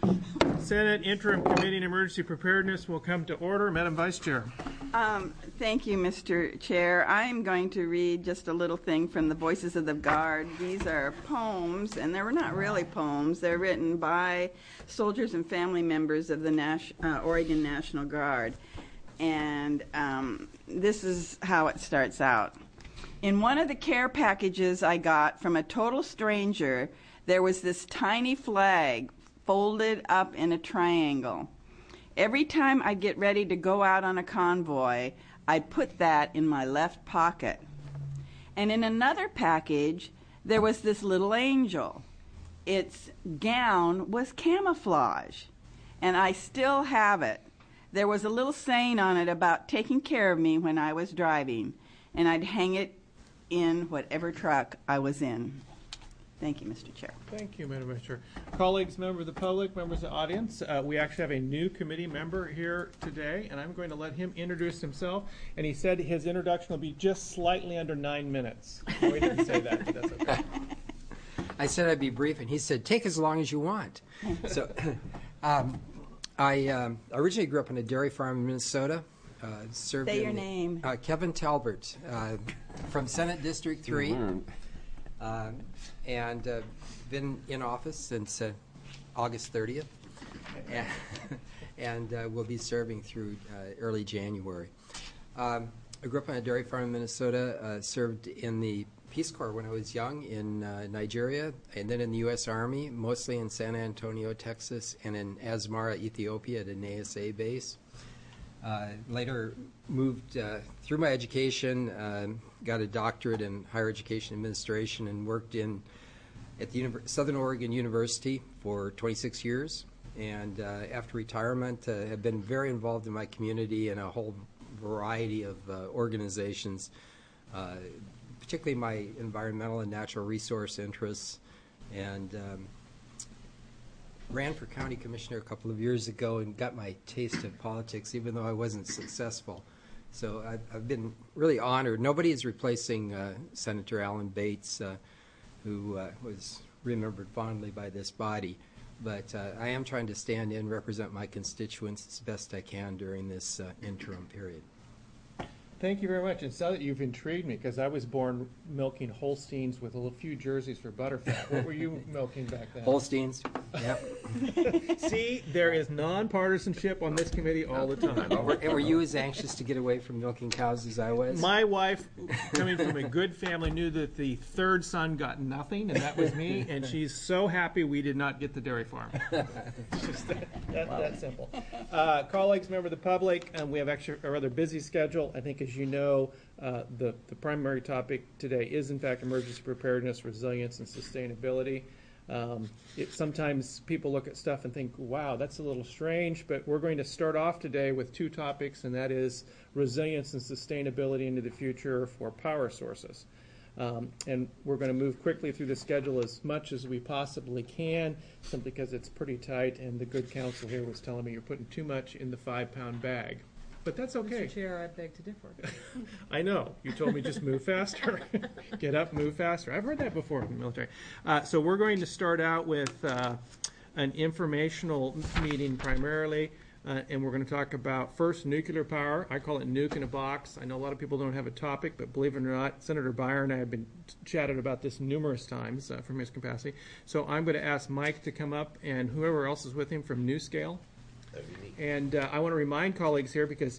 Senate Interim Committee on Emergency Preparedness will come to order. Madam Vice Chair. Thank you, Mr. Chair. I am going to read just a little thing from the Voices of the Guard. These are poems, and they're not really poems. They're written by soldiers and family members of the Oregon National Guard. And this is how it starts out. In one of the care packages I got from a total stranger, there was this tiny flag folded up in a triangle. Every time I'd get ready to go out on a convoy, I'd put that in my left pocket. And in another package, there was this little angel. Its gown was camouflage, and I still have it. There was a little saying on it about taking care of me when I was driving, and I'd hang it in whatever truck I was in. Thank you, Mr. Chair. Thank you, Madam Vice Chair. Colleagues, members of the public, members of the audience, we actually have a new committee member here today, and I'm going to let him introduce himself. And he said his introduction will be just slightly under 9 minutes. No, he didn't say that, but that's okay. I said I'd be brief, and he said, take as long as you want. So I originally grew up on a dairy farm in Minnesota. Served Say your name. Kevin Talbert from Senate District 3. And been in office since August 30th, and will be serving through early January. I grew up on a dairy farm in Minnesota, served in the Peace Corps when I was young in Nigeria, and then in the U.S. Army, mostly in San Antonio, Texas, and in Asmara, Ethiopia at an ASA base. Later moved through my education, got a doctorate in higher education administration, and worked at the Southern Oregon University for 26 years. And after retirement, have been very involved in my community and a whole variety of organizations, particularly my environmental and natural resource interests, and ran for county commissioner a couple of years ago and got my taste of politics, even though I wasn't successful. So I've been really honored. Nobody is replacing Senator Alan Bates, who was remembered fondly by this body. But I am trying to stand in, represent my constituents as best I can during this interim period. Thank you very much. And so that you've intrigued me, because I was born milking Holsteins with a few jerseys for butterfat. What were you milking back then? Holsteins. Yep. See, there is nonpartisanship on this committee all the time. And were you as anxious to get away from milking cows as I was? My wife, coming from a good family, knew that the third son got nothing, and that was me, and she's so happy we did not get the dairy farm. It's just that simple. Colleagues, members of the public, we have actually a rather busy schedule. I think, as you know, the primary topic today is, in fact, emergency preparedness, resilience, and sustainability. Sometimes people look at stuff and think, wow, that's a little strange, but we're going to start off today with two topics, and that is resilience and sustainability into the future for power sources. And we're going to move quickly through the schedule as much as we possibly can, simply because it's pretty tight, and the good counsel here was telling me you're putting too much in the 5-pound bag. But that's okay. Mr. Chair, I beg to differ. I know. You told me just move faster. Get up, move faster. I've heard that before in the military. So we're going to start out with an informational meeting primarily, and we're going to talk about, first, nuclear power. I call it nuke in a box. I know a lot of people don't have a topic, but believe it or not, Senator Beyer and I have been chatted about this numerous times from his capacity. So I'm going to ask Mike to come up, and whoever else is with him from NuScale. And I want to remind colleagues here, because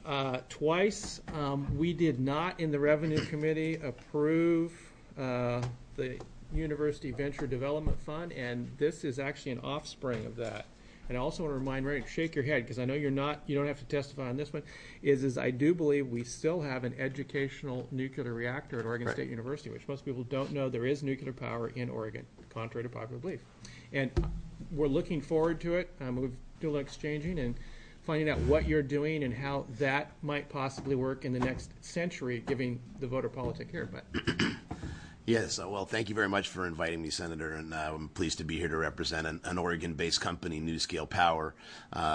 twice we did not in the Revenue Committee approve the University Venture Development Fund, and this is actually an offspring of that. And I also want to remind, right, shake your head, because I know you don't have to testify on this one, is I do believe we still have an educational nuclear reactor at Oregon State University, which most people don't know. There is nuclear power in Oregon, contrary to popular belief. And we're looking forward to it. We've done exchanging and finding out what you're doing and how that might possibly work in the next century, giving the voter politic here. But Yes, well, thank you very much for inviting me, Senator, and I'm pleased to be here to represent an Oregon-based company, NuScale Power.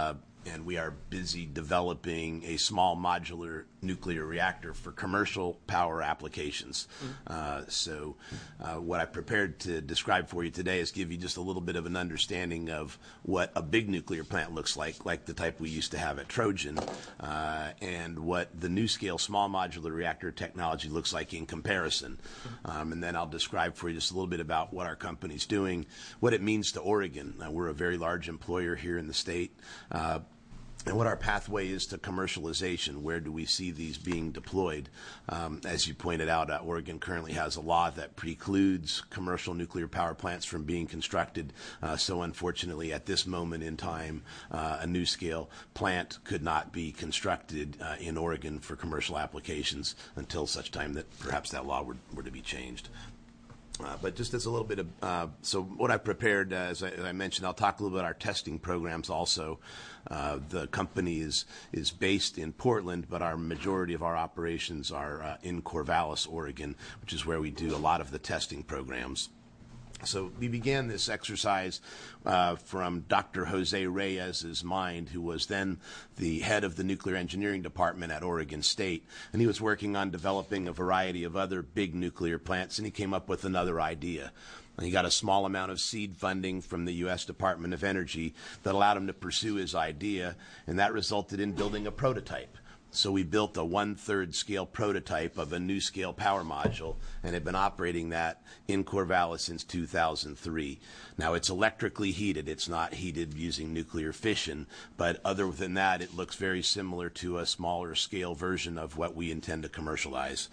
and we are busy developing a small modular nuclear reactor for commercial power applications. So what I prepared to describe for you today is give you just a little bit of an understanding of what a big nuclear plant looks like the type we used to have at Trojan, and what the NuScale small modular reactor technology looks like in comparison. And then I'll describe for you just a little bit about what our company's doing, what it means to Oregon. We're a very large employer here in the state. And what our pathway is to commercialization. Where do we see these being deployed? As you pointed out, Oregon currently has a law that precludes commercial nuclear power plants from being constructed. So unfortunately, at this moment in time, a NuScale plant could not be constructed in Oregon for commercial applications until such time that perhaps that law were to be changed. But just as a little bit of, so what I've prepared, as I mentioned, I'll talk a little bit about our testing programs also. The company is based in Portland, but our majority of our operations are in Corvallis, Oregon, which is where we do a lot of the testing programs. So we began this exercise from Dr. Jose Reyes's mind, who was then the head of the nuclear engineering department at Oregon State. And he was working on developing a variety of other big nuclear plants, and he came up with another idea. And he got a small amount of seed funding from the U.S. Department of Energy that allowed him to pursue his idea, and that resulted in building a prototype. So we built a 1/3 scale prototype of a NuScale power module and have been operating that in Corvallis since 2003. Now it's electrically heated. It's not heated using nuclear fission, but other than that, it looks very similar to a smaller scale version of what we intend to commercialize.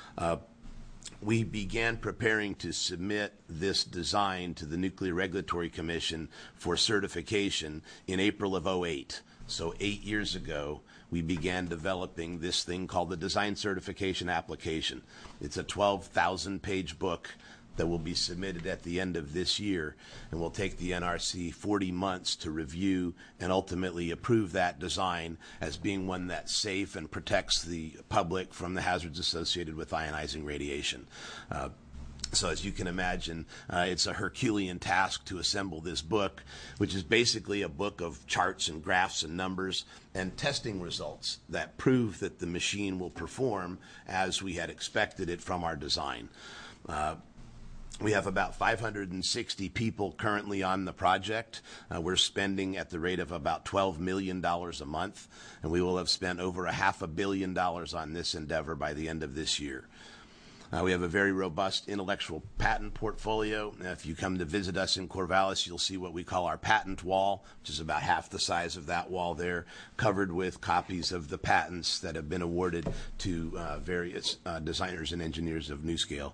We began preparing to submit this design to the Nuclear Regulatory Commission for certification in April of 2008. So 8 years ago, we began developing this thing called the Design Certification Application. It's a 12,000-page book that will be submitted at the end of this year, and will take the NRC 40 months to review and ultimately approve that design as being one that's safe and protects the public from the hazards associated with ionizing radiation. So as you can imagine, it's a Herculean task to assemble this book, which is basically a book of charts and graphs and numbers and testing results that prove that the machine will perform as we had expected it from our design. We have about 560 people currently on the project. We're spending at the rate of about $12 million a month, and we will have spent over $500 million on this endeavor by the end of this year. We have a very robust intellectual patent portfolio. If you come to visit us in Corvallis, you'll see what we call our patent wall, which is about half the size of that wall there, covered with copies of the patents that have been awarded to various designers and engineers of NuScale.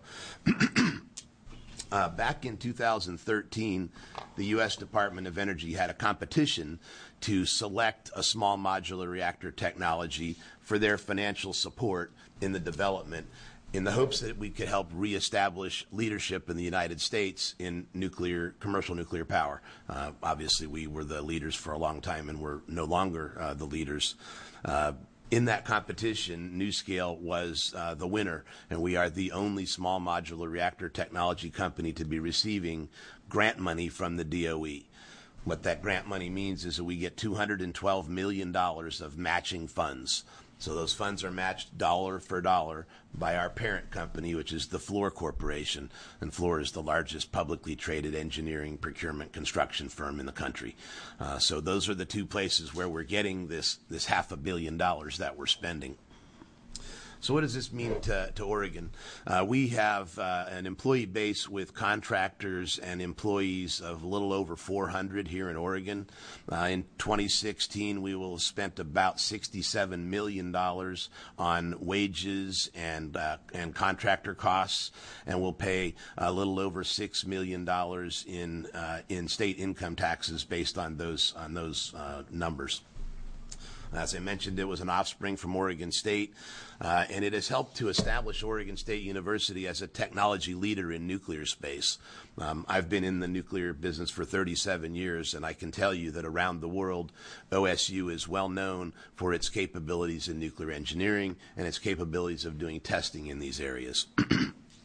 Back in 2013, the U.S. Department of Energy had a competition to select a small modular reactor technology for their financial support in the development, in the hopes that we could help reestablish leadership in the United States in commercial nuclear power. Obviously, we were the leaders for a long time, and we're no longer the leaders. In that competition, NuScale was the winner, and we are the only small modular reactor technology company to be receiving grant money from the DOE. What that grant money means is that we get $212 million of matching funds. So those funds are matched dollar for dollar by our parent company, which is the Fluor Corporation. And Fluor is the largest publicly traded engineering, procurement, construction firm in the country. So those are the two places where we're getting this $500 million that we're spending. So what does this mean to Oregon? We have an employee base with contractors and employees of a little over 400 here in Oregon. In 2016, we will have spent about $67 million on wages and contractor costs, and we'll pay a little over $6 million in state income taxes based on those numbers. As I mentioned, it was an offspring from Oregon State, and it has helped to establish Oregon State University as a technology leader in nuclear space. I've been in the nuclear business for 37 years, and I can tell you that around the world, OSU is well known for its capabilities in nuclear engineering and its capabilities of doing testing in these areas.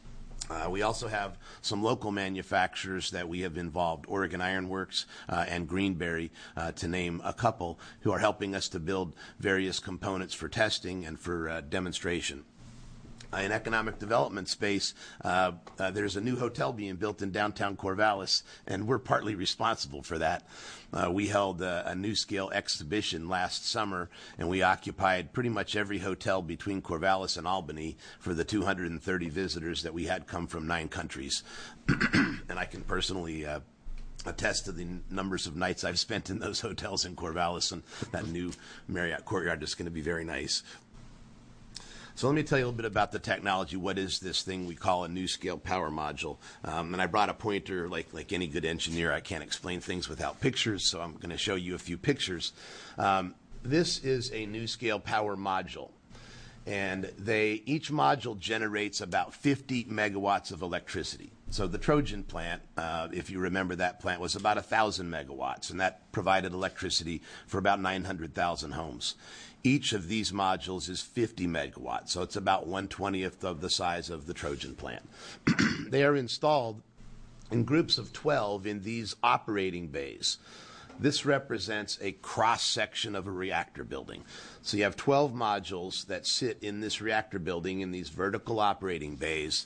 We also have some local manufacturers that we have involved, Oregon Iron Works and Greenberry, to name a couple, who are helping us to build various components for testing and for demonstration. In economic development space, there's a new hotel being built in downtown Corvallis, and we're partly responsible for that. We held a NewScale exhibition last summer, and we occupied pretty much every hotel between Corvallis and Albany for the 230 visitors that we had come from 9 countries. And I can personally attest to the numbers of nights I've spent in those hotels in Corvallis, and that new Marriott Courtyard is going to be very nice. So let me tell you a little bit about the technology. What is this thing we call a NewScale power module? And I brought a pointer. Like any good engineer, I can't explain things without pictures, so I'm going to show you a few pictures. This is a NewScale power module. And each module generates about 50 megawatts of electricity. So the Trojan plant, if you remember that plant, was about 1,000 megawatts, and that provided electricity for about 900,000 homes. Each of these modules is 50 megawatts, so it's about 1/20th of the size of the Trojan plant. They are installed in groups of 12 in these operating bays. This represents a cross-section of a reactor building. So you have 12 modules that sit in this reactor building in these vertical operating bays.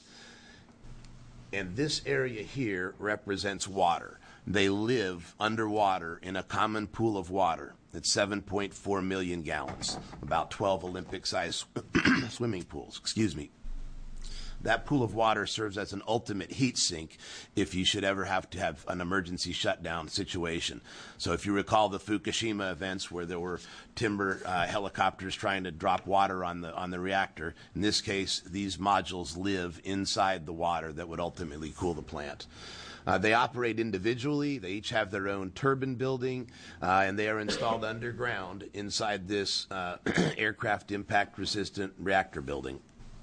And this area here represents water. They live underwater in a common pool of water. It's 7.4 million gallons, about 12 Olympic-sized swimming pools. Excuse me. That pool of water serves as an ultimate heat sink if you should ever have to have an emergency shutdown situation. So if you recall the Fukushima events where there were timber helicopters trying to drop water on the reactor, in this case, these modules live inside the water that would ultimately cool the plant. They operate individually. They each have their own turbine building, and they are installed underground inside this aircraft impact-resistant reactor building.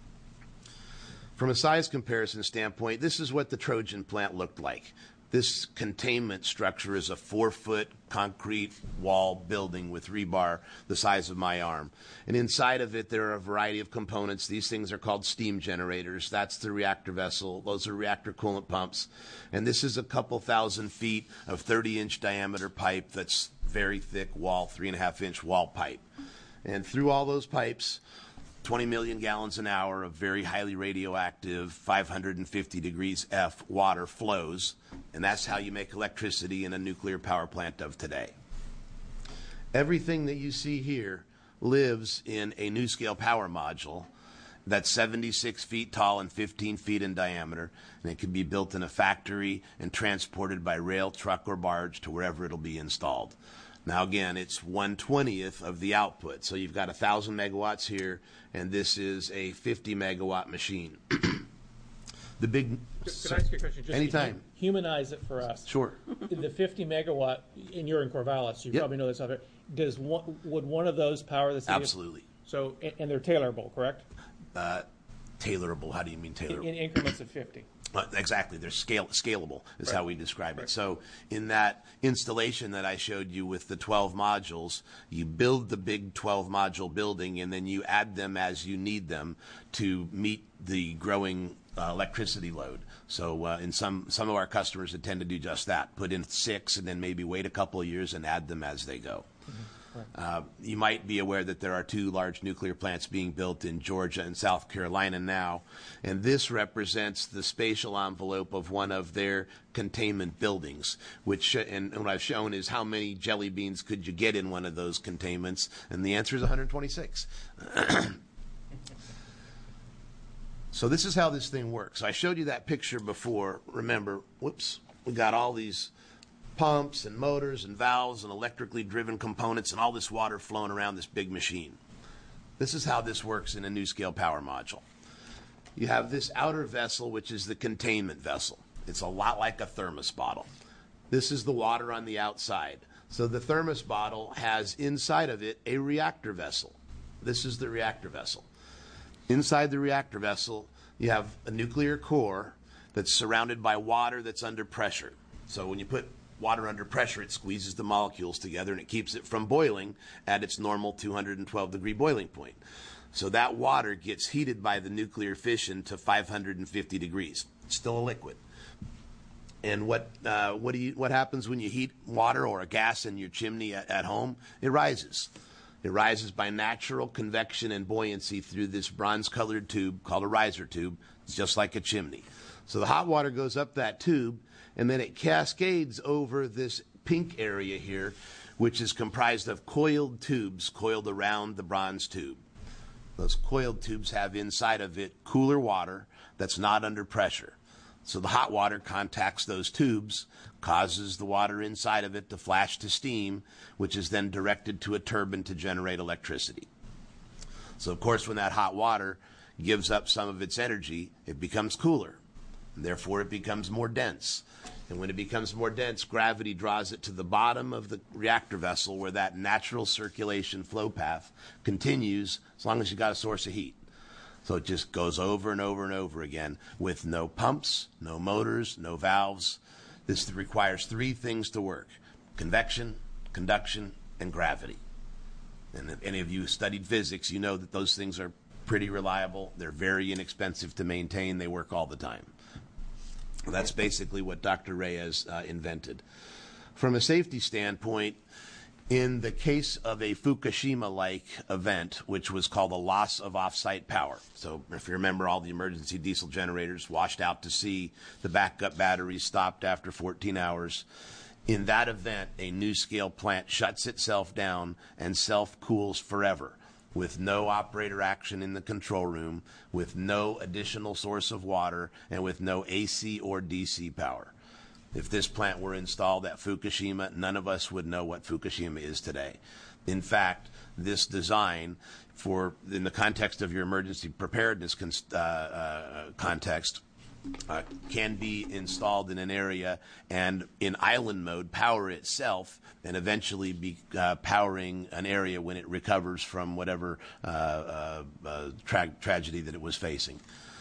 From a size comparison standpoint, this is what the Trojan plant looked like. This containment structure is a 4-foot concrete wall building with rebar the size of my arm. And inside of it, there are a variety of components. These things are called steam generators. That's the reactor vessel. Those are reactor coolant pumps. And this is a couple thousand feet of 30-inch diameter pipe that's very thick wall, 3.5-inch wall pipe. And through all those pipes, 20 million gallons an hour of very highly radioactive, 550 degrees F water flows, and that's how you make electricity in a nuclear power plant of today. Everything that you see here lives in a NewScale power module that's 76 feet tall and 15 feet in diameter, and it can be built in a factory and transported by rail, truck, or barge to wherever it'll be installed. Now, again, it's 1/20th of the output. So you've got 1,000 megawatts here, and this is a 50-megawatt machine. The big... Could I ask you a question? Just anytime. To humanize it for us. Sure. The 50 megawatt, and you're in Corvallis, you Yep. probably know this other. Would one of those power the city? Absolutely. So, and they're tailorable, correct? Tailorable, how do you mean tailorable? In increments of 50. Exactly. They're scalable is Right. how we describe Right. it. So in that installation that I showed you with the 12 modules, you build the big 12-module building, and then you add them as you need them to meet the growing electricity load. So in some of our customers that tend to do just that, put in 6 and then maybe wait a couple of years and add them as they go. You might be aware that there are 2 large nuclear plants being built in Georgia and South Carolina now, and this represents the spatial envelope of one of their containment buildings, which, and what I've shown is how many jelly beans could you get in one of those containments, and the answer is 126. So this is how this thing works. I showed you that picture before. Remember, whoops, we got all these pumps and motors and valves and electrically driven components and all this water flowing around this big machine. This is how this works in a NewScale power module. You have this outer vessel, which is the containment vessel. It's a lot like a thermos bottle. This is the water on the outside. So the thermos bottle has inside of it a reactor vessel. This is the reactor vessel. Inside the reactor vessel, you have a nuclear core that's surrounded by water that's under pressure. So when you put water under pressure, it squeezes the molecules together and it keeps it from boiling at its normal 212-degree boiling point. So that water gets heated by the nuclear fission to 550 degrees. It's still a liquid. And what happens when you heat water or a gas in your chimney at home? It rises. It rises by natural convection and buoyancy through this bronze-colored tube called a riser tube. It's just like a chimney. So the hot water goes up that tube, and then it cascades over this pink area here, which is comprised of coiled tubes coiled around the bronze tube. Those coiled tubes have inside of it cooler water that's not under pressure. So the hot water contacts those tubes, causes the water inside of it to flash to steam, which is then directed to a turbine to generate electricity. So, of course, when that hot water gives up some of its energy, it becomes cooler. And therefore, it becomes more dense. And when it becomes more dense, gravity draws it to the bottom of the reactor vessel where that natural circulation flow path continues as long as you got a source of heat. So it just goes over and over and over again with no pumps, no motors, no valves. This requires three things to work: convection, conduction, and gravity. And if any of you studied physics, you know that those things are pretty reliable. They're very inexpensive to maintain. They work all the time. That's basically what Dr. Reyes invented. From a safety standpoint, in the case of a Fukushima-like event, which was called a loss of off-site power. So if you remember, all the emergency diesel generators washed out to sea, the backup batteries stopped after 14 hours. In that event, a NuScale plant shuts itself down and self-cools forever, with no operator action in the control room, with no additional source of water, and with no AC or DC power. If this plant were installed at Fukushima, none of us would know what Fukushima is today. In fact, this design, in the context of your emergency preparedness context, can be installed in an area and in island mode power itself and eventually be powering an area when it recovers from whatever tragedy that it was facing.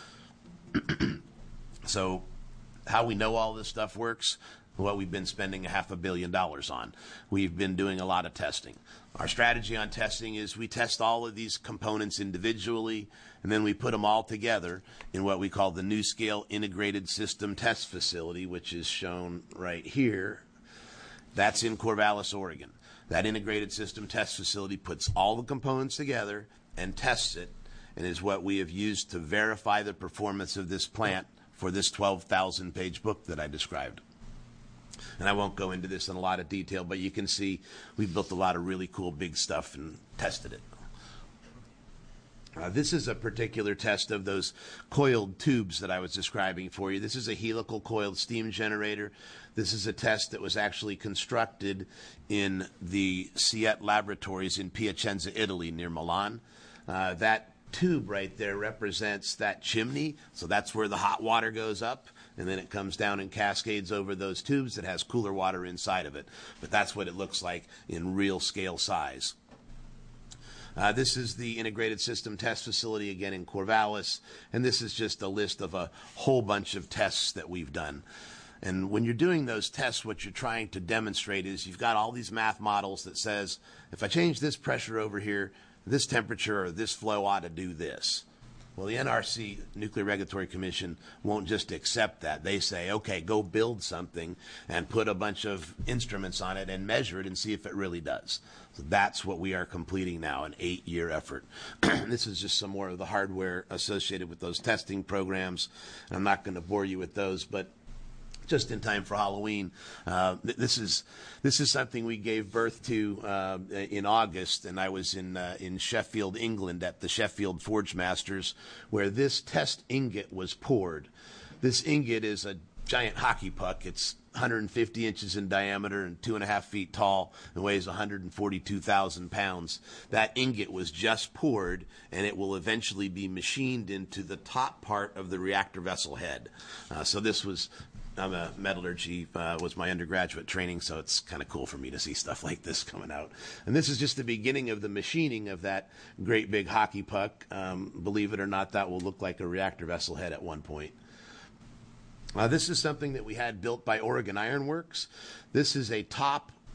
So how we know all this stuff works? Well, we've been spending $500 million on. We've been doing a lot of testing. Our strategy on testing is we test all of these components individually, and then we put them all together in what we call the NuScale Integrated System Test Facility, which is shown right here. That's in Corvallis, Oregon. That Integrated System Test Facility puts all the components together and tests it, and is what we have used to verify the performance of this plant for this 12,000-page book that I described. And I won't go into this in a lot of detail, but you can see we built a lot of really cool big stuff and tested it. This is a particular test of those coiled tubes that I was describing for you. This is a helical coiled steam generator. This is a test that was actually constructed in the Siet laboratories in Piacenza, Italy, near Milan. That tube right there represents that chimney, so that's where the hot water goes up, and then it comes down and cascades over those tubes that has cooler water inside of it. But that's what it looks like in real scale size. This is the Integrated System Test Facility, again in Corvallis, and this is just a list of a whole bunch of tests that we've done. And when you're doing those tests, what you're trying to demonstrate is you've got all these math models that says, if I change this pressure over here, this temperature or this flow ought to do this. Well, the NRC, Nuclear Regulatory Commission, won't just accept that. They say, okay, go build something and put a bunch of instruments on it and measure it and see if it really does. So that's what we are completing now, an 8-year effort. This is just some more of the hardware associated with those testing programs. I'm not going to bore you with those, but just in time for Halloween. This is something we gave birth to in August, and I was in Sheffield, England, at the Sheffield Forge Masters, where this test ingot was poured. This ingot is a giant hockey puck. It's 150 inches in diameter and 2.5 feet tall and weighs 142,000 pounds. That ingot was just poured, and it will eventually be machined into the top part of the reactor vessel head. So this was... I'm a metallurgy, was my undergraduate training, so it's kind of cool for me to see stuff like this coming out. And this is just the beginning of the machining of that great big hockey puck. Believe it or not, that will look like a reactor vessel head at one point. This is something that we had built by Oregon Iron Works. This is a top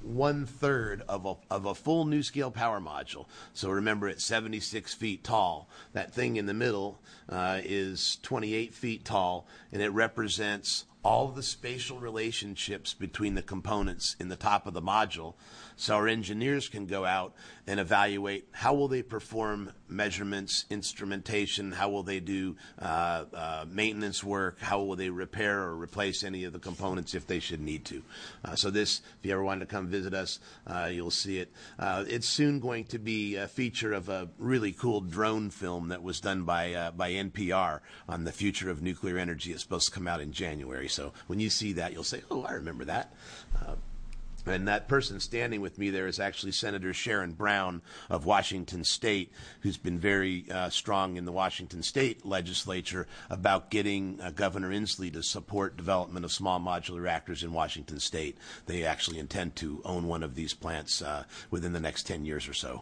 1/3 of a full NuScale power module. So remember, it's 76 feet tall. That thing in the middle is 28 feet tall, and it represents all the spatial relationships between the components in the top of the module, so our engineers can go out and evaluate how will they perform measurements, instrumentation, how will they do maintenance work, how will they repair or replace any of the components if they should need to. So this, if you ever wanted to come visit us, you'll see it. It's soon going to be a feature of a really cool drone film that was done by NPR on the future of nuclear energy. It's supposed to come out in January. So when you see that, you'll say, oh, I remember that. And that person standing with me there is actually Senator Sharon Brown of Washington State, who's been very strong in the Washington State legislature about getting Governor Inslee to support development of small modular reactors in Washington State. They actually intend to own one of these plants within the next 10 years or so.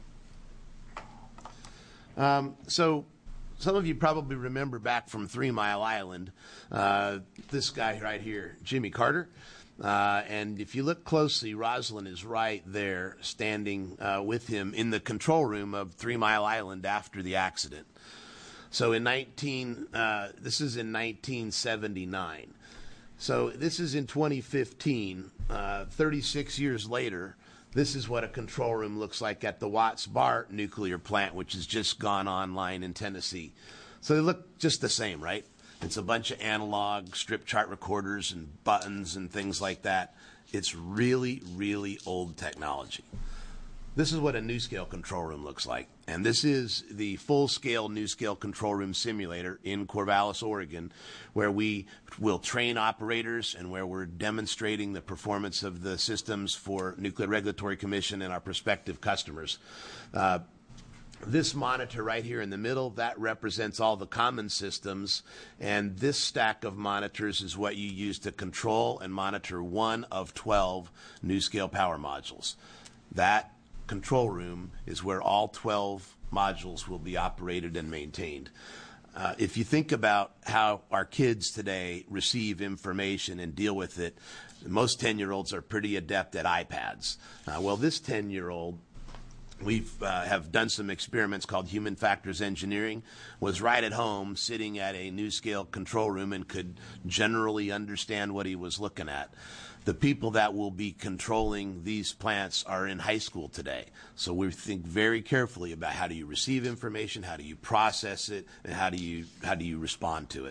So some of you probably remember back from 3 Mile Island, this guy right here, Jimmy Carter. And if you look closely, Rosalind is right there standing with him in the control room of 3 Mile Island after the accident. So this is in 1979. So this is in 2015, 36 years later. This is what a control room looks like at the Watts Bar nuclear plant, which has just gone online in Tennessee. So they look just the same, right? It's a bunch of analog strip chart recorders and buttons and things like that. It's really, really old technology. This is what a NuScale control room looks like. And this is the full-scale NuScale control room simulator in Corvallis, Oregon, where we will train operators and where we're demonstrating the performance of the systems for Nuclear Regulatory Commission and our prospective customers. This monitor right here in the middle, that represents all the common systems, and this stack of monitors is what you use to control and monitor one of 12 NuScale power modules. That control room is where all 12 modules will be operated and maintained. If you think about how our kids today receive information and deal with it, most 10-year-olds are pretty adept at iPads. Well, this 10-year-old, have done some experiments called human factors engineering, was right at home sitting at a NuScale control room and could generally understand what he was looking at. The people that will be controlling these plants are in high school today. So we think very carefully about how do you receive information, how do you process it, and how do you respond to it.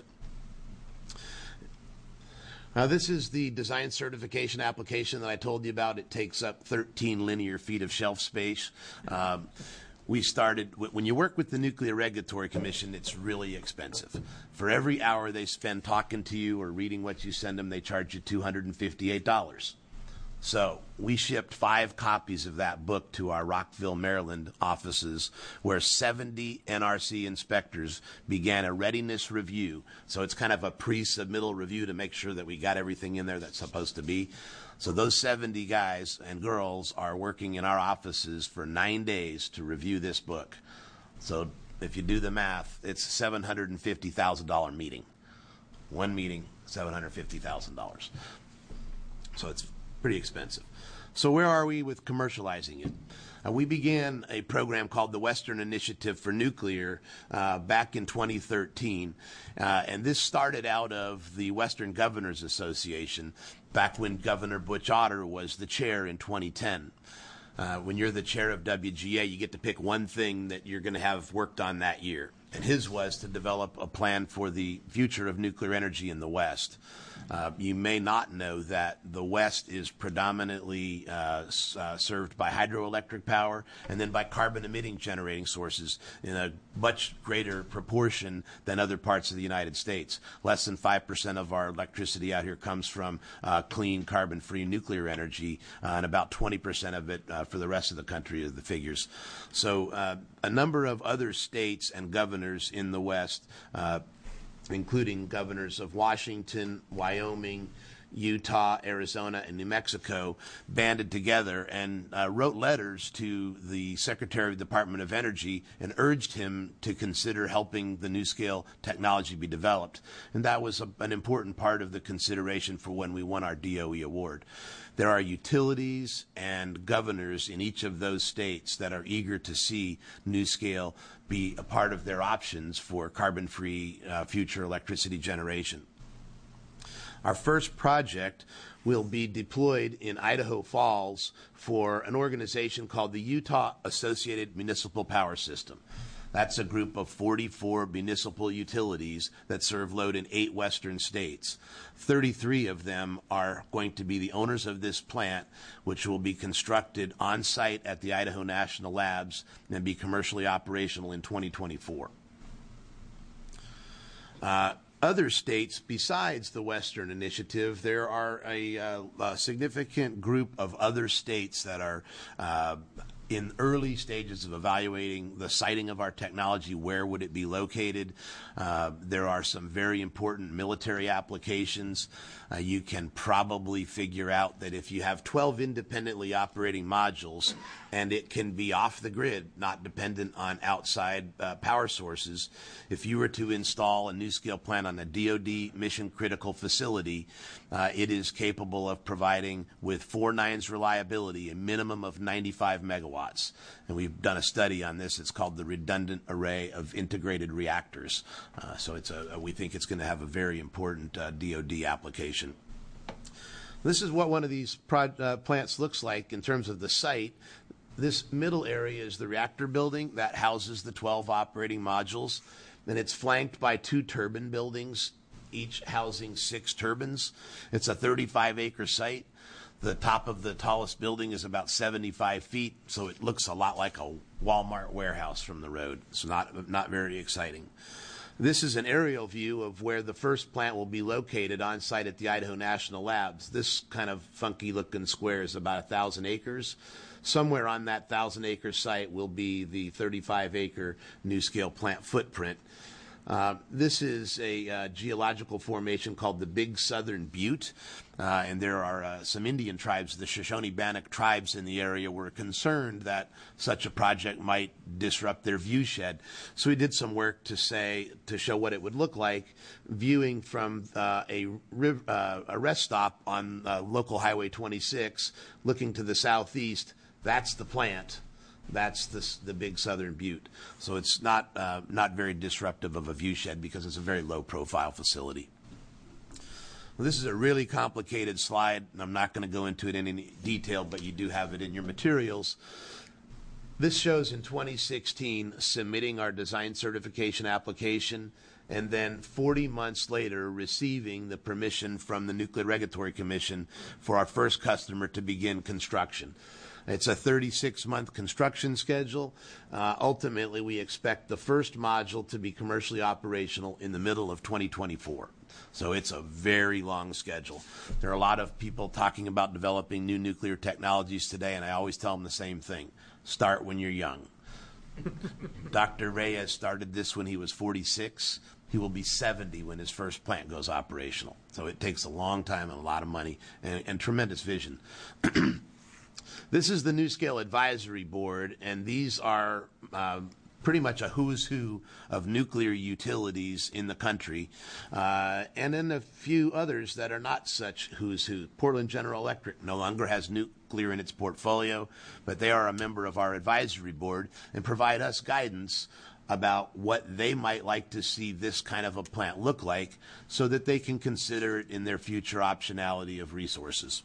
This is the design certification application that I told you about. It takes up 13 linear feet of shelf space. We started, when you work with the Nuclear Regulatory Commission, it's really expensive. For every hour they spend talking to you or reading what you send them, they charge you $258. So we shipped 5 copies of that book to our Rockville, Maryland offices, where 70 NRC inspectors began a readiness review. So it's kind of a pre-submittal review to make sure that we got everything in there that's supposed to be. So those 70 guys and girls are working in our offices for 9 days to review this book. So if you do the math, it's a $750,000 meeting. One meeting, $750,000. So it's pretty expensive. So where are we with commercializing it? We began a program called the Western Initiative for Nuclear back in 2013, and this started out of the Western Governors Association back when Governor Butch Otter was the chair in 2010. When you're the chair of WGA, you get to pick one thing that you're going to have worked on that year. And his was to develop a plan for the future of nuclear energy in the West. You may not know that the West is predominantly served by hydroelectric power and then by carbon-emitting generating sources in a much greater proportion than other parts of the United States. Less than 5% of our electricity out here comes from clean, carbon-free nuclear energy, and about 20% of it for the rest of the country are the figures. So a number of other states and governors in the West, including governors of Washington, Wyoming, Utah, Arizona, and New Mexico banded together and wrote letters to the Secretary of the Department of Energy and urged him to consider helping the NuScale technology be developed. And that was an important part of the consideration for when we won our DOE award. There are utilities and governors in each of those states that are eager to see NuScale be a part of their options for carbon-free future electricity generation. Our first project will be deployed in Idaho Falls for an organization called the Utah Associated Municipal Power System. That's a group of 44 municipal utilities that serve load in 8 western states. 33 of them are going to be the owners of this plant, which will be constructed on site at the Idaho National Labs and be commercially operational in 2024. Other states besides the Western Initiative, there are a significant group of other states that are in early stages of evaluating the siting of our technology. Where would it be located? There are some very important military applications. You can probably figure out that if you have 12 independently operating modules and it can be off the grid, not dependent on outside power sources, if you were to install a NuScale plant on a DoD mission critical facility, it is capable of providing with 4 nines reliability a minimum of 95 megawatts. And we've done a study on this. It's called the Redundant Array of Integrated Reactors. So we think it's going to have a very important DoD application. This is what one of these plants looks like in terms of the site. This middle area is the reactor building that houses the 12 operating modules. And it's flanked by 2 turbine buildings, each housing 6 turbines. It's a 35-acre site. The top of the tallest building is about 75 feet, so it looks a lot like a Walmart warehouse from the road. It's not very exciting. This is an aerial view of where the first plant will be located on site at the Idaho National Labs. This kind of funky-looking square is about 1,000 acres. Somewhere on that 1,000-acre site will be the 35-acre NuScale plant footprint. This is a geological formation called the Big Southern Butte, and there are some Indian tribes, the Shoshone-Bannock tribes in the area, were concerned that such a project might disrupt their viewshed. So we did some work to show what it would look like viewing from a rest stop on local Highway 26, looking to the southeast. That's the plant. That's the Big Southern Butte. So it's not very disruptive of a viewshed because it's a very low-profile facility. Well, this is a really complicated slide, and I'm not going to go into it in any detail, but you do have it in your materials. This shows in 2016 submitting our design certification application, and then 40 months later receiving the permission from the Nuclear Regulatory Commission for our first customer to begin construction. It's a 36-month construction schedule. Ultimately, we expect the first module to be commercially operational in the middle of 2024. So it's a very long schedule. There are a lot of people talking about developing new nuclear technologies today, and I always tell them the same thing. Start when you're young. Dr. Reyes started this when he was 46. He will be 70 when his first plant goes operational. So it takes a long time and a lot of money and tremendous vision. This is the NuScale Advisory Board, and these are pretty much a who's who of nuclear utilities in the country, and then a few others that are not such who's who. Portland General Electric no longer has nuclear in its portfolio, but they are a member of our advisory board and provide us guidance about what they might like to see this kind of a plant look like so that they can consider it in their future optionality of resources.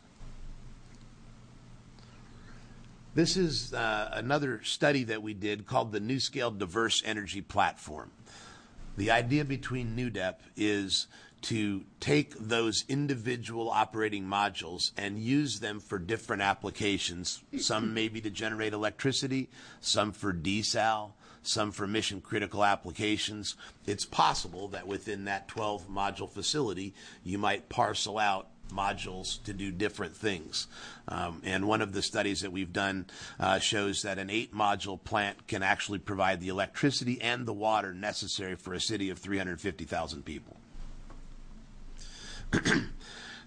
This is another study that we did called the NuScale Diverse Energy Platform. The idea between NUDEP is to take those individual operating modules and use them for different applications, some maybe to generate electricity, some for desal, some for mission critical applications. It's possible that within that 12 module facility, you might parcel out modules to do different things. And one of the studies that we've done shows that an 8-module plant can actually provide the electricity and the water necessary for a city of 350,000 people.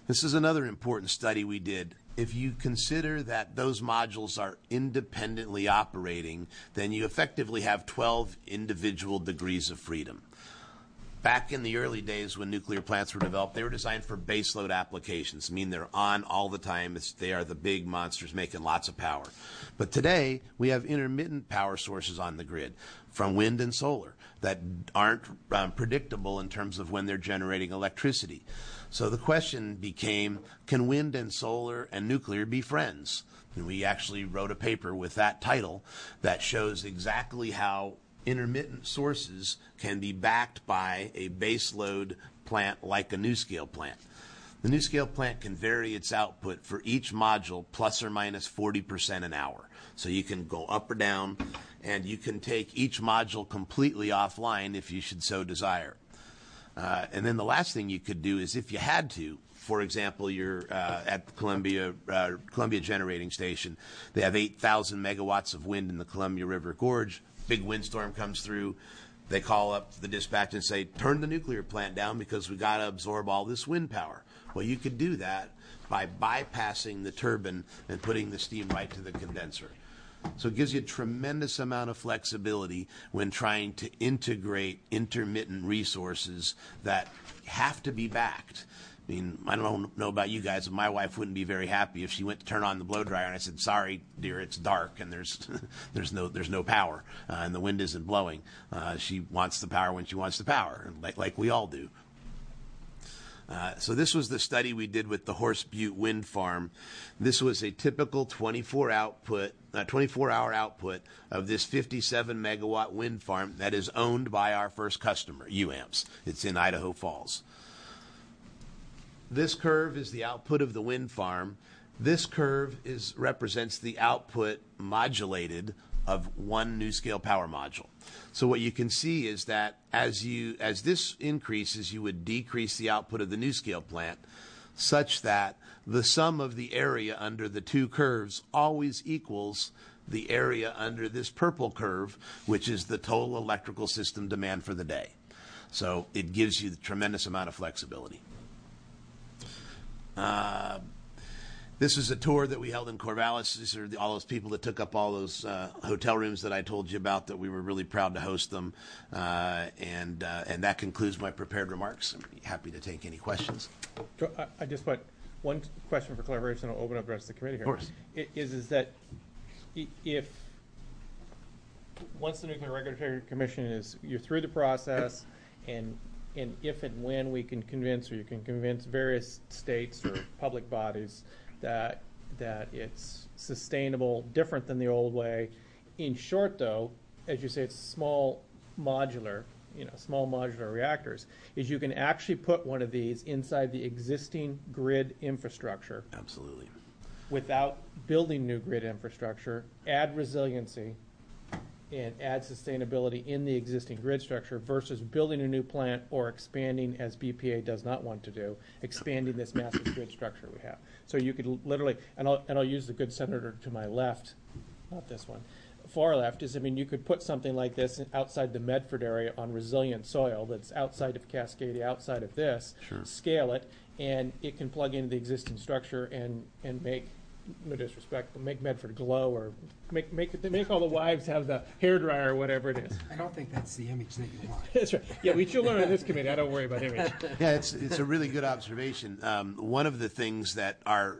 This is another important study we did. If you consider that those modules are independently operating, then you effectively have 12 individual degrees of freedom. Back in the early days when nuclear plants were developed, they were designed for baseload applications. I mean, they're on all the time. They are the big monsters making lots of power. But today, we have intermittent power sources on the grid from wind and solar that aren't predictable in terms of when they're generating electricity. So the question became, can wind and solar and nuclear be friends? And we actually wrote a paper with that title that shows exactly how intermittent sources can be backed by a baseload plant like a NuScale plant. The NuScale plant can vary its output for each module plus or minus 40% an hour. So you can go up or down, and you can take each module completely offline if you should so desire. And then the last thing you could do is, if you had to, for example, you're at the Columbia Generating Station. They have 8,000 megawatts of wind in the Columbia River Gorge. Big windstorm comes through. They call up the dispatch and say, turn the nuclear plant down because we got to absorb all this wind power. Well, you could do that by bypassing the turbine and putting the steam right to the condenser. So it gives you a tremendous amount of flexibility when trying to integrate intermittent resources that have to be backed. I mean, I don't know about you guys, but my wife wouldn't be very happy if she went to turn on the blow dryer and I said, "Sorry, dear, it's dark and there's no power and the wind isn't blowing." She wants the power when she wants the power, like we all do. So this was the study we did with the Horse Butte Wind Farm. This was a typical 24-hour output of this 57 megawatt wind farm that is owned by our first customer, UAMPS. It's in Idaho Falls. This curve is the output of the wind farm. This curve represents the output modulated of one NuScale power module. So what you can see is that as this increases, you would decrease the output of the NuScale plant, such that the sum of the area under the two curves always equals the area under this purple curve, which is the total electrical system demand for the day. So it gives you the tremendous amount of flexibility. This is a tour that we held in Corvallis. These are all those people that took up all those hotel rooms that I told you about, that we were really proud to host them. And that concludes my prepared remarks. I'm happy to take any questions. I just want one question for clarification. I'll open up the rest of the committee here. Of course. Is that if once the Nuclear Regulatory Commission you're through the process, and if and when we can convince, or you can convince various states or public bodies that it's sustainable, different than the old way. In short, though, as you say, it's small modular reactors, is you can actually put one of these inside the existing grid infrastructure. Absolutely. Without building new grid infrastructure, add resiliency, and add sustainability in the existing grid structure versus building a new plant or expanding, as BPA does not want to do, expanding this massive grid structure we have. So you could literally, and I'll use the good senator to my left, not this one, far left, you could put something like this outside the Medford area on resilient soil that's outside of Cascadia, outside of this, Sure. Scale it, and it can plug into the existing structure and make, no disrespect, but make Medford glow, or make all the wives have the hairdryer or whatever it is. I don't think that's the image that you want. That's right. Yeah, we should learn on this committee. I don't worry about image. Yeah, it's a really good observation. One of the things that our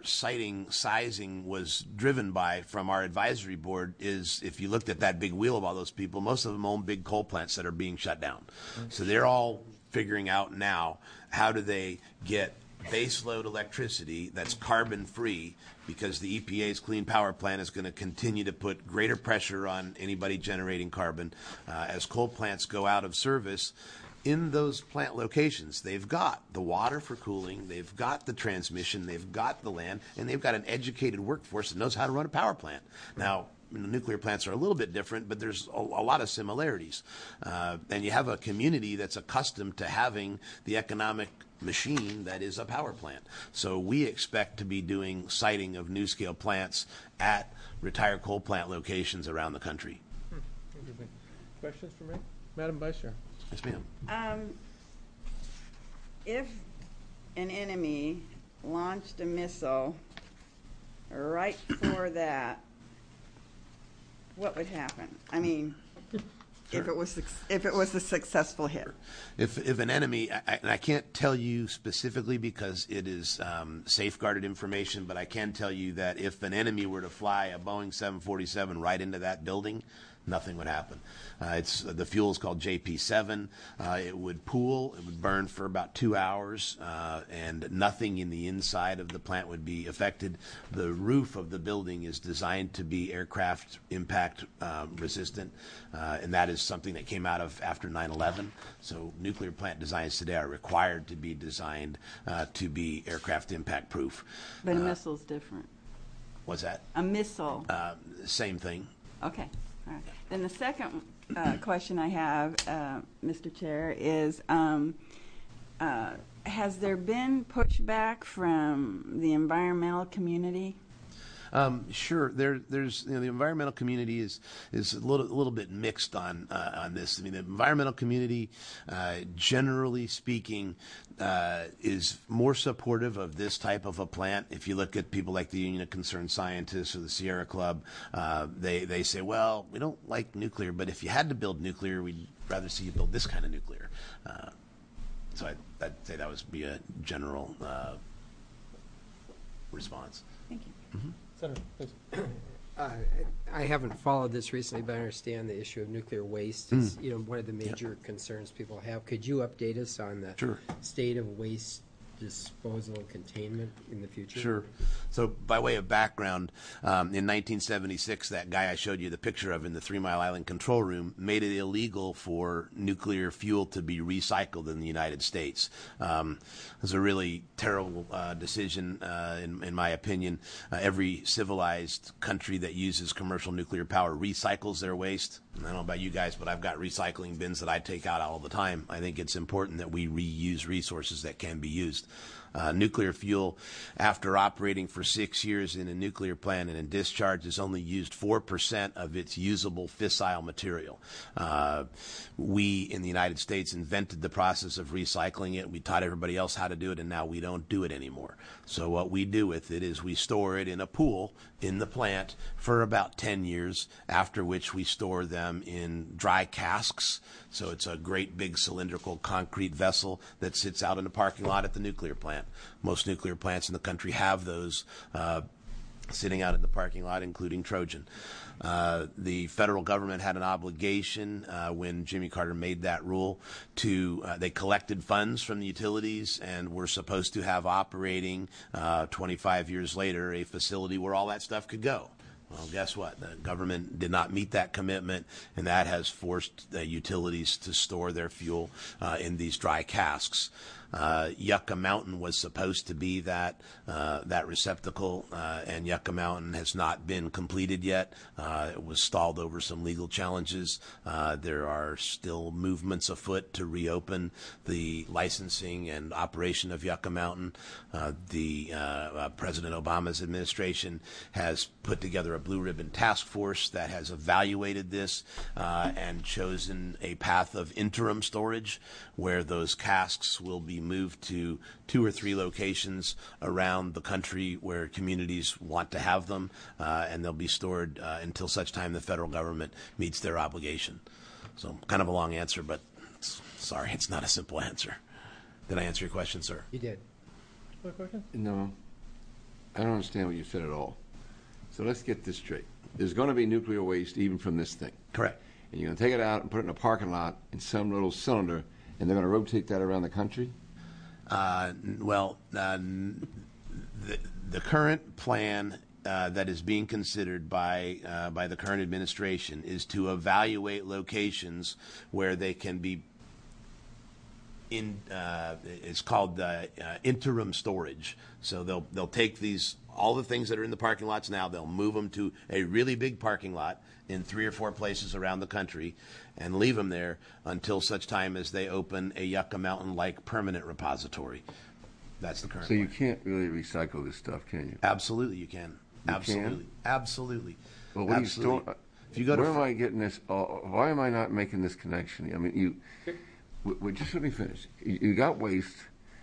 sizing was driven by from our advisory board is, if you looked at that big wheel of all those people, most of them own big coal plants that are being shut down. So they're all figuring out now, how do they get baseload electricity that's carbon-free, because the EPA's Clean Power Plan is going to continue to put greater pressure on anybody generating carbon as coal plants go out of service. In those plant locations, they've got the water for cooling, they've got the transmission, they've got the land, and they've got an educated workforce that knows how to run a power plant. Now, nuclear plants are a little bit different, but there's a lot of similarities. And you have a community that's accustomed to having the economic machine that is a power plant. So we expect to be doing siting of NuScale plants at retired coal plant locations around the country. Questions for me? Madam Vice Chair. Yes, ma'am. If an enemy launched a missile right before that, what would happen? I mean, if it was a successful hit. If an enemy, and I can't tell you specifically because it is safeguarded information, but I can tell you that if an enemy were to fly a Boeing 747 right into that building, nothing would happen. The fuel is called JP7. It would pool. It would burn for about 2 hours, and nothing in the inside of the plant would be affected. The roof of the building is designed to be aircraft impact resistant, and that is something that came out of after 9/11. So nuclear plant designs today are required to be designed to be aircraft impact proof. But a missile's different. What's that? A missile. Same thing. Okay. All right. Then the second question I have, Mr. Chair, is has there been pushback from the environmental community? Sure. There's the environmental community is a little bit mixed on this. I mean, the environmental community, generally speaking, is more supportive of this type of a plant. If you look at people like the Union of Concerned Scientists or the Sierra Club, they say, well, we don't like nuclear, but if you had to build nuclear, we'd rather see you build this kind of nuclear. So I'd say that would be a general response. Thank you. Mm-hmm. Senator, please. I haven't followed this recently, but I understand the issue of nuclear waste is one of the major concerns people have. Could you update us on the Sure. state of waste disposal and containment in the future? Sure. So by way of background, in 1976, that guy I showed you the picture of in the 3 Mile Island control room made it illegal for nuclear fuel to be recycled in the United States. It was a really terrible decision, in my opinion. Every civilized country that uses commercial nuclear power recycles their waste. I don't know about you guys, but I've got recycling bins that I take out all the time. I think it's important that we reuse resources that can be used. Nuclear fuel, after operating for 6 years in a nuclear plant and in discharge, has only used 4% of its usable fissile material. We, in the United States, invented the process of recycling it. We taught everybody else how to do it, and now we don't do it anymore. So what we do with it is we store it in a pool in the plant for about 10 years, after which we store them in dry casks. So it's a great big cylindrical concrete vessel that sits out in the parking lot at the nuclear plant. Most nuclear plants in the country have those sitting out in the parking lot, including Trojan. The federal government had an obligation when Jimmy Carter made that rule to they collected funds from the utilities and were supposed to have operating 25 years later a facility where all that stuff could go. Well, guess what? The government did not meet that commitment, and that has forced the utilities to store their fuel in these dry casks. Yucca Mountain was supposed to be that receptacle, and Yucca Mountain has not been completed yet. It was stalled over some legal challenges. There are still movements afoot to reopen the licensing and operation of Yucca Mountain. President Obama's administration has put together a blue ribbon task force that has evaluated this and chosen a path of interim storage, where those casks will be moved to 2 or 3 locations around the country where communities want to have them, and they'll be stored until such time the federal government meets their obligation. So kind of a long answer, but sorry, it's not a simple answer. Did I answer your question, sir? You did. Other question? No, I don't understand what you said at all. So let's get this straight. There's going to be nuclear waste even from this thing. Correct. And you're going to take it out and put it in a parking lot in some little cylinder, and they're going to rotate that around the country? The current plan that is being considered by the current administration is to evaluate locations where they can be it's called interim storage. So they'll take all the things that are in the parking lots now, they'll move them to a really big parking lot in 3 or 4 places around the country and leave them there until such time as they open a Yucca Mountain-like permanent repository. That's the current So you plan. can't really recycle this stuff, can you? Absolutely, you can. You Absolutely, can? Absolutely. Well, what Absolutely. are you storing? If you go to where am I getting this? Why am I not making this connection? I mean, just let me finish. You got waste,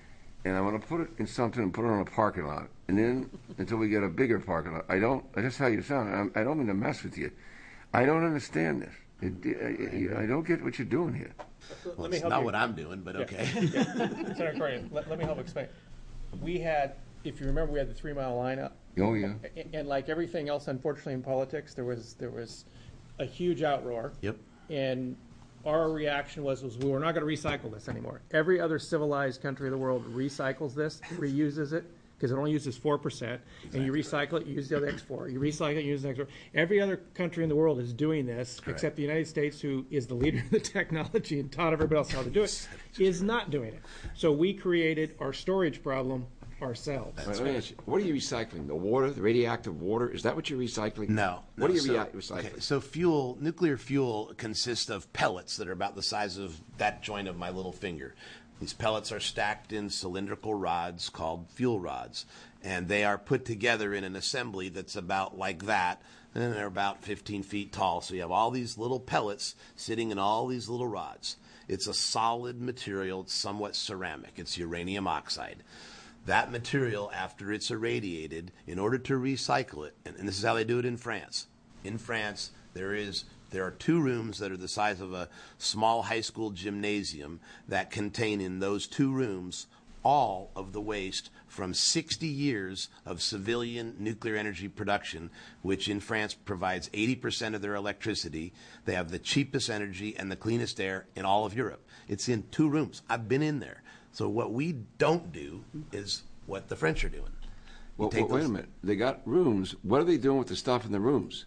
and I want to put it in something and put it on a parking lot, and then until we get a bigger parking lot. That's how you sound. I don't mean to mess with you. I don't understand this. I don't get what you're doing here. Well, it's not what I'm doing, but okay. Senator Corrigan, let me help explain. We had, if you remember, we had the 3 mile lineup. Oh, yeah. And like everything else, unfortunately, in politics, there was a huge outroar. Yep. And our reaction was we were not going to recycle this anymore. Every other civilized country of the world recycles this, reuses it, because it only uses 4%. And you recycle it, you use the other X4. You recycle it, you use the X4. Every other country in the world is doing this, except the United States, who is the leader of the technology and taught everybody else how to do it, is not doing it. So we created our storage problem ourselves. Let me ask you, what are you recycling? The water, the radioactive water? Is that what you're recycling? No. What are you so, recycling? Okay, so nuclear fuel consists of pellets that are about the size of that joint of my little finger. These pellets are stacked in cylindrical rods called fuel rods, and they are put together in an assembly that's about like that, and they're about 15 feet tall. So you have all these little pellets sitting in all these little rods. It's a solid material. It's somewhat ceramic. It's uranium oxide. That material, after it's irradiated, in order to recycle it, and this is how they do it in France. In France, there are 2 rooms that are the size of a small high school gymnasium that contain in those 2 rooms all of the waste from 60 years of civilian nuclear energy production, which in France provides 80% of their electricity. They have the cheapest energy and the cleanest air in all of Europe. It's in 2 rooms. I've been in there. So what we don't do is what the French are doing. Well, wait a minute. They got rooms. What are they doing with the stuff in the rooms?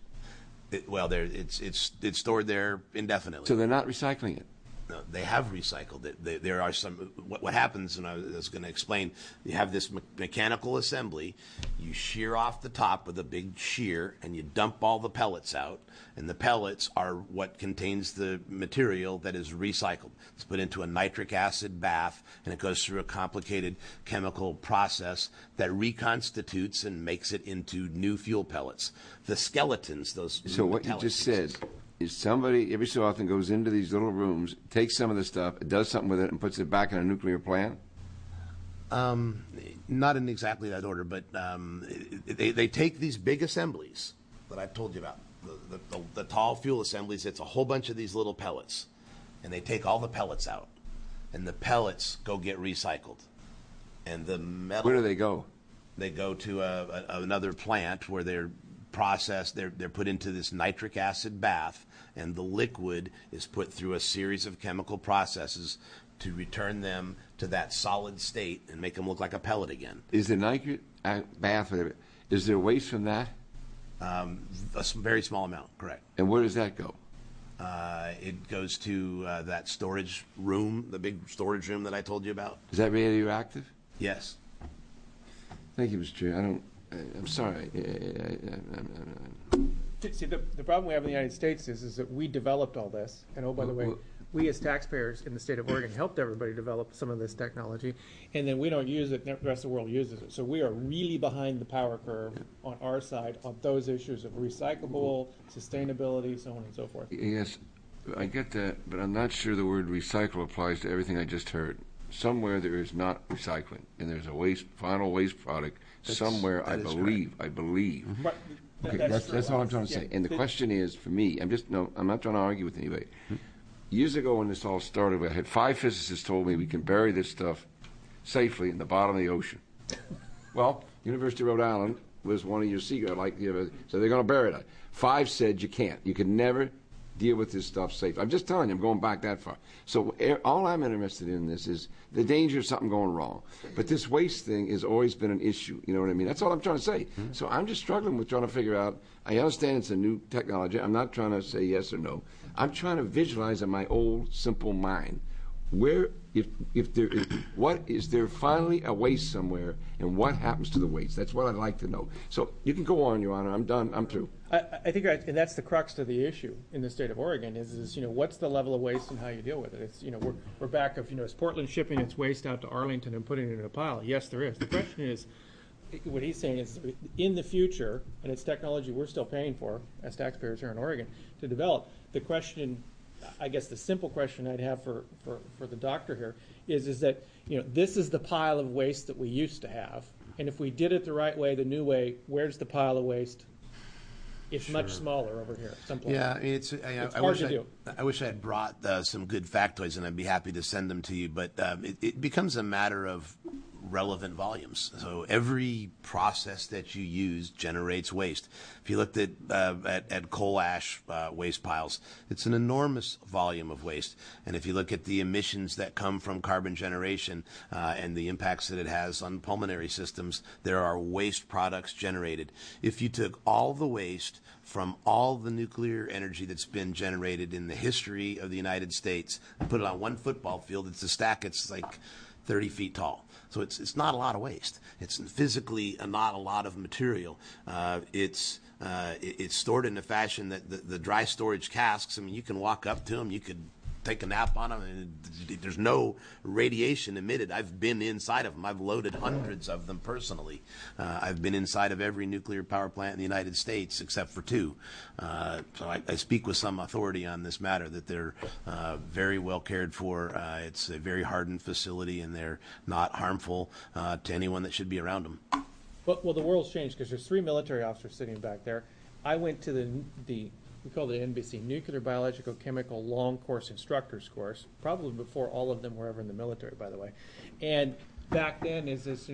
It's stored there indefinitely. So they're not recycling it. No, they have recycled it. There are some. What happens, and I was going to explain. You have this mechanical assembly. You shear off the top with a big shear, and you dump all the pellets out. And the pellets are what contains the material that is recycled. It's put into a nitric acid bath, and it goes through a complicated chemical process that reconstitutes and makes it into new fuel pellets. The skeletons, those. So what you just said is somebody every so often goes into these little rooms, takes some of the stuff, does something with it, and puts it back in a nuclear plant? Not in exactly that order, but they take these big assemblies that I've told you about, the tall fuel assemblies. It's a whole bunch of these little pellets, and they take all the pellets out, and the pellets go get recycled. And the metal... Where do they go? They go to another plant where they're processed. They're put into this nitric acid bath, and the liquid is put through a series of chemical processes to return them to that solid state and make them look like a pellet again. Is the nitric bath, is there waste from that? A very small amount, correct. And where does that go? It goes to that storage room, the big storage room that I told you about. Is that radioactive? Yes. Thank you, Mr. Chair. I'm sorry. See, the problem we have in the United States is that we developed all this, and oh, by the way, we as taxpayers in the state of Oregon helped everybody develop some of this technology, and then we don't use it, and the rest of the world uses it. So we are really behind the power curve on our side on those issues of recyclable, sustainability, so on and so forth. Yes, I get that, but I'm not sure the word recycle applies to everything I just heard. Somewhere there is not recycling, and there's a final waste product somewhere. I believe. Right. Okay, that's all I'm trying to say. And the question is, for me, I'm not trying to argue with anybody. Years ago when this all started, I had 5 physicists told me we can bury this stuff safely in the bottom of the ocean. Well, University of Rhode Island was one of your secret, so they're going to bury it. 5 said you can't. You can never deal with this stuff safe. I'm just telling you, I'm going back that far. So all I'm interested in this is the danger of something going wrong. But this waste thing has always been an issue. You know what I mean? That's all I'm trying to say. So I'm just struggling with trying to figure out. I understand it's a new technology. I'm not trying to say yes or no. I'm trying to visualize in my old simple mind where, if there is, what is there finally a waste somewhere, and what happens to the waste? That's what I'd like to know. So you can go on, Your Honor. I'm done. I'm through. I think, and that's the crux to the issue in the state of Oregon is what's the level of waste and how you deal with it. It's we're back of is Portland shipping its waste out to Arlington and putting it in a pile? Yes, there is. The question is, what he's saying is, in the future, and it's technology we're still paying for as taxpayers here in Oregon to develop. The question I guess the simple question I'd have for the doctor here is that, this is the pile of waste that we used to have. And if we did it the right way, the new way, where's the pile of waste? It's much smaller over here. Someplace. Yeah, I mean, it's I hard wish to do. I wish I had brought some good factoids, and I'd be happy to send them to you. But it becomes a matter of relevant volumes. So every process that you use generates waste. If you looked at coal ash waste piles, it's an enormous volume of waste. And if you look at the emissions that come from carbon generation and the impacts that it has on pulmonary systems, there are waste products generated. If you took all the waste from all the nuclear energy that's been generated in the history of the United States and put it on one football field, it's a stack, it's like 30 feet tall. So it's not a lot of waste. It's physically not a lot of material. It's stored in a fashion that the dry storage casks, I mean, you can walk up to them, you could take a nap on them, and there's no radiation emitted. I've been inside of them. I've loaded hundreds of them personally. I've been inside of every nuclear power plant in the United States except for 2. So I speak with some authority on this matter that they're very well cared for. It's a very hardened facility, and they're not harmful to anyone that should be around them. Well, the world's changed because there's 3 military officers sitting back there. I went to the we called it NBC, Nuclear Biological Chemical Long Course Instructors course, probably before all of them were ever in the military, by the way. And back then,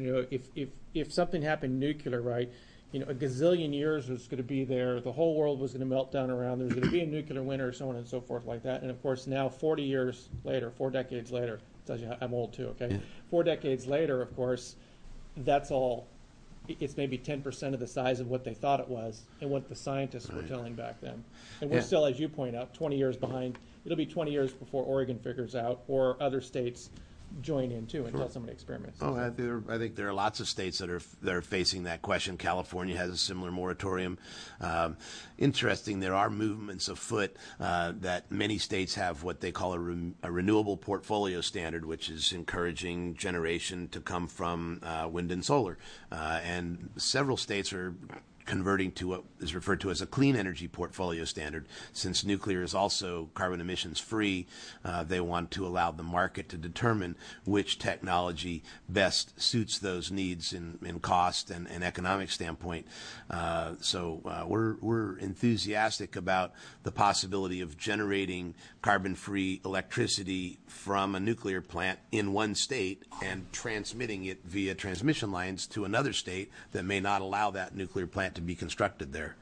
if something happened nuclear, right, a gazillion years was going to be there. The whole world was going to melt down around. There was going to be a nuclear winter, so on and so forth like that. And of course, now 40 years later, 4 decades later, tells you I'm old too, okay? Yeah. 4 decades later, of course, that's all. It's maybe 10% of the size of what they thought it was and what the scientists were telling back then. And we're still, as you point out, 20 years behind. It'll be 20 years before Oregon figures out or other states join in too until somebody experiments. Oh, I think there are lots of states that are facing that question. California has a similar moratorium. Interesting, there are movements afoot that many states have what they call a renewable portfolio standard, which is encouraging generation to come from wind and solar. And several states are converting to what is referred to as a clean energy portfolio standard. Since nuclear is also carbon emissions free, they want to allow the market to determine which technology best suits those needs in cost and economic standpoint. So we're enthusiastic about the possibility of generating carbon-free electricity from a nuclear plant in one state and transmitting it via transmission lines to another state that may not allow that nuclear plant to be constructed there.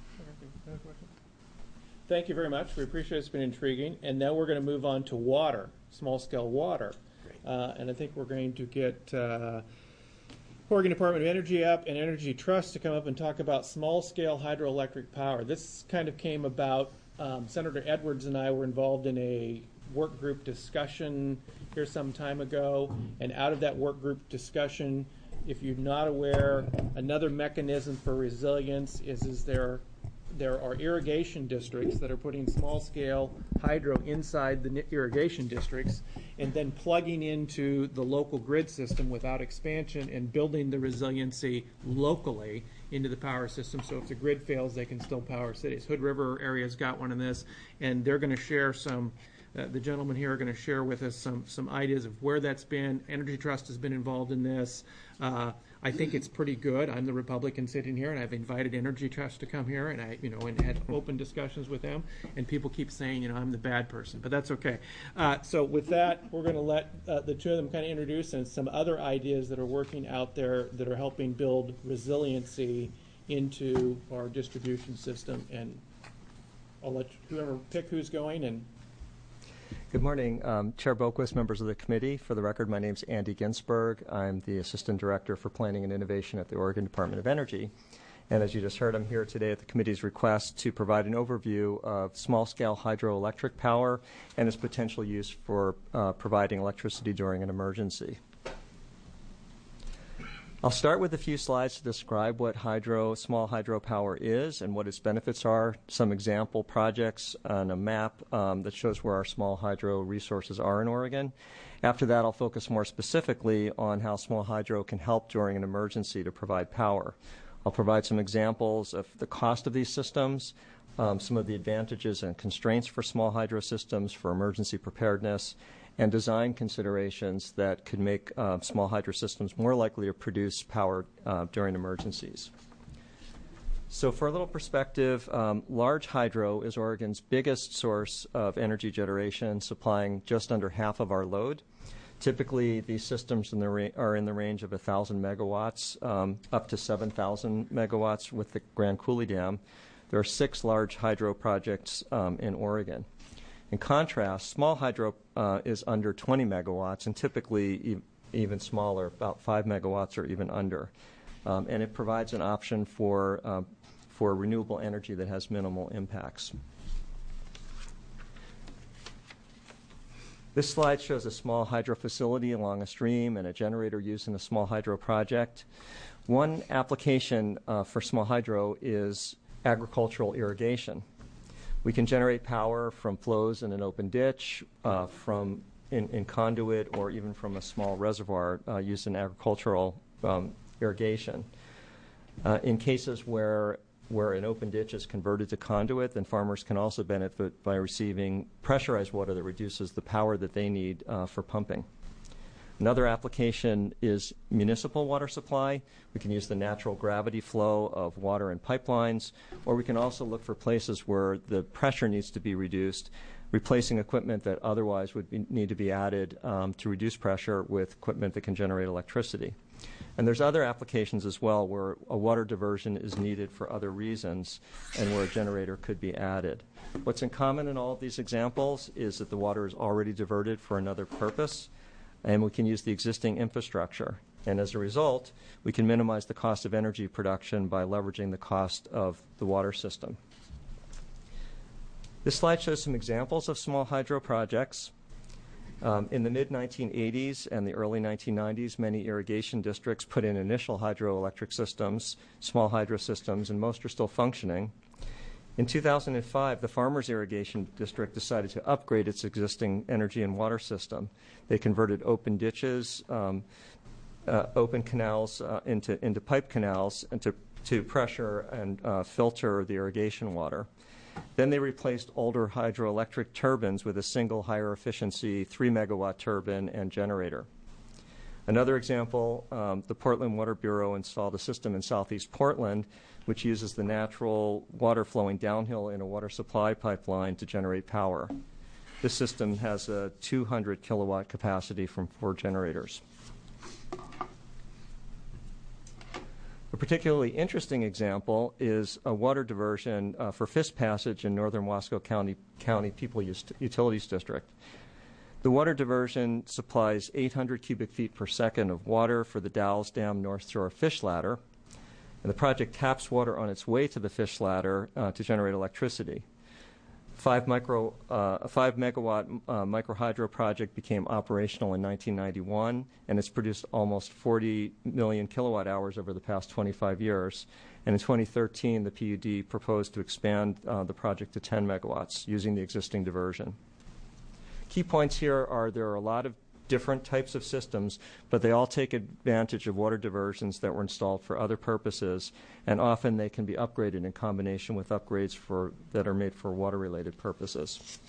Thank you very much. We appreciate it. It's been intriguing. And now we're going to move on to water, small-scale water. And I think we're going to get Oregon Department of Energy up and Energy Trust to come up and talk about small-scale hydroelectric power. This kind of came about, Senator Edwards and I were involved in a work group discussion here some time ago. And out of that work group discussion, if you're not aware, another mechanism for resilience is there are irrigation districts that are putting small-scale hydro inside the irrigation districts and then plugging into the local grid system without expansion and building the resiliency locally into the power system. So if the grid fails, they can still power cities. Hood River area's got one in this, and they're going to share some. The gentlemen here are going to share with us some ideas of where that's been. Energy Trust has been involved in this. I think it's pretty good. I'm the Republican sitting here, and I've invited Energy Trust to come here, and and had open discussions with them. And people keep saying, I'm the bad person, but that's okay. So with that, we're going to let the two of them kind of introduce and some other ideas that are working out there that are helping build resiliency into our distribution system. And I'll let whoever pick who's going. And good morning, Chair Boquist, members of the committee. For the record, my name is Andy Ginsberg. I'm the Assistant Director for Planning and Innovation at the Oregon Department of Energy. And as you just heard, I'm here today at the committee's request to provide an overview of small-scale hydroelectric power and its potential use for providing electricity during an emergency. I'll start with a few slides to describe what small hydropower is and what its benefits are, some example projects on a map that shows where our small hydro resources are in Oregon. After that, I'll focus more specifically on how small hydro can help during an emergency to provide power. I'll provide some examples of the cost of these systems, some of the advantages and constraints for small hydro systems for emergency preparedness, and design considerations that could make small hydro systems more likely to produce power during emergencies. So for a little perspective, large hydro is Oregon's biggest source of energy generation, supplying just under half of our load. Typically, these systems are in the range of 1,000 megawatts up to 7,000 megawatts with the Grand Coulee Dam. There are 6 large hydro projects in Oregon. In contrast, small hydro is under 20 megawatts and typically even smaller, about 5 megawatts or even under. And it provides an option for renewable energy that has minimal impacts. This slide shows a small hydro facility along a stream and a generator used in a small hydro project. One application for small hydro is agricultural irrigation. We can generate power from flows in an open ditch, from in conduit, or even from a small reservoir used in agricultural irrigation. In cases where an open ditch is converted to conduit, then farmers can also benefit by receiving pressurized water that reduces the power that they need for pumping. Another application is municipal water supply. We can use the natural gravity flow of water in pipelines, or we can also look for places where the pressure needs to be reduced, replacing equipment that otherwise would need to be added to reduce pressure with equipment that can generate electricity. And there's other applications as well where a water diversion is needed for other reasons and where a generator could be added. What's in common in all of these examples is that the water is already diverted for another purpose, and we can use the existing infrastructure. And as a result, we can minimize the cost of energy production by leveraging the cost of the water system. This slide shows some examples of small hydro projects. In the mid-1980s and the early 1990s, many irrigation districts put in initial hydroelectric systems, small hydro systems, and most are still functioning. In 2005, the Farmers Irrigation District decided to upgrade its existing energy and water system. They converted open ditches, open canals into pipe canals, and to pressure and filter the irrigation water. Then they replaced older hydroelectric turbines with a single higher efficiency 3-megawatt turbine and generator. Another example, the Portland Water Bureau installed a system in southeast Portland which uses the natural water flowing downhill in a water supply pipeline to generate power. This system has a 200 kilowatt capacity from 4 generators. A particularly interesting example is a water diversion for Fisk Passage in northern Wasco County People Utilities District. The water diversion supplies 800 cubic feet per second of water for the Dalles Dam North Shore Fish Ladder, and the project taps water on its way to the fish ladder to generate electricity. A 5 megawatt microhydro project became operational in 1991, and it's produced almost 40 million kilowatt hours over the past 25 years. And in 2013, the PUD proposed to expand the project to 10 megawatts using the existing diversion. Key points here are there are a lot of different types of systems, but they all take advantage of water diversions that were installed for other purposes, and often they can be upgraded in combination with upgrades that are made for water-related purposes.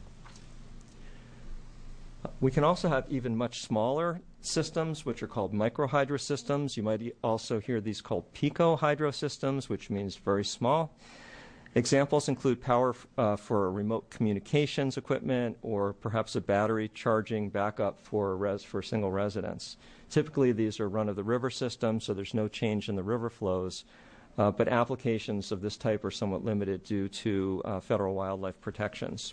We can also have even much smaller systems, which are called microhydro systems. You might also hear these called pico-hydro systems, which means very small. Examples include power for remote communications equipment or perhaps a battery charging backup for single residence. Typically, these are run-of-the-river systems, so there's no change in the river flows, but applications of this type are somewhat limited due to federal wildlife protections.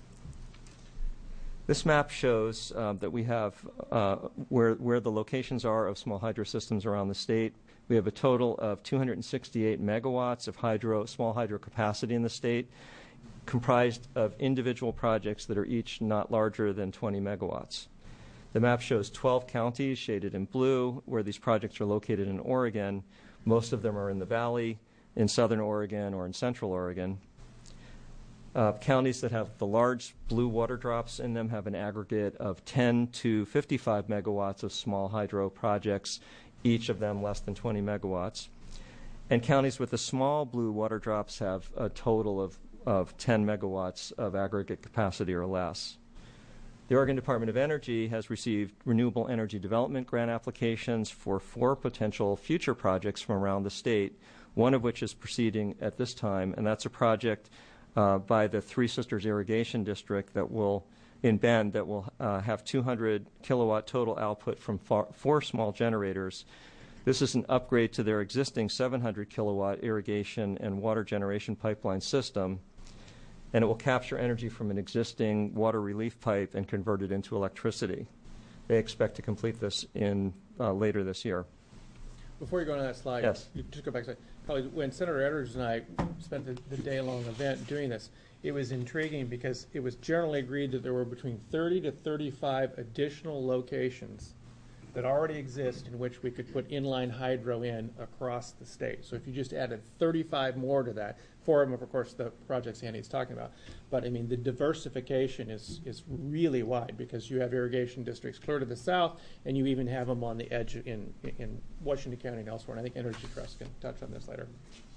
This map shows that we have where the locations are of small hydro systems around the state. We have a total of 268 megawatts of small hydro capacity in the state, comprised of individual projects that are each not larger than 20 megawatts. The map shows 12 counties shaded in blue where these projects are located in Oregon. Most of them are in the valley, in southern Oregon, or in central Oregon. Counties that have the large blue water drops in them have an aggregate of 10 to 55 megawatts of small hydro projects, each of them less than 20 megawatts. And counties with the small blue water drops have a total of of 10 megawatts of aggregate capacity or less. The Oregon Department of Energy has received renewable energy development grant applications for 4 potential future projects from around the state, one of which is proceeding at this time, and that's a project by the Three Sisters Irrigation District in Bend that will have 200 kilowatt total output from 4 small generators. This is an upgrade to their existing 700 kilowatt irrigation and water generation pipeline system, and it will capture energy from an existing water relief pipe and convert it into electricity. They expect to complete this in later this year. Before you go on that slide, Yes. you just go back a second. Probably when Senator Edwards and I spent the day-long event doing this, it was intriguing because it was generally agreed that there were between 30 to 35 additional locations that already exist in which we could put inline hydro in across the state. So if you just added 35 more to that, 4 of them, of course, the projects Andy's talking about. But, I mean, the diversification is really wide because you have irrigation districts clear to the south, and you even have them on the edge in Washington County and elsewhere. And I think Energy Trust can touch on this later.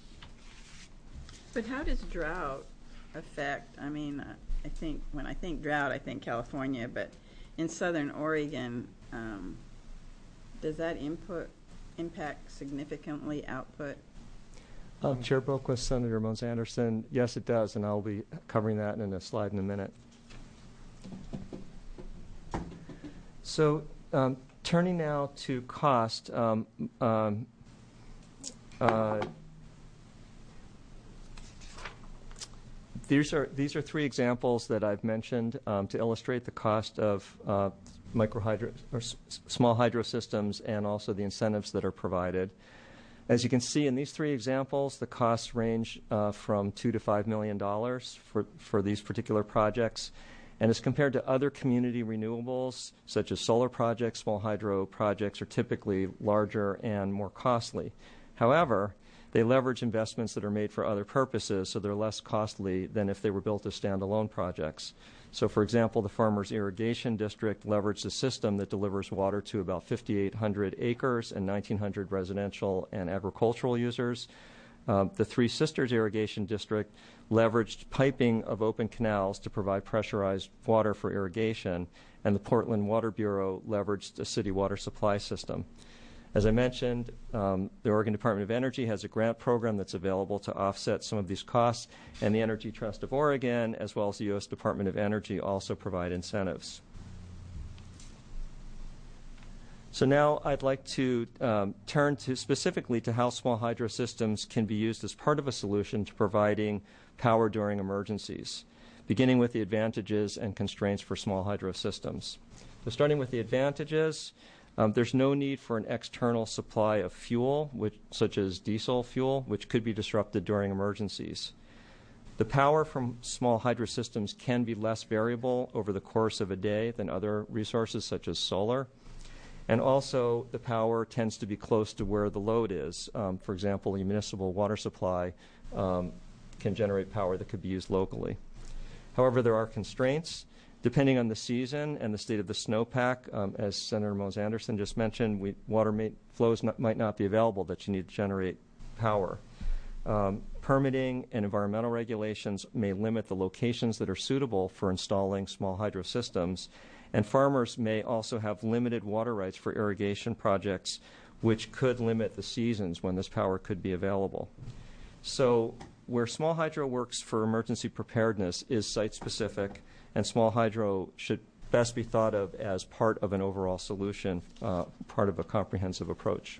But how does drought affect, I mean, I think when I think drought, I think California, but in southern Oregon, does that impact significantly output? Chair Boquist, Senator Mose Anderson, yes, it does, and I'll be covering that in a slide in a minute. So turning now to cost, these are 3 examples that I've mentioned to illustrate the cost of small hydro systems and also the incentives that are provided. As you can see in these 3 examples, the costs range from $2 to $5 million for these particular projects. And as compared to other community renewables, such as solar projects, small hydro projects are typically larger and more costly. However, they leverage investments that are made for other purposes, so they're less costly than if they were built as standalone projects. So, for example, the Farmers Irrigation District leveraged a system that delivers water to about 5,800 acres and 1,900 residential and agricultural users. The Three Sisters Irrigation District leveraged piping of open canals to provide pressurized water for irrigation, and the Portland Water Bureau leveraged a city water supply system. As I mentioned, the Oregon Department of Energy has a grant program that's available to offset some of these costs, and the Energy Trust of Oregon, as well as the U.S. Department of Energy, also provide incentives. So now I'd like to turn specifically to how small hydro systems can be used as part of a solution to providing power during emergencies, beginning with the advantages and constraints for small hydro systems. So starting with the advantages, there's no need for an external supply of fuel, such as diesel fuel, which could be disrupted during emergencies. The power from small hydro systems can be less variable over the course of a day than other resources, such as solar. And also, the power tends to be close to where the load is. For example, a municipal water supply can generate power that could be used locally. However, there are constraints. Depending on the season and the state of the snowpack, as Senator Mose Anderson just mentioned, water flows might not be available that you need to generate power. Permitting and environmental regulations may limit the locations that are suitable for installing small hydro systems, and farmers may also have limited water rights for irrigation projects, which could limit the seasons when this power could be available. So where small hydro works for emergency preparedness is site-specific, and small hydro should best be thought of as part of an overall solution, part of a comprehensive approach.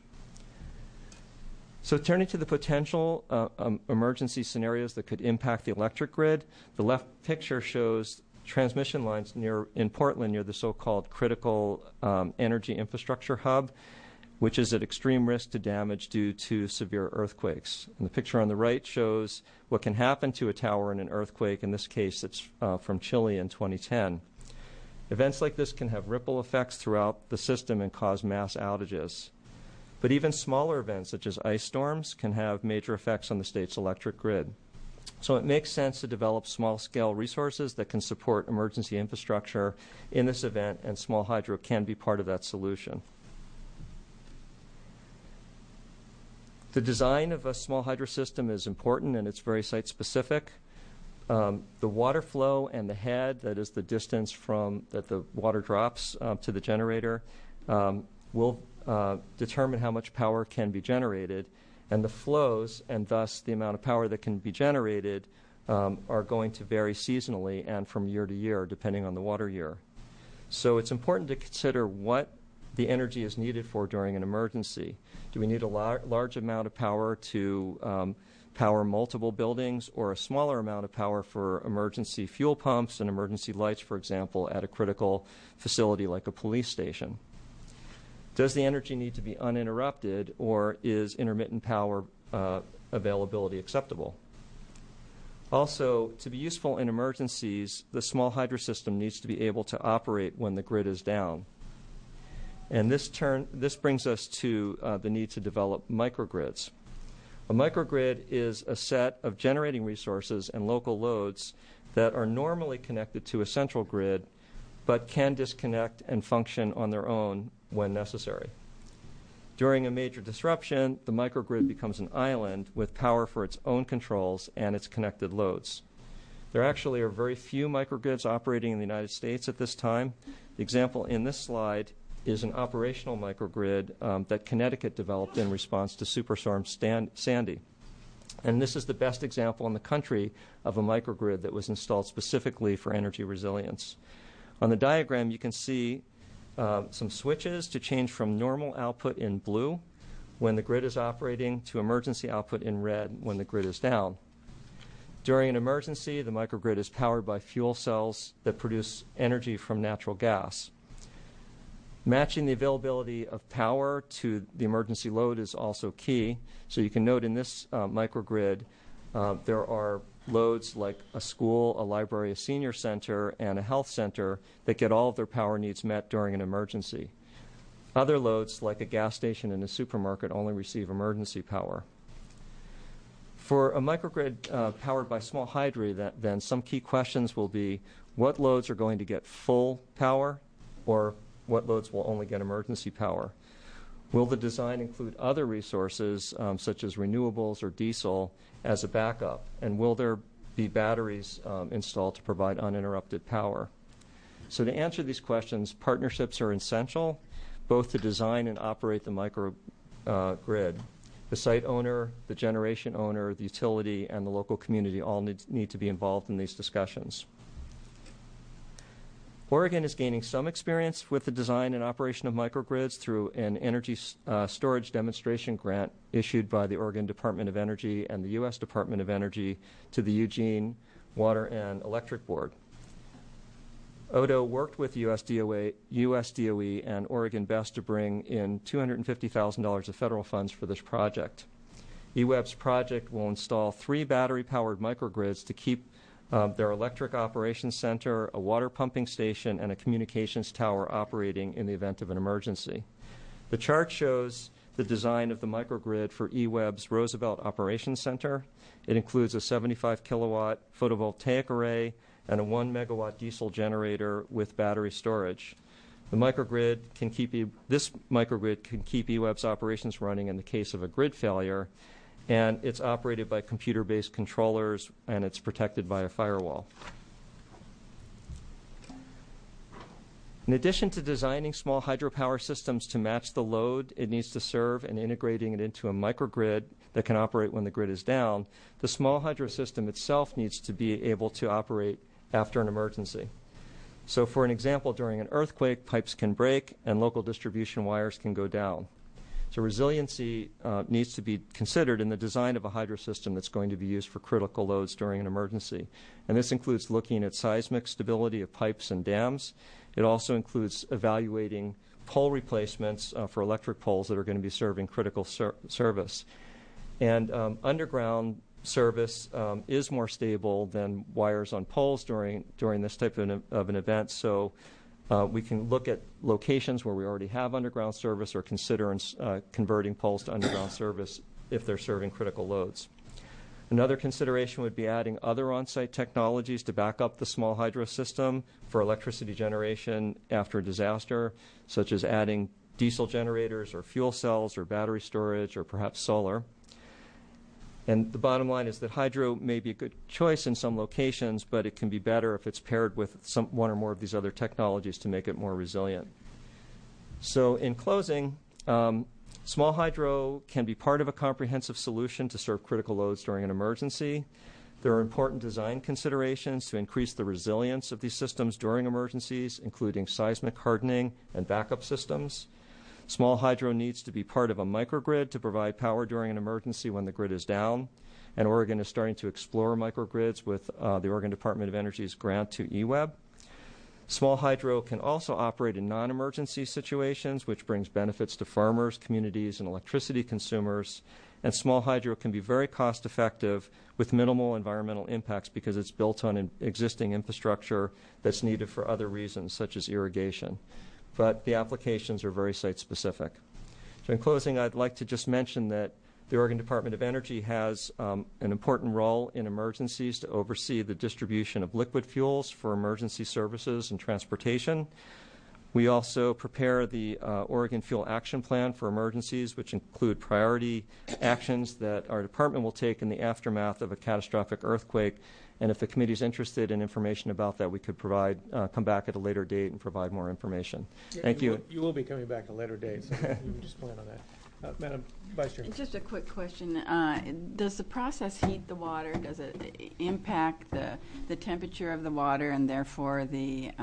So turning to the potential emergency scenarios that could impact the electric grid, the left picture shows transmission lines in Portland near the so-called critical energy infrastructure hub, which is at extreme risk to damage due to severe earthquakes. And the picture on the right shows what can happen to a tower in an earthquake. In this case, it's from Chile in 2010. Events like this can have ripple effects throughout the system and cause mass outages. But even smaller events, such as ice storms, can have major effects on the state's electric grid. So it makes sense to develop small-scale resources that can support emergency infrastructure in this event, and small hydro can be part of that solution. The design of a small hydro system is important, and it's very site-specific. the water flow and the head, that is the distance from that the water drops to the generator, will determine how much power can be generated. And the flows, and thus the amount of power that can be generated, are going to vary seasonally and from year to year, depending on the water year. So it's important to consider what the energy is needed for during an emergency. Do we need a large amount of power to power multiple buildings, or a smaller amount of power for emergency fuel pumps and emergency lights, for example, at a critical facility like a police station? Does the energy need to be uninterrupted, or is intermittent power availability acceptable? Also, to be useful in emergencies, the small hydro system needs to be able to operate when the grid is down. And this brings us to the need to develop microgrids. A microgrid is a set of generating resources and local loads that are normally connected to a central grid, but can disconnect and function on their own when necessary. During a major disruption, the microgrid becomes an island with power for its own controls and its connected loads. There actually are very few microgrids operating in the United States at this time. The example in this slide is an operational microgrid that Connecticut developed in response to Superstorm Sandy. And this is the best example in the country of a microgrid that was installed specifically for energy resilience. On the diagram, you can see some switches to change from normal output in blue when the grid is operating to emergency output in red when the grid is down. During an emergency, the microgrid is powered by fuel cells that produce energy from natural gas. Matching the availability of power to the emergency load is also key. So you can note in this microgrid, there are loads like a school, a library, a senior center, and a health center that get all of their power needs met during an emergency. Other loads, like a gas station and a supermarket, only receive emergency power. For a microgrid powered by small hydro, then some key questions will be what loads are going to get full power, or what loads will only get emergency power? Will the design include other resources, such as renewables or diesel, as a backup? And will there be batteries installed to provide uninterrupted power? So to answer these questions, partnerships are essential, both to design and operate the microgrid. The site owner, the generation owner, the utility, and the local community all need to be involved in these discussions. Oregon is gaining some experience with the design and operation of microgrids through an energy storage demonstration grant issued by the Oregon Department of Energy and the U.S. Department of Energy to the Eugene Water and Electric Board. ODO worked with US DOE and Oregon Best to bring in $250,000 of federal funds for this project. EWEB's project will install 3 battery-powered microgrids to keep their electric operations center, a water pumping station, and a communications tower operating in the event of an emergency. The chart shows the design of the microgrid for EWEB's Roosevelt Operations Center. It includes a 75 kilowatt photovoltaic array and a 1 megawatt diesel generator with battery storage. This microgrid can keep EWEB's operations running in the case of a grid failure, and it's operated by computer-based controllers, and it's protected by a firewall. In addition to designing small hydropower systems to match the load it needs to serve and integrating it into a microgrid that can operate when the grid is down, the small hydro system itself needs to be able to operate after an emergency. So for an example, during an earthquake, pipes can break and local distribution wires can go down. So resiliency needs to be considered in the design of a hydro system that's going to be used for critical loads during an emergency. And this includes looking at seismic stability of pipes and dams. It also includes evaluating pole replacements for electric poles that are going to be serving critical service. And underground service is more stable than wires on poles during this type of an event. So we can look at locations where we already have underground service or consider converting poles to underground service if they're serving critical loads. Another consideration would be adding other on-site technologies to back up the small hydro system for electricity generation after a disaster, such as adding diesel generators or fuel cells or battery storage or perhaps solar. And the bottom line is that hydro may be a good choice in some locations, but it can be better if it's paired with one or more of these other technologies to make it more resilient. So in closing, small hydro can be part of a comprehensive solution to serve critical loads during an emergency. There are important design considerations to increase the resilience of these systems during emergencies, including seismic hardening and backup systems. Small hydro needs to be part of a microgrid to provide power during an emergency when the grid is down. And Oregon is starting to explore microgrids with the Oregon Department of Energy's grant to EWEB. Small hydro can also operate in non-emergency situations, which brings benefits to farmers, communities, and electricity consumers. And small hydro can be very cost-effective with minimal environmental impacts because it's built on existing infrastructure that's needed for other reasons, such as irrigation. But the applications are very site-specific. So in closing, I'd like to just mention that the Oregon Department of Energy has an important role in emergencies to oversee the distribution of liquid fuels for emergency services and transportation. We also prepare the Oregon Fuel Action Plan for emergencies, which include priority actions that our department will take in the aftermath of a catastrophic earthquake. And if the committee is interested in information about that, we could come back at a later date and provide more information. Thank you. You will be coming back at a later date, so you can just plan on that. Madam Vice Chair. Just a quick question. Does the process heat the water? Does it impact the temperature of the water and therefore the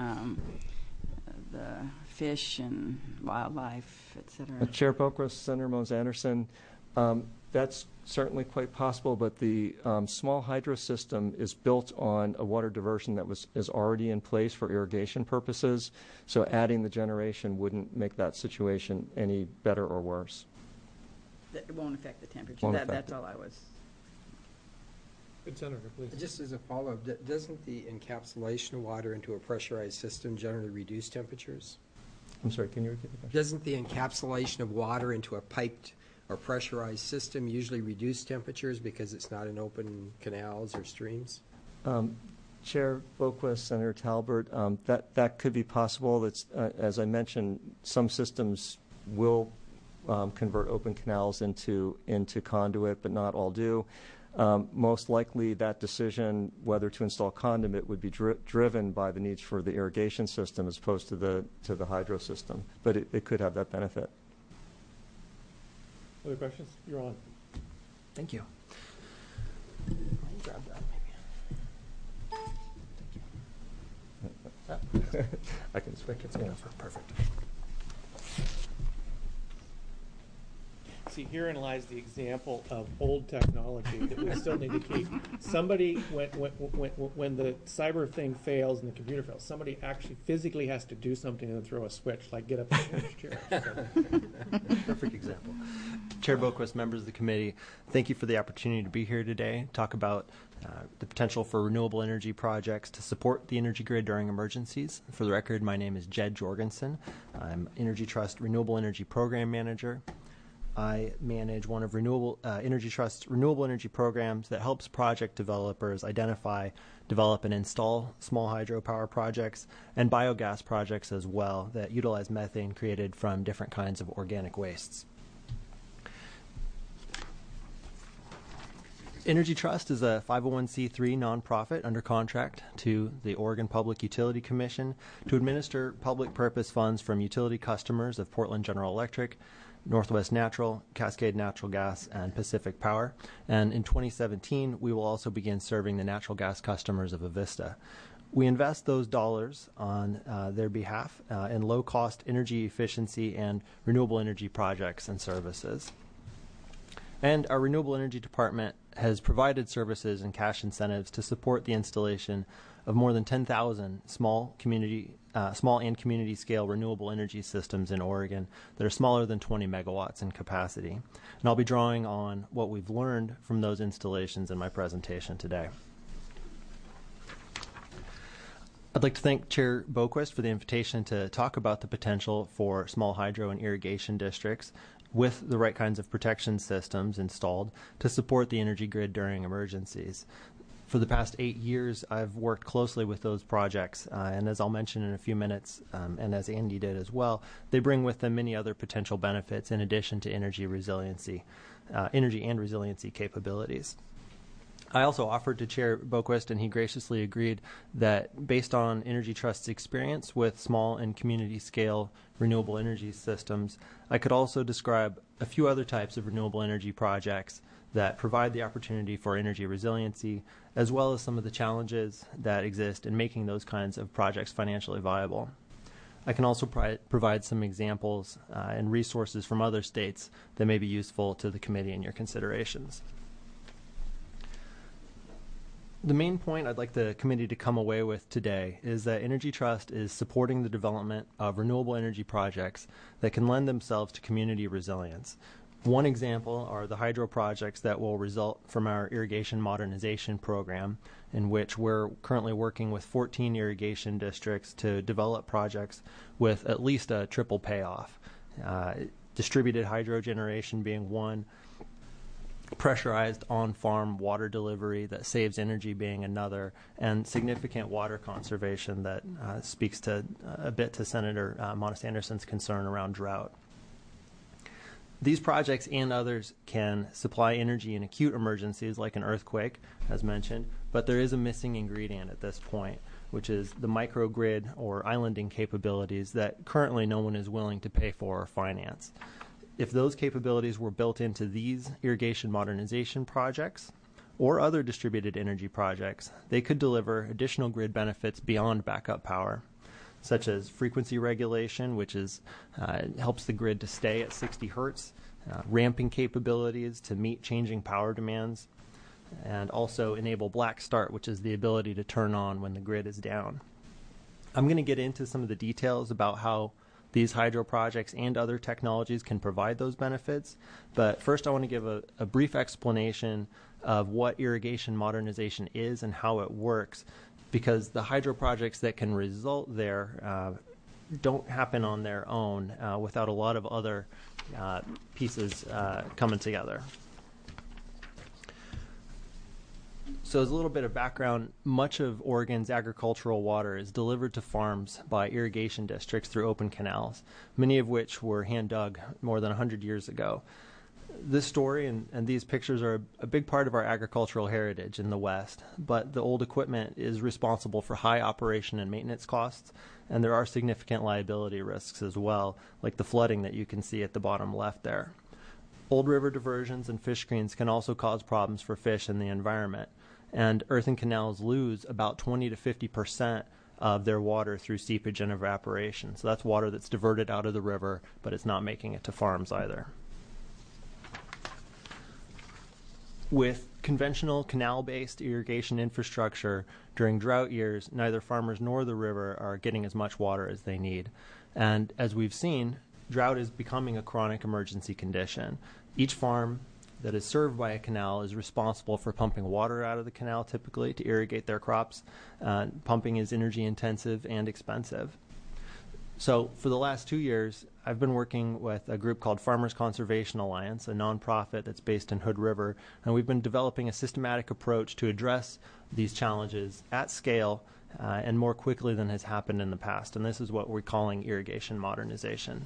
fish and wildlife, et cetera? Chair Boquist, Senator Mose Anderson, that's certainly quite possible, but the small hydro system is built on a water diversion that is already in place for irrigation purposes, so adding the generation wouldn't make that situation any better or worse. It won't affect the temperature. That's all I was. Good Senator, please. Just as a follow-up, doesn't the encapsulation of water into a pressurized system generally reduce temperatures? I'm sorry, can you repeat the question? Doesn't the encapsulation of water into a piped or pressurized system usually reduce temperatures because it's not in open canals or streams? Chair Boquist, Senator Talbert, that could be possible. That's, as I mentioned, some systems will convert open canals into conduit, but not all do. Most likely that decision whether to install conduit would be driven by the needs for the irrigation system as opposed to the hydro system, but it could have that benefit. Other questions? You're on. Thank you. Grab that maybe. I can switch it. Yeah, perfect. See, herein lies the example of old technology that we still need to keep. Somebody, when the cyber thing fails and the computer fails, somebody actually physically has to do something and throw a switch, like get up and switch chair. So. Perfect example. Chair Boquist, members of the committee, thank you for the opportunity to be here today, talk about the potential for renewable energy projects to support the energy grid during emergencies. For the record, my name is Jed Jorgensen. I'm Energy Trust Renewable Energy Program Manager. I manage one of Energy Trust's renewable energy programs that helps project developers identify, develop, and install small hydropower projects and biogas projects as well that utilize methane created from different kinds of organic wastes. Energy Trust is a 501c3 nonprofit under contract to the Oregon Public Utility Commission to administer public purpose funds from utility customers of Portland General Electric, Northwest Natural, Cascade Natural Gas, and Pacific Power. And in 2017, we will also begin serving the natural gas customers of Avista. We invest those dollars on their behalf in low-cost energy efficiency and renewable energy projects and services. And our renewable energy department has provided services and cash incentives to support the installation of more than 10,000 small and community scale renewable energy systems in Oregon that are smaller than 20 megawatts in capacity. And I'll be drawing on what we've learned from those installations in my presentation today. I'd like to thank Chair Boquist for the invitation to talk about the potential for small hydro and irrigation districts with the right kinds of protection systems installed to support the energy grid during emergencies. For the past 8 years, I've worked closely with those projects, and as I'll mention in a few minutes, and as Andy did as well, they bring with them many other potential benefits in addition to energy resiliency. energy and resiliency capabilities. I also offered to Chair Boquist, and he graciously agreed, that based on Energy Trust's experience with small and community-scale renewable energy systems, I could also describe a few other types of renewable energy projects that provide the opportunity for energy resiliency, as well as some of the challenges that exist in making those kinds of projects financially viable. I can also provide some examples and resources from other states that may be useful to the committee in your considerations. The main point I'd like the committee to come away with today is that Energy Trust is supporting the development of renewable energy projects that can lend themselves to community resilience. One example are the hydro projects that will result from our irrigation modernization program, in which we're currently working with 14 irrigation districts to develop projects with at least a triple payoff. Distributed hydro generation being one, pressurized on-farm water delivery that saves energy being another, and significant water conservation that speaks to a bit to Senator Monis Anderson's concern around drought. These projects and others can supply energy in acute emergencies like an earthquake, as mentioned, but there is a missing ingredient at this point, which is the microgrid or islanding capabilities that currently no one is willing to pay for or finance. If those capabilities were built into these irrigation modernization projects or other distributed energy projects, they could deliver additional grid benefits beyond backup power, such as frequency regulation, which helps the grid to stay at 60 hertz, ramping capabilities to meet changing power demands, and also enable black start, which is the ability to turn on when the grid is down. I'm going to get into some of the details about how these hydro projects and other technologies can provide those benefits. But first I want to give a brief explanation of what irrigation modernization is and how it works, because the hydro projects that can result there don't happen on their own without a lot of other pieces coming together. So as a little bit of background, much of Oregon's agricultural water is delivered to farms by irrigation districts through open canals, many of which were hand dug more than 100 years ago. This story and these pictures are a big part of our agricultural heritage in the West, but the old equipment is responsible for high operation and maintenance costs, and there are significant liability risks as well, like the flooding that you can see at the bottom left there. Old river diversions and fish screens can also cause problems for fish in the environment, and earthen canals lose about 20 to 50% of their water through seepage and evaporation. So that's water that's diverted out of the river, but it's not making it to farms either. With conventional canal-based irrigation infrastructure, during drought years, neither farmers nor the river are getting as much water as they need. And as we've seen, drought is becoming a chronic emergency condition. Each farm that is served by a canal is responsible for pumping water out of the canal typically to irrigate their crops. Pumping is energy intensive and expensive. So for the last 2 years, I've been working with a group called Farmers Conservation Alliance, a nonprofit that's based in Hood River, and we've been developing a systematic approach to address these challenges at scale and more quickly than has happened in the past. And this is what we're calling irrigation modernization.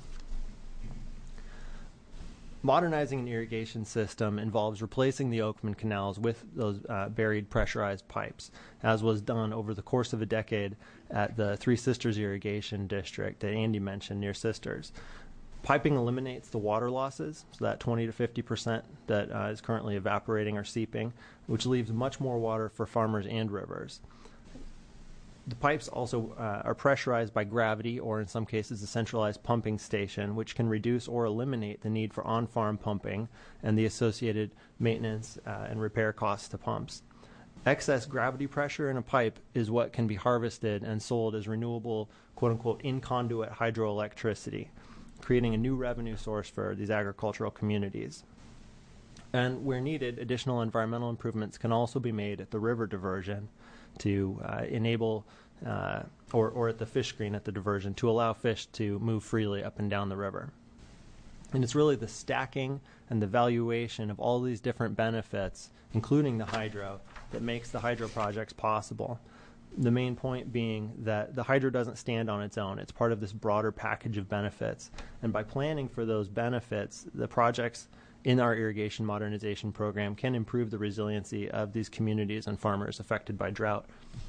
Modernizing an irrigation system involves replacing the Oakman canals with those buried pressurized pipes, as was done over the course of a decade at the Three Sisters Irrigation District that Andy mentioned near Sisters. Piping eliminates the water losses, so that 20 to 50% that is currently evaporating or seeping, which leaves much more water for farmers and rivers. The pipes also are pressurized by gravity, or in some cases a centralized pumping station, which can reduce or eliminate the need for on-farm pumping and the associated maintenance and repair costs to pumps. Excess gravity pressure in a pipe is what can be harvested and sold as renewable, quote-unquote, in-conduit hydroelectricity, creating a new revenue source for these agricultural communities. And where needed, additional environmental improvements can also be made at the river diversion to enable, or at the fish screen at the diversion, to allow fish to move freely up and down the river. And it's really the stacking and the valuation of all these different benefits, including the hydro, that makes the hydro projects possible. The main point being that the hydro doesn't stand on its own. It's part of this broader package of benefits. And by planning for those benefits, the projects in our irrigation modernization program can improve the resiliency of these communities and farmers affected by drought.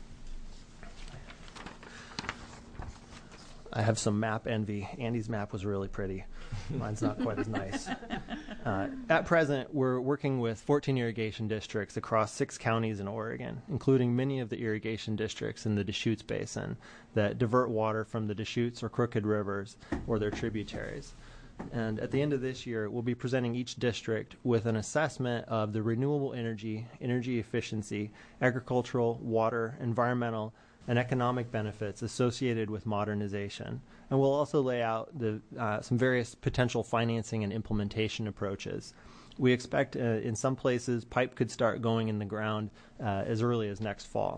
I have some map envy. Andy's map was really pretty. Mine's not quite as nice. At present, we're working with 14 irrigation districts across 6 counties in Oregon, including many of the irrigation districts in the Deschutes Basin that divert water from the Deschutes or Crooked Rivers or their tributaries. And at the end of this year, we'll be presenting each district with an assessment of the renewable energy, energy efficiency, agricultural, water, environmental, and economic benefits associated with modernization. And we'll also lay out some various potential financing and implementation approaches. We expect in some places pipe could start going in the ground as early as next fall.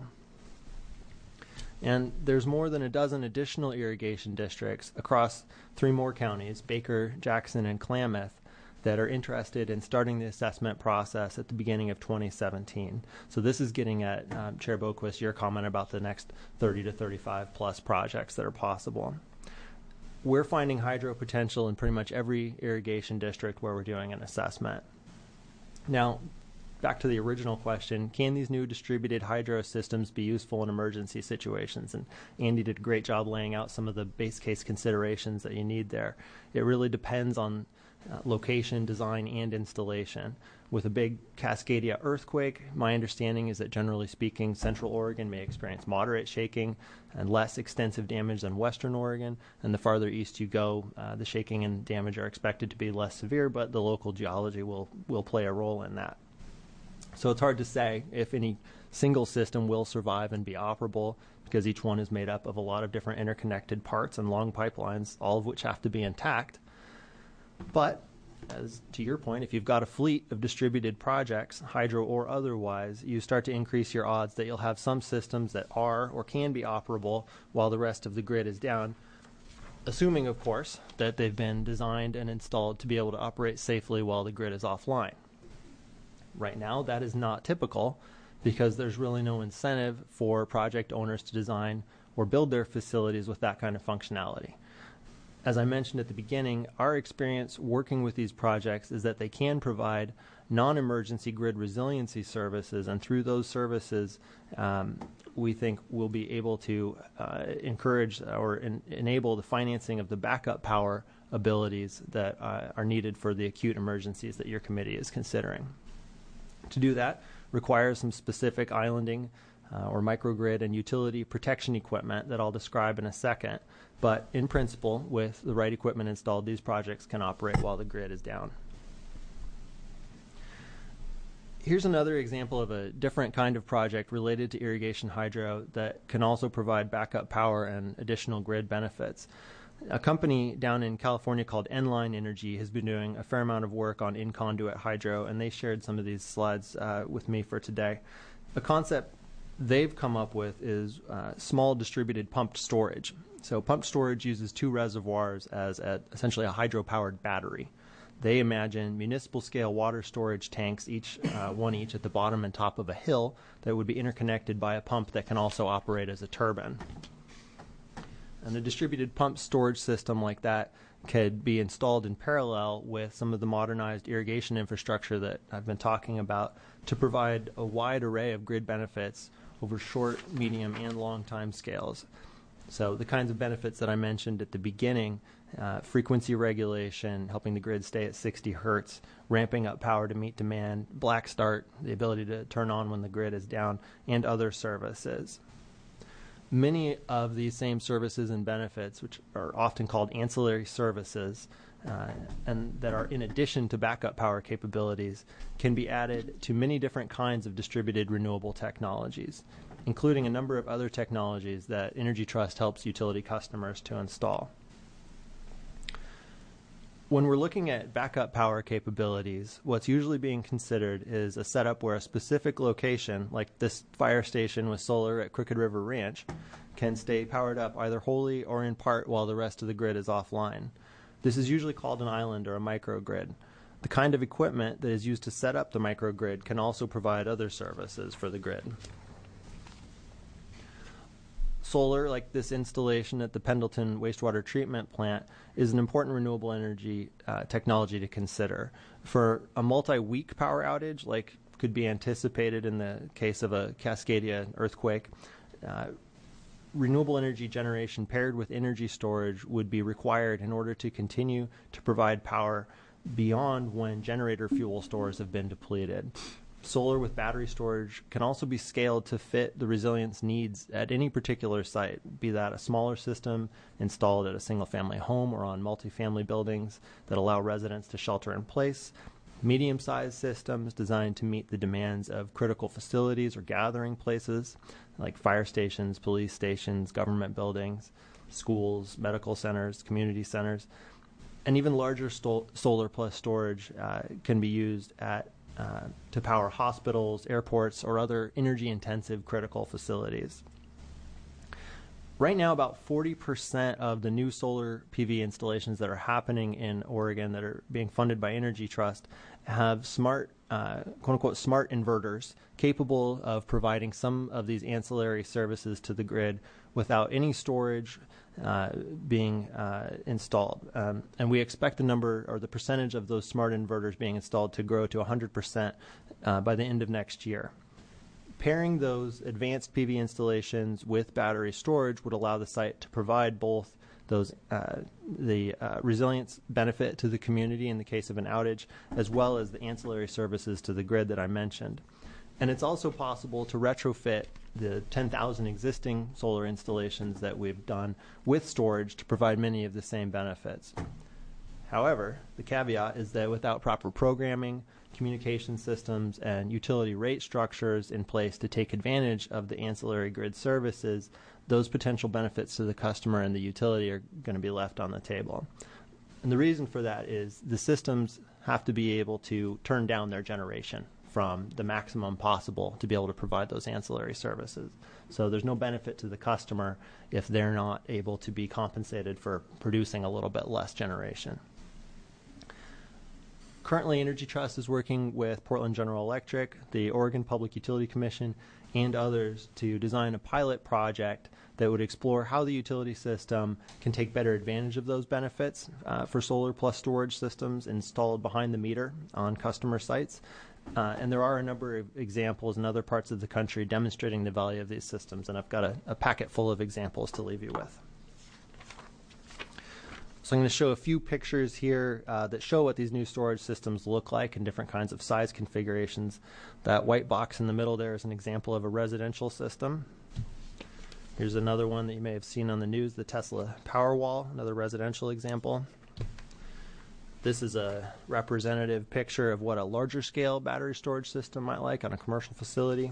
And there's more than a dozen additional irrigation districts across 3 more counties, Baker, Jackson, and Klamath, that are interested in starting the assessment process at the beginning of 2017. So this is getting at, Chair Boquist, your comment about the next 30 to 35 plus projects that are possible. We're finding hydro potential in pretty much every irrigation district where we're doing an assessment. Now, back to the original question, can these new distributed hydro systems be useful in emergency situations? And Andy did a great job laying out some of the base case considerations that you need there. It really depends on location, design, and installation. With a big Cascadia earthquake, my understanding is that generally speaking, Central Oregon may experience moderate shaking and less extensive damage than Western Oregon. And the farther east you go, the shaking and damage are expected to be less severe, but the local geology will play a role in that. So it's hard to say if any single system will survive and be operable, because each one is made up of a lot of different interconnected parts and long pipelines, all of which have to be intact. But, as to your point, if you've got a fleet of distributed projects, hydro or otherwise, you start to increase your odds that you'll have some systems that are or can be operable while the rest of the grid is down, assuming, of course, that they've been designed and installed to be able to operate safely while the grid is offline. Right now, that is not typical because there's really no incentive for project owners to design or build their facilities with that kind of functionality. As I mentioned at the beginning, our experience working with these projects is that they can provide non-emergency grid resiliency services, and through those services, we think we'll be able to encourage or enable the financing of the backup power abilities that are needed for the acute emergencies that your committee is considering. To do that requires some specific islanding or microgrid and utility protection equipment that I'll describe in a second. But in principle, with the right equipment installed, these projects can operate while the grid is down. Here's another example of a different kind of project related to irrigation hydro that can also provide backup power and additional grid benefits. A company down in California called Enline Energy has been doing a fair amount of work on in-conduit hydro, and they shared some of these slides with me for today. The concept they've come up with is small distributed pumped storage. So pumped storage uses 2 reservoirs as essentially a hydro-powered battery. They imagine municipal-scale water storage tanks, one each at the bottom and top of a hill, that would be interconnected by a pump that can also operate as a turbine. And a distributed pump storage system like that could be installed in parallel with some of the modernized irrigation infrastructure that I've been talking about to provide a wide array of grid benefits over short, medium, and long time scales. So the kinds of benefits that I mentioned at the beginning, frequency regulation, helping the grid stay at 60 hertz, ramping up power to meet demand, black start, the ability to turn on when the grid is down, and other services. Many of these same services and benefits, which are often called ancillary services, and that are in addition to backup power capabilities, can be added to many different kinds of distributed renewable technologies, including a number of other technologies that Energy Trust helps utility customers to install. When we're looking at backup power capabilities, what's usually being considered is a setup where a specific location, like this fire station with solar at Crooked River Ranch, can stay powered up either wholly or in part while the rest of the grid is offline. This is usually called an island or a microgrid. The kind of equipment that is used to set up the microgrid can also provide other services for the grid. solar, like this installation at the Pendleton wastewater treatment plant, is an important renewable energy technology to consider. For a multi-week power outage, like could be anticipated in the case of a Cascadia earthquake, renewable energy generation paired with energy storage would be required in order to continue to provide power beyond when generator fuel stores have been depleted. Solar with battery storage can also be scaled to fit the resilience needs at any particular site, be that a smaller system installed at a single-family home or on multifamily buildings that allow residents to shelter in place, medium-sized systems designed to meet the demands of critical facilities or gathering places like fire stations, police stations, government buildings, schools, medical centers, community centers, and even larger solar plus storage can be used to power hospitals, airports, or other energy-intensive critical facilities. Right now, about 40% of the new solar PV installations that are happening in Oregon that are being funded by Energy Trust have smart, quote-unquote, smart inverters capable of providing some of these ancillary services to the grid without any storage being installed. And we expect the number or the percentage of those smart inverters being installed to grow to 100% by the end of next year. Pairing those advanced PV installations with battery storage would allow the site to provide both those the resilience benefit to the community in the case of an outage, as well as the ancillary services to the grid that I mentioned. And it's also possible to retrofit the 10,000 existing solar installations that we've done with storage to provide many of the same benefits. However, the caveat is that without proper programming, communication systems, and utility rate structures in place to take advantage of the ancillary grid services, those potential benefits to the customer and the utility are going to be left on the table. And the reason for that is the systems have to be able to turn down their generation from the maximum possible to be able to provide those ancillary services. So there's no benefit to the customer if they're not able to be compensated for producing a little bit less generation. Currently, Energy Trust is working with Portland General Electric, the Oregon Public Utility Commission, and others to design a pilot project that would explore how the utility system can take better advantage of those benefits for solar plus storage systems installed behind the meter on customer sites. And there are a number of examples in other parts of the country demonstrating the value of these systems, and I've got a packet full of examples to leave you with. So I'm going to show a few pictures here that show what these new storage systems look like in different kinds of size configurations. That white box in the middle there is an example of a residential system. Here's another one that you may have seen on the news, the Tesla Powerwall, another residential example. This is a representative picture of what a larger scale battery storage system might like on a commercial facility.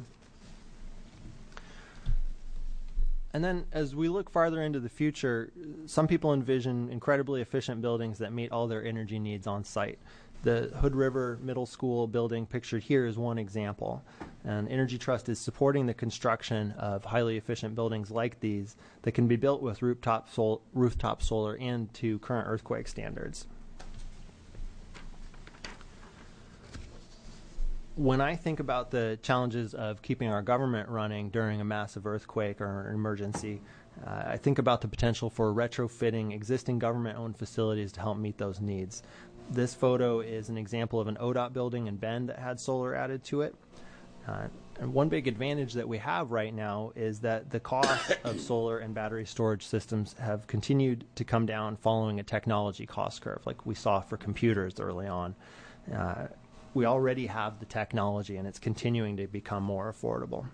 And then as we look farther into the future, some people envision incredibly efficient buildings that meet all their energy needs on site. The Hood River Middle School building pictured here is one example. And Energy Trust is supporting the construction of highly efficient buildings like these that can be built with rooftop solar and to current earthquake standards. When I think about the challenges of keeping our government running during a massive earthquake or an emergency, I think about the potential for retrofitting existing government-owned facilities to help meet those needs. This photo is an example of an ODOT building in Bend that had solar added to it. And one big advantage that we have right now is that the cost of solar and battery storage systems have continued to come down following a technology cost curve, like we saw for computers early on. We already have the technology, and it's continuing to become more affordable.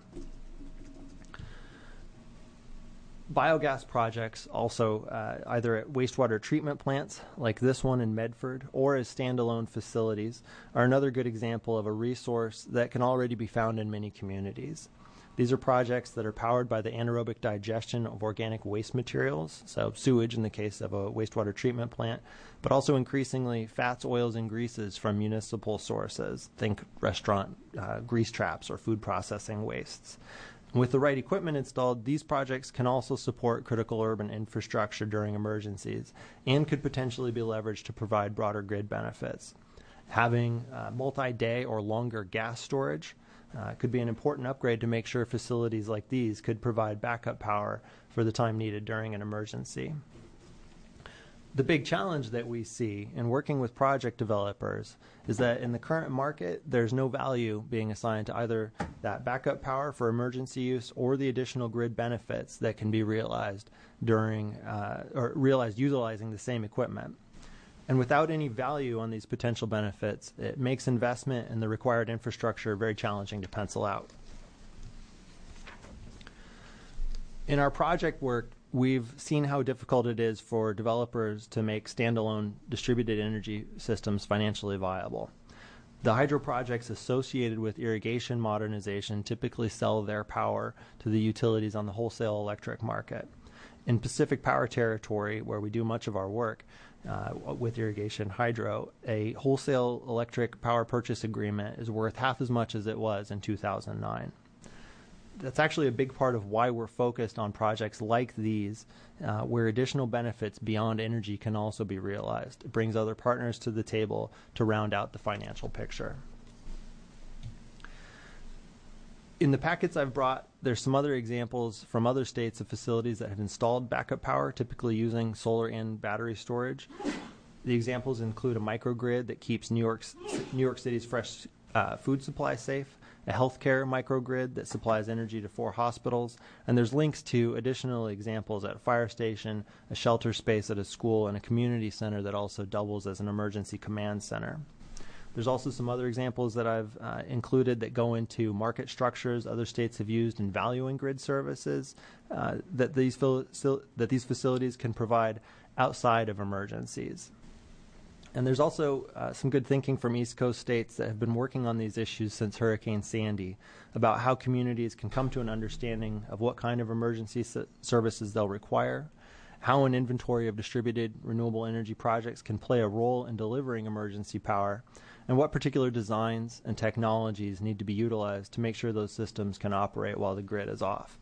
Biogas projects also, either at wastewater treatment plants like this one in Medford or as standalone facilities, are another good example of a resource that can already be found in many communities. These are projects that are powered by the anaerobic digestion of organic waste materials, so sewage in the case of a wastewater treatment plant, but also increasingly fats, oils, and greases from municipal sources. Think restaurant grease traps or food processing wastes. With the right equipment installed, these projects can also support critical urban infrastructure during emergencies and could potentially be leveraged to provide broader grid benefits. Having multi-day or longer gas storage could be an important upgrade to make sure facilities like these could provide backup power for the time needed during an emergency. The big challenge that we see in working with project developers is that in the current market, there's no value being assigned to either that backup power for emergency use or the additional grid benefits that can be realized during or realized utilizing the same equipment. And without any value on these potential benefits, it makes investment in the required infrastructure very challenging to pencil out. In our project work, we've seen how difficult it is for developers to make standalone distributed energy systems financially viable. The hydro projects associated with irrigation modernization typically sell their power to the utilities on the wholesale electric market. In Pacific Power Territory, where we do much of our work with irrigation hydro, a wholesale electric power purchase agreement is worth half as much as it was in 2009. That's actually a big part of why we're focused on projects like these, where additional benefits beyond energy can also be realized. It brings other partners to the table to round out the financial picture. In the packets I've brought, there's some other examples from other states of facilities that have installed backup power, typically using solar and battery storage. The examples include a microgrid that keeps New York City's fresh food supply safe, a healthcare microgrid that supplies energy to 4 hospitals, and there's links to additional examples at a fire station, a shelter space at a school, and a community center that also doubles as an emergency command center. There's also some other examples that I've included that go into market structures other states have used in valuing grid services that these facilities can provide outside of emergencies. And there's also some good thinking from East Coast states that have been working on these issues since Hurricane Sandy about how communities can come to an understanding of what kind of emergency services they'll require, how an inventory of distributed renewable energy projects can play a role in delivering emergency power, and what particular designs and technologies need to be utilized to make sure those systems can operate while the grid is off.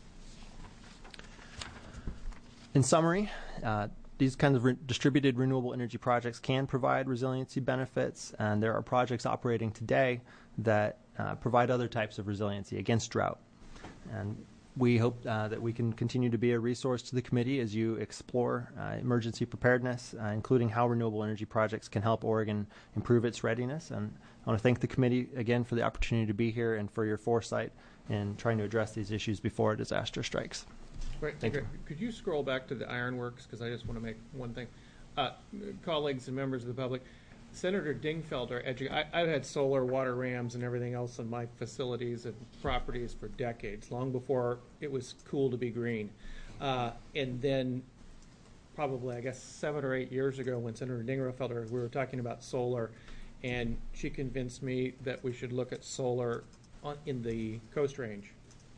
In summary, these kinds of distributed renewable energy projects can provide resiliency benefits, and there are projects operating today that provide other types of resiliency against drought. And we hope that we can continue to be a resource to the committee as you explore emergency preparedness, including how renewable energy projects can help Oregon improve its readiness. And I want to thank the committee again for the opportunity to be here and for your foresight in trying to address these issues before a disaster strikes. Great, thank you. Could you scroll back to the ironworks, because I just want to make one thing. Colleagues and members of the public, Senator Dingfelder, I've had solar, water rams, and everything else in my facilities and properties for decades, long before it was cool to be green. And then probably, I guess, 7 or 8 years ago when Senator Dingfelder, we were talking about solar, and she convinced me that we should look at solar in the Coast Range.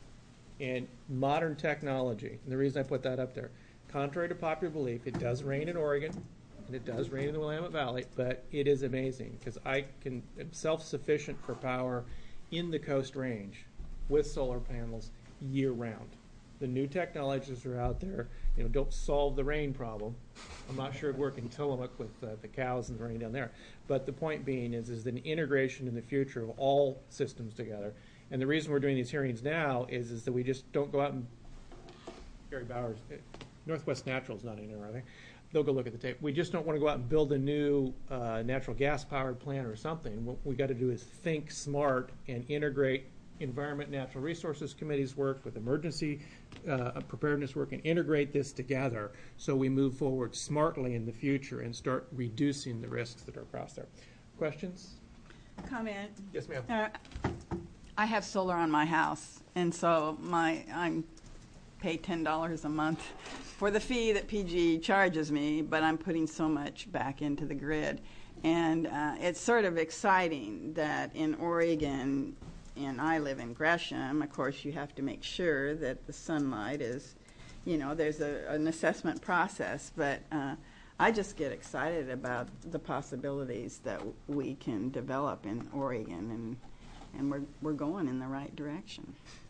And modern technology, and the reason I put that up there, contrary to popular belief, it does rain in Oregon, and it does rain in the Willamette Valley, but it is amazing because I'm self-sufficient for power in the Coast Range with solar panels year-round. The new technologies that are out there, don't solve the rain problem. I'm not sure it'd work in Tillamook with the cows and the rain down there. But the point being is the integration in the future of all systems together. And the reason we're doing these hearings now is that we just don't go out and Gary Bowers, Northwest Natural is not in there, are they? They'll go look at the tape. We just don't want to go out and build a new natural gas-powered plant or something. What we got to do is think smart and integrate Environment and Natural Resources Committee's work with emergency preparedness work and integrate this together so we move forward smartly in the future and start reducing the risks that are across there. Questions? Comment. Yes, ma'am. I have solar on my house, and so I pay $10 a month for the fee that PG charges me, but I'm putting so much back into the grid. And it's sort of exciting that in Oregon, and I live in Gresham, of course you have to make sure that the sunlight is, there's an assessment process, but I just get excited about the possibilities that we can develop in Oregon, and we're going in the right direction.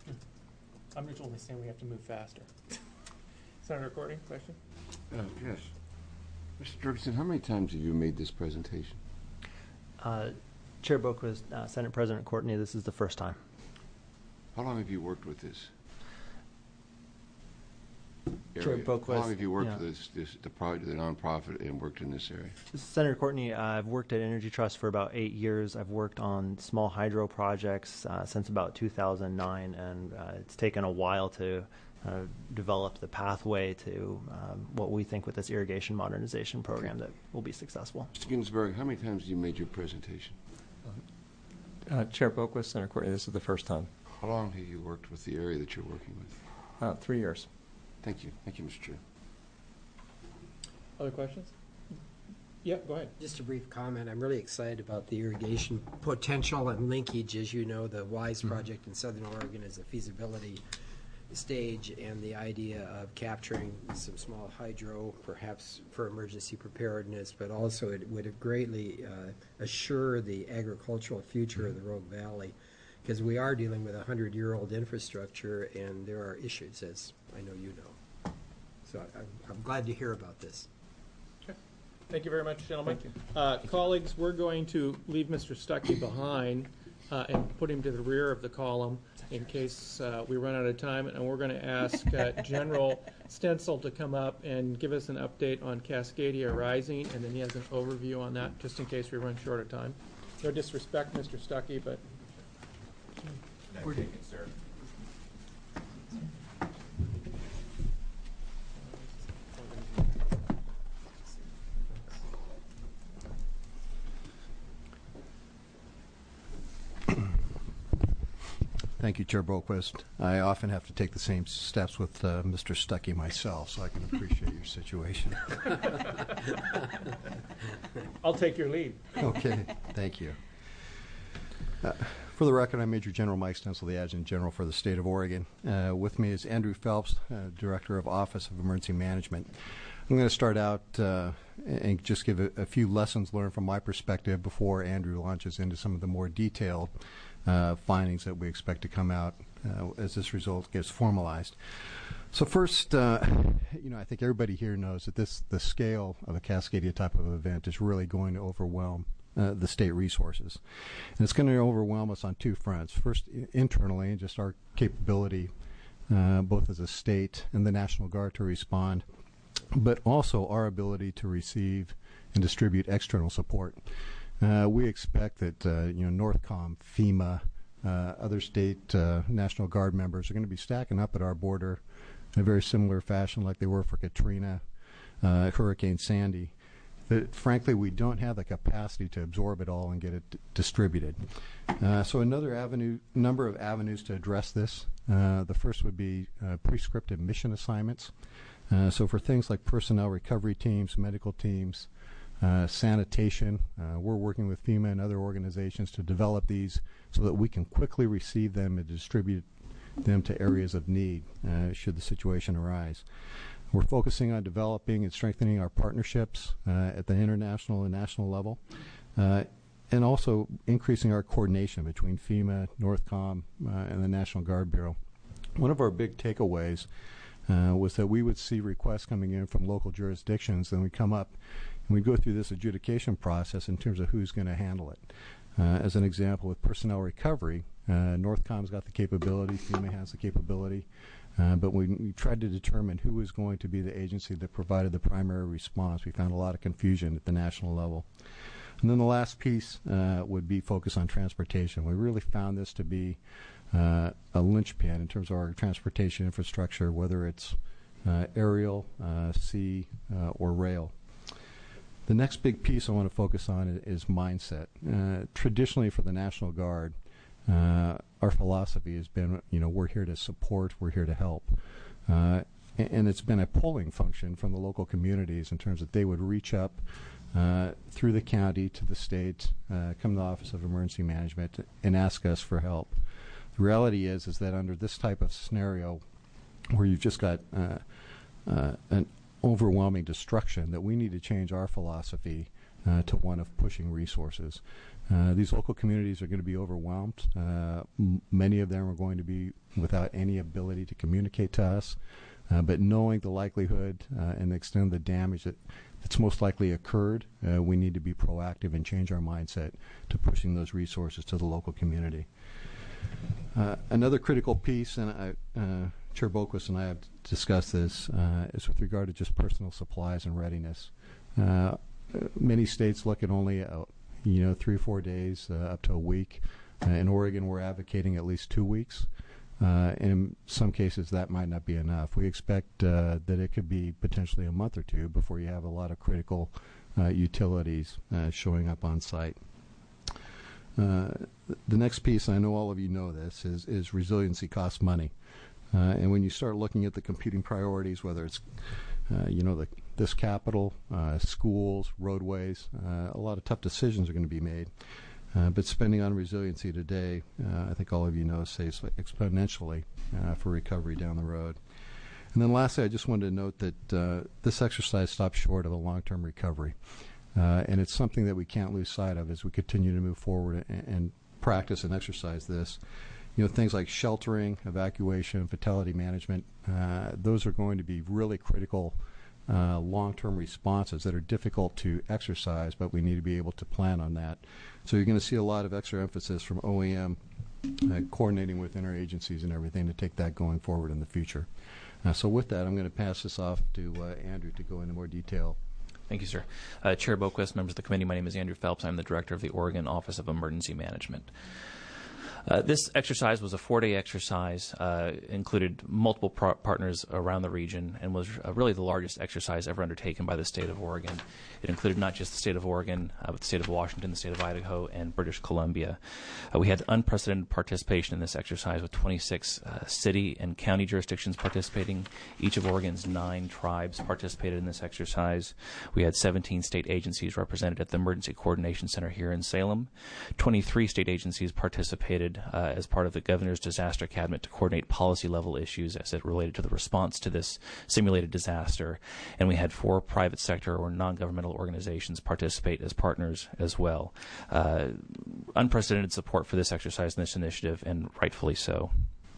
I'm just only saying we have to move faster. Senator Courtney, question? Yes. Mr. Jurgensen, how many times have you made this presentation? Chair Boquist, Senate President Courtney, this is the first time. How long have you worked with this Chair area? Boquist, How long have you worked yeah. for the project, the nonprofit, and worked in this area? Senator Courtney, I've worked at Energy Trust for about 8 years. I've worked on small hydro projects since about 2009, and it's taken a while to develop the pathway to what we think with this irrigation modernization program that will be successful. Mr. Ginsburg, how many times have you made your presentation? Chair Boquist, Senator Courtney, this is the first time. How long have you worked with the area that you're working with? 3 years. Thank you. Thank you, Mr. Chair. Other questions? Yeah, go ahead. Just a brief comment. I'm really excited about the irrigation potential and linkage. As you know, the WISE project in Southern Oregon is a feasibility stage, and the idea of capturing some small hydro, perhaps for emergency preparedness, but also it would have greatly assure the agricultural future of the Rogue Valley, because we are dealing with a 100-year-old infrastructure, and there are issues, as I know you know. So I'm glad to hear about this. Okay. Thank you very much, gentlemen. Colleagues, we're going to leave Mr. Stuckey behind and put him to the rear of the column in case we run out of time, and we're going to ask General Stencil to come up and give us an update on Cascadia Rising, and then he has an overview on that, just in case we run short of time. No disrespect, Mr. Stuckey, but... We're taking it, sir. Thank you, Chair Boquist. I often have to take the same steps with Mr. Stuckey myself, so I can appreciate your situation. I'll take your lead. Okay, thank you. For the record, I'm Major General Mike Stencil, the Adjutant General for the State of Oregon. With me is Andrew Phelps, Director of Office of Emergency Management. I'm going to start out and just give a few lessons learned from my perspective before Andrew launches into some of the more detailed findings that we expect to come out as this result gets formalized. So first, I think everybody here knows that the scale of a Cascadia type of event is really going to overwhelm the state resources. And it's going to overwhelm us on two fronts. First, internally, and just our capability, both as a state and the National Guard to respond, but also our ability to receive and distribute external support. We expect that NORTHCOM, FEMA, other state National Guard members are going to be stacking up at our border in a very similar fashion like they were for Katrina, Hurricane Sandy. But frankly, we don't have the capacity to absorb it all and get it distributed. So another number of avenues to address this. The first would be prescriptive mission assignments. So for things like personnel recovery teams, medical teams, sanitation, we're working with FEMA and other organizations to develop these so that we can quickly receive them and distribute them to areas of need should the situation arise. We're focusing on developing and strengthening our partnerships at the international and national level, and also increasing our coordination between FEMA, NORTHCOM, and the National Guard Bureau. One of our big takeaways was that we would see requests coming in from local jurisdictions, and we come up and we go through this adjudication process in terms of who's going to handle it. As an example, with personnel recovery, NORTHCOM's got the capability, FEMA has the capability, but we tried to determine who was going to be the agency that provided the primary response. We found a lot of confusion at the national level. And then the last piece would be focus on transportation. We really found this to be a linchpin in terms of our transportation infrastructure, whether it's aerial, sea, or rail. The next big piece I want to focus on is mindset. Traditionally for the National Guard, our philosophy has been, we're here to support, we're here to help. And it's been a polling function from the local communities in terms that they would reach up through the county to the state, come to the Office of Emergency Management, and ask us for help. The reality is that under this type of scenario where you've just got an overwhelming destruction, that we need to change our philosophy to one of pushing resources. These local communities are going to be overwhelmed. Many of them are going to be without any ability to communicate to us, but knowing the likelihood and the extent of the damage that's most likely occurred, we need to be proactive and change our mindset to pushing those resources to the local community. Another critical piece, and Chair Boquist and I have discussed this, is with regard to just personal supplies and readiness. Many states look at only 3 or 4 days up to a week. In Oregon, we're advocating at least 2 weeks. In some cases, that might not be enough. We expect that it could be potentially a month or two before you have a lot of critical utilities showing up on site. The next piece, I know all of you know this, is resiliency costs money. And when you start looking at the competing priorities, whether it's this capital, schools, roadways, a lot of tough decisions are going to be made. But spending on resiliency today, I think all of you know, saves exponentially for recovery down the road. And then lastly, I just wanted to note that this exercise stops short of a long-term recovery. And it's something that we can't lose sight of as we continue to move forward and practice and exercise this. Things like sheltering, evacuation, fatality management, those are going to be really critical long-term responses that are difficult to exercise, but we need to be able to plan on that. So you're going to see a lot of extra emphasis from OEM coordinating with interagencies and everything to take that going forward in the future. So with that, I'm going to pass this off to Andrew to go into more detail. Thank you, sir. Chair Boquist, members of the committee, my name is Andrew Phelps. I'm the director of the Oregon Office of Emergency Management. This exercise was a 4-day exercise, included multiple partners around the region, and was really the largest exercise ever undertaken by the state of Oregon. It included not just the state of Oregon, but the state of Washington, the state of Idaho, and British Columbia. We had unprecedented participation in this exercise with 26 city and county jurisdictions participating. Each of Oregon's 9 tribes participated in this exercise. We had 17 state agencies represented at the Emergency Coordination Center here in Salem. 23 state agencies participated as part of the Governor's Disaster Cabinet to coordinate policy-level issues as it related to the response to this simulated disaster. And we had 4 private sector or non-governmental organizations participate as partners as well. Unprecedented support for this exercise and this initiative, and rightfully so.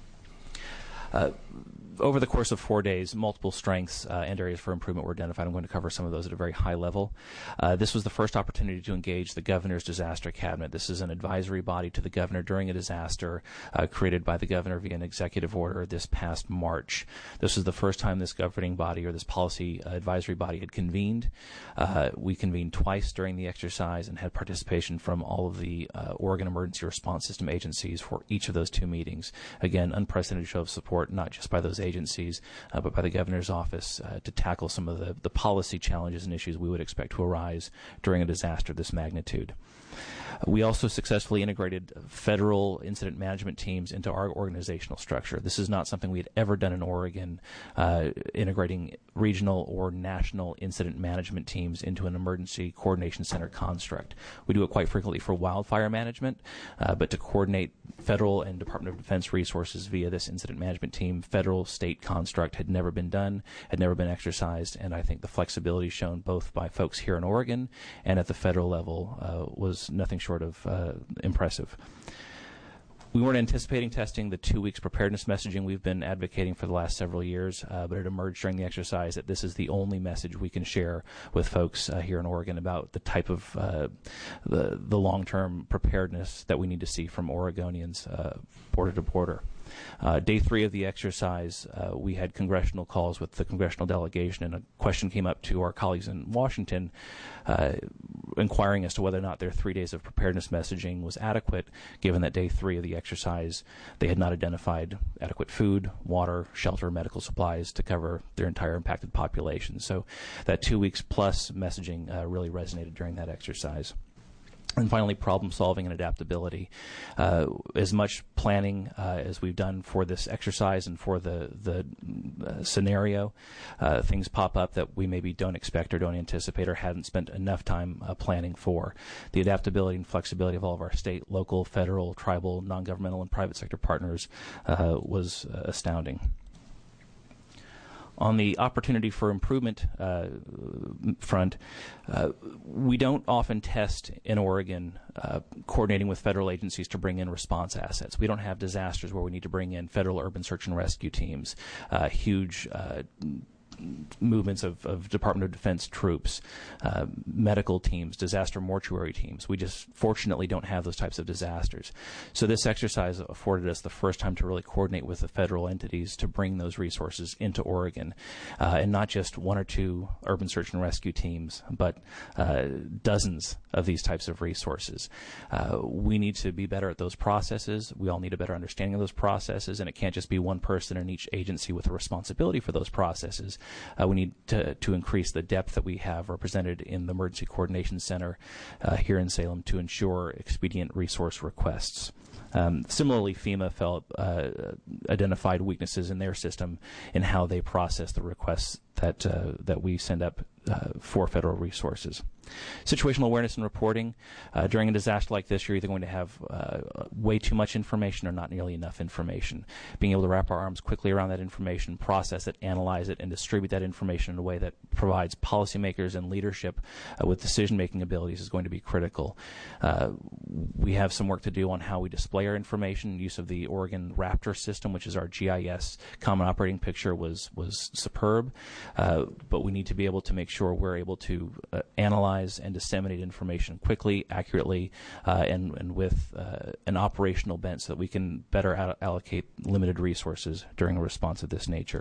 Over the course of 4 days, multiple strengths and areas for improvement were identified. I'm going to cover some of those at a very high level. This was the first opportunity to engage the Governor's Disaster Cabinet. This is an advisory body to the governor during a disaster created by the governor via an executive order this past March. This was the first time this governing body or this policy advisory body had convened. We convened twice during the exercise and had participation from all of the Oregon Emergency Response System agencies for each of those 2 meetings. Again, unprecedented show of support, not just by those agencies, but by the governor's office to tackle some of the policy challenges and issues we would expect to arise during a disaster of this magnitude. We also successfully integrated federal incident management teams into our organizational structure. This is not something we had ever done in Oregon, integrating regional or national incident management teams into an emergency coordination center construct. We do it quite frequently for wildfire management, but to coordinate federal and Department of Defense resources via this incident management team, federal-state construct had never been done, had never been exercised, and I think the flexibility shown both by folks here in Oregon and at the federal level was nothing short of impressive. We weren't anticipating testing the 2 weeks preparedness messaging we've been advocating for the last several years, but it emerged during the exercise that this is the only message we can share with folks here in Oregon about the type of the long-term preparedness that we need to see from Oregonians border to border. Day 3 of the exercise, we had congressional calls with the congressional delegation, and a question came up to our colleagues in Washington inquiring as to whether or not their 3 days of preparedness messaging was adequate, given that Day 3 of the exercise they had not identified adequate food, water, shelter, medical supplies to cover their entire impacted population. So that 2 weeks plus messaging really resonated during that exercise. And finally, problem solving and adaptability. As much planning as we've done for this exercise and for the scenario, things pop up that we maybe don't expect or don't anticipate or hadn't spent enough time planning for. The adaptability and flexibility of all of our state, local, federal, tribal, non-governmental, and private sector partners was astounding. On the opportunity for improvement front, we don't often test in Oregon coordinating with federal agencies to bring in response assets. We don't have disasters where we need to bring in federal urban search and rescue teams, huge movements of Department of Defense troops, medical teams, disaster mortuary teams. We just fortunately don't have those types of disasters. So this exercise afforded us the first time to really coordinate with the federal entities to bring those resources into Oregon, and not just one or two urban search and rescue teams, but dozens of these types of resources. We need to be better at those processes. We all need a better understanding of those processes, and it can't just be one person in each agency with a responsibility for those processes. We need to increase the depth that we have represented in the Emergency Coordination Center here in Salem to ensure expedient resource requests. Similarly, FEMA identified weaknesses in their system in how they process the requests that we send up for federal resources. Situational awareness and reporting. During a disaster like this, you're either going to have way too much information or not nearly enough information. Being able to wrap our arms quickly around that information, process it, analyze it, and distribute that information in a way that provides policymakers and leadership with decision-making abilities is going to be critical. We have some work to do on how we display our information. Use of the Oregon Raptor system, which is our GIS Common Operating Picture, was superb, but we need to be able to make sure we're able to analyze and disseminate information quickly, accurately, and with an operational bent so that we can better allocate limited resources during a response of this nature.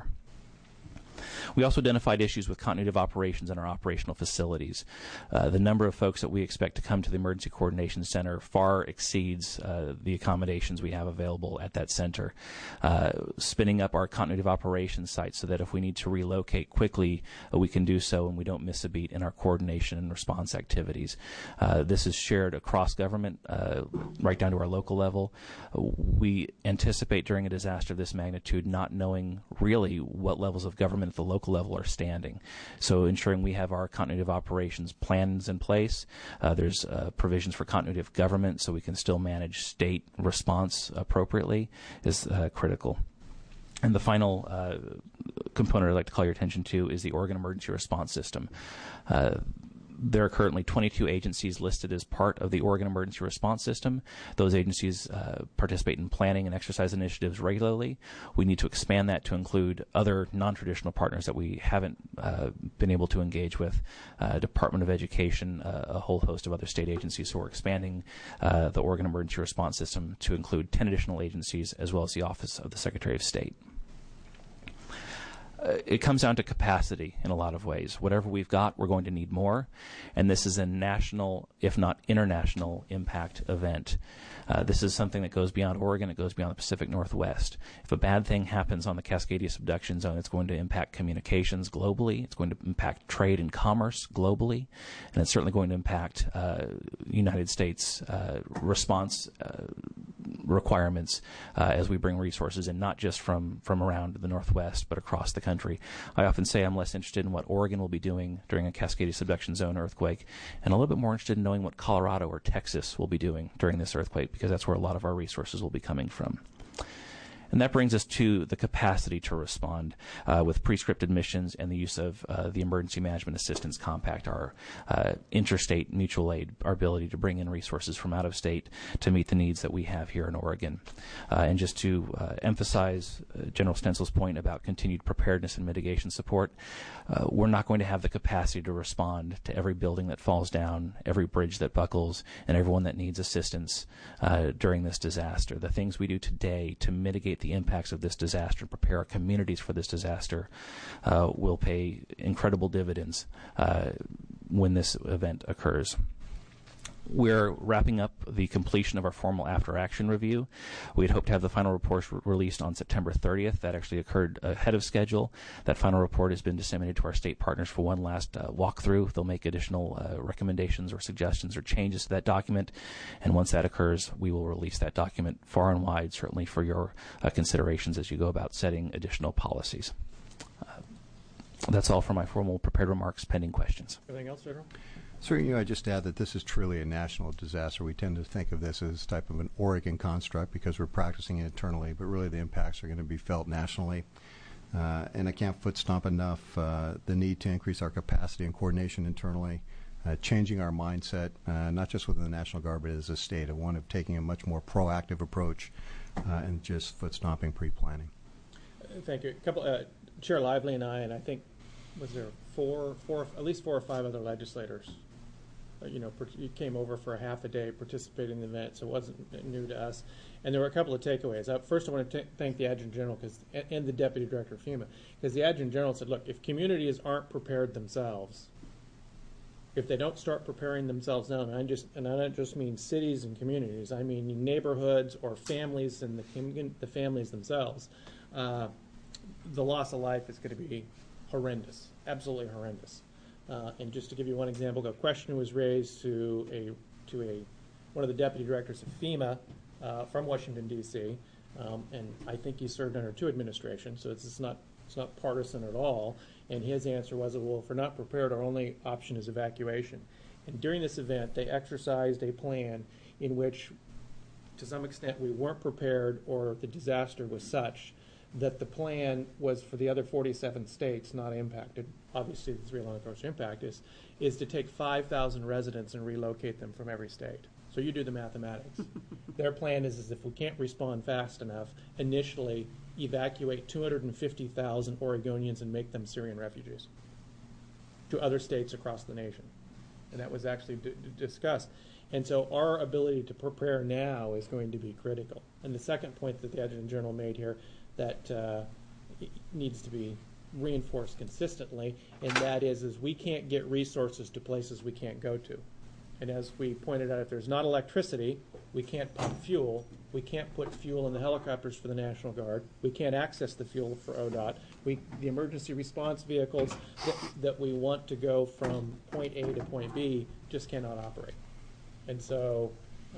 We also identified issues with continuity of operations in our operational facilities. The number of folks that we expect to come to the Emergency Coordination Center far exceeds the accommodations we have available at that center. Spinning up our continuity of operations sites so that if we need to relocate quickly, we can do so and we don't miss a beat in our coordination and response activities. This is shared across government, right down to our local level. We anticipate during a disaster of this magnitude not knowing really what levels of government at the local level are standing. So ensuring we have our continuity of operations plans in place. There's provisions for continuity of government so we can still manage state response appropriately is critical. And the final component I'd like to call your attention to is the Oregon Emergency Response System. There are currently 22 agencies listed as part of the Oregon Emergency Response System. Those agencies participate in planning and exercise initiatives regularly. We need to expand that to include other non-traditional partners that we haven't been able to engage with, Department of Education, a whole host of other state agencies. So we're expanding the Oregon Emergency Response System to include 10 additional agencies as well as the Office of the Secretary of State. It comes down to capacity in a lot of ways. Whatever we've got, we're going to need more. And this is a national, if not international, impact event. This is something that goes beyond Oregon. It goes beyond the Pacific Northwest. If a bad thing happens on the Cascadia subduction zone, it's going to impact communications globally. It's going to impact trade and commerce globally. And it's certainly going to impact United States response requirements as we bring resources in, not just from around the Northwest, but across the country. I often say I'm less interested in what Oregon will be doing during a Cascadia subduction zone earthquake, and a little bit more interested in knowing what Colorado or Texas will be doing during this earthquake, because that's where a lot of our resources will be coming from. And that brings us to the capacity to respond with pre-scripted missions and the use of the Emergency Management Assistance Compact, our interstate mutual aid, our ability to bring in resources from out of state to meet the needs that we have here in Oregon. And just to emphasize General Stencil's point about continued preparedness and mitigation support, we're not going to have the capacity to respond to every building that falls down, every bridge that buckles, and everyone that needs assistance during this disaster. The things we do today to mitigate the impacts of this disaster and prepare our communities for this disaster will pay incredible dividends when this event occurs. We're wrapping up the completion of our formal after-action review. We'd hoped to have the final report released on September 30th. That actually occurred ahead of schedule. That final report has been disseminated to our state partners for one last walkthrough. They'll make additional recommendations or suggestions or changes to that document. And once that occurs, we will release that document far and wide, certainly for your considerations as you go about setting additional policies. That's all for my formal prepared remarks, pending questions. Anything else, General? Sir, I just add that this is truly a national disaster. We tend to think of this as type of an Oregon construct because we're practicing it internally, but really the impacts are going to be felt nationally. And I can't foot stomp enough the need to increase our capacity and coordination internally, changing our mindset, not just within the National Guard, but as a state, one of taking a much more proactive approach and just foot stomping pre-planning. Thank you. Chair Lively and I think was there at least four or five other legislators, you came over for a half a day, participated in the event, so it wasn't new to us. And there were a couple of takeaways. First, I want to thank the Adjutant General and the Deputy Director of FEMA, because the Adjutant General said, look, if communities aren't prepared themselves, if they don't start preparing themselves now, and I don't just mean cities and communities, I mean neighborhoods or families and the families themselves, the loss of life is going to be horrendous, absolutely horrendous. And just to give you one example, a question was raised to one of the deputy directors of FEMA from Washington D.C., and I think he served under two administrations, so it's not partisan at all. And his answer was, well, if we're not prepared, our only option is evacuation. And during this event, they exercised a plan in which, to some extent, we weren't prepared, or the disaster was such that the plan was for the other 47 states not impacted. Obviously, the three along the coast are impacted, is to take 5,000 residents and relocate them from every state. So you do the mathematics. Their plan is if we can't respond fast enough, initially evacuate 250,000 Oregonians and make them Syrian refugees to other states across the nation. And that was actually discussed. And so our ability to prepare now is going to be critical. And the second point that the Adjutant General made here that needs to be reinforced consistently, and that is we can't get resources to places we can't go to. And as we pointed out, if there's not electricity, we can't pump fuel. We can't put fuel in the helicopters for the National Guard. We can't access the fuel for ODOT. The emergency response vehicles that we want to go from point A to point B just cannot operate. And so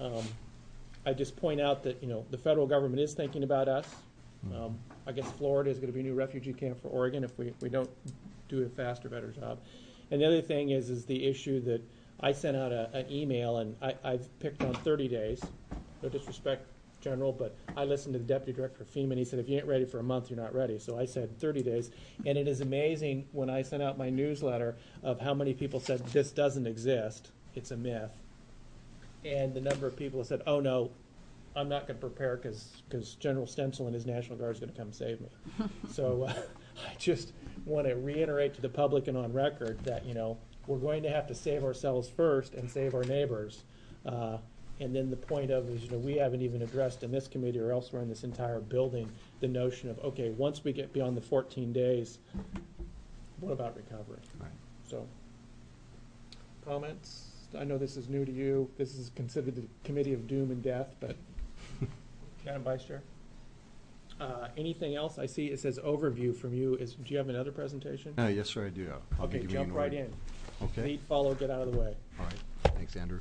I just point out that the federal government is thinking about us. I guess Florida is going to be a new refugee camp for Oregon if we don't do a faster, better job. And the other thing is the issue that I sent out an email, and I've picked on 30 days. No disrespect, General, but I listened to the Deputy Director of FEMA, and he said, if you ain't ready for a month, you're not ready. So I said 30 days. And it is amazing when I sent out my newsletter of how many people said, this doesn't exist, it's a myth. And the number of people have said, oh, no, I'm not going to prepare because General Stencil and his National Guard is going to come save me. So I just want to reiterate to the public and on record that, we're going to have to save ourselves first and save our neighbors. And then the point of is, we haven't even addressed in this committee or elsewhere in this entire building the notion of, okay, once we get beyond the 14 days, what about recovery? Right. So, comments? I know this is new to you. This is considered the committee of doom and death, but Madam Vice Chair? Anything else? I see it says overview from you. Do you have another presentation? Yes, sir, I do. Okay, jump right in. Okay. Lead, follow, get out of the way. All right. Thanks, Andrew.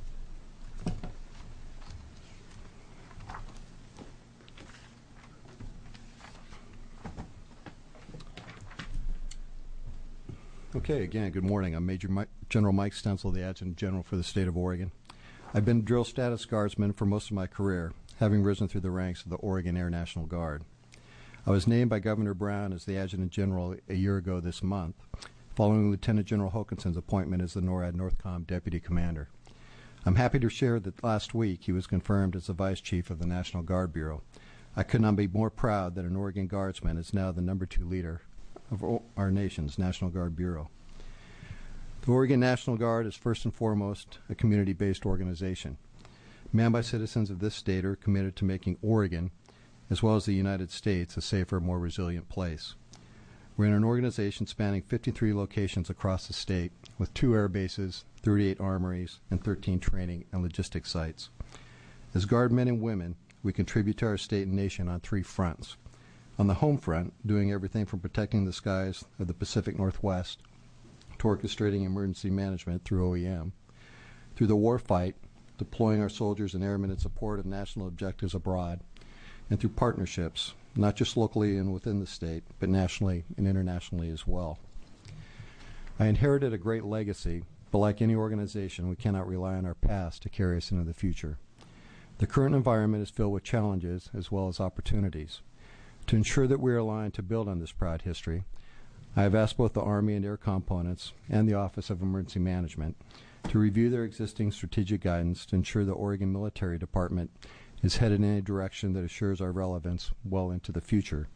Okay, again, good morning. I'm General Mike Stencil, the Adjutant General for the state of Oregon. I've been a drill status guardsman for most of my career, having risen through the ranks of the Oregon Air National Guard. I was named by Governor Brown as the Adjutant General a year ago this month, following Lieutenant General Hokinson's appointment as the NORAD NORTHCOM Deputy Commander. I'm happy to share that last week he was confirmed as the Vice Chief of the National Guard Bureau. I could not be more proud that an Oregon Guardsman is now the #2 leader of our nation's National Guard Bureau. The Oregon National Guard is first and foremost a community-based organization. Manned by citizens of this state are committed to making Oregon, as well as the United States, a safer, more resilient place. We're in an organization spanning 53 locations across the state, with 2 air bases, 38 armories, and 13 training and logistics sites. As Guard men and women, we contribute to our state and nation on 3 fronts. On the home front, doing everything from protecting the skies of the Pacific Northwest to orchestrating emergency management through OEM. Through the war fight, deploying our soldiers and airmen in support of national objectives abroad, and through partnerships, not just locally and within the state, but nationally and internationally as well. I inherited a great legacy, but like any organization, we cannot rely on our past to carry us into the future. The current environment is filled with challenges as well as opportunities. To ensure that we are aligned to build on this proud history, I have asked both the Army and Air Components and the Office of Emergency Management to review their existing strategic guidance to ensure the Oregon Military Department is headed in a direction that assures our relevance well into the future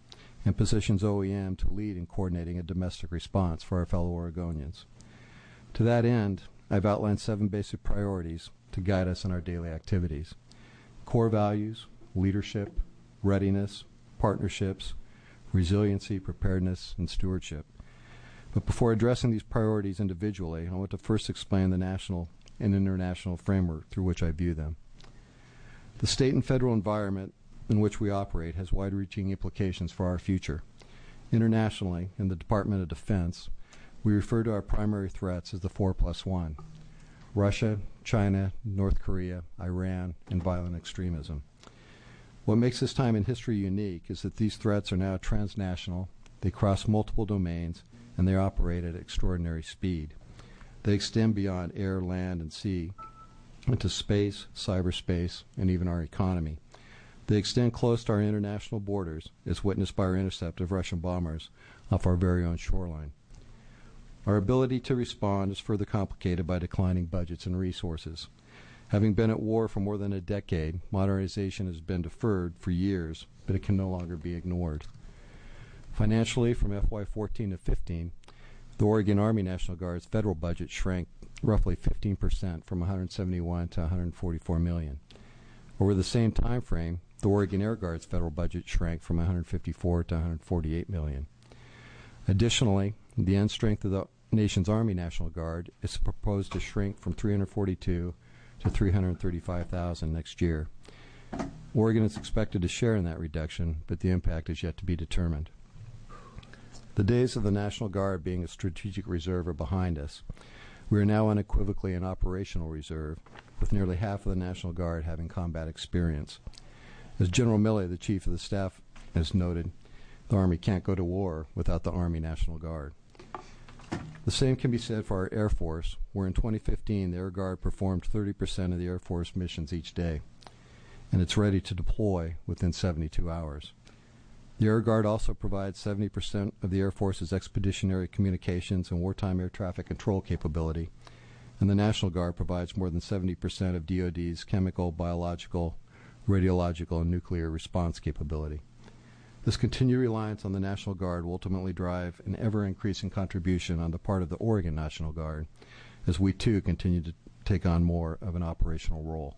and positions OEM to lead in coordinating a domestic response for our fellow Oregonians. To that end, I've outlined 7 basic priorities to guide us in our daily activities: core values, leadership, readiness, partnerships, resiliency, preparedness, and stewardship. But before addressing these priorities individually, I want to first explain the national and international framework through which I view them. The state and federal environment in which we operate has wide-reaching implications for our future. Internationally, in the Department of Defense, we refer to our primary threats as the 4+1: Russia, China, North Korea, Iran, and violent extremism. What makes this time in history unique is that these threats are now transnational, they cross multiple domains, and they operate at extraordinary speed. They extend beyond air, land, and sea into space, cyberspace, and even our economy. They extend close to our international borders, as witnessed by our intercept of Russian bombers off our very own shoreline. Our ability to respond is further complicated by declining budgets and resources. Having been at war for more than a decade, modernization has been deferred for years, but it can no longer be ignored. Financially, from FY14 to 15, the Oregon Army National Guard's federal budget shrank roughly 15%, from $171 to $144 million. Over the same time frame, the Oregon Air Guard's federal budget shrank from $154 to $148 million. Additionally, the end strength of the nation's Army National Guard is proposed to shrink from 342 to 335,000 next year. Oregon is expected to share in that reduction, but the impact is yet to be determined. The days of the National Guard being a strategic reserve are behind us. We are now unequivocally an operational reserve, with nearly half of the National Guard having combat experience. As General Milley, the Chief of the Staff, has noted, the Army can't go to war without the Army National Guard. The same can be said for our Air Force, where in 2015 the Air Guard performed 30% of the Air Force missions each day, and it's ready to deploy within 72 hours. The Air Guard also provides 70% of the Air Force's expeditionary communications and wartime air traffic control capability, and the National Guard provides more than 70% of DoD's chemical, biological, radiological, and nuclear response capability. This continued reliance on the National Guard will ultimately drive an ever-increasing contribution on the part of the Oregon National Guard, as we too continue to take on more of an operational role.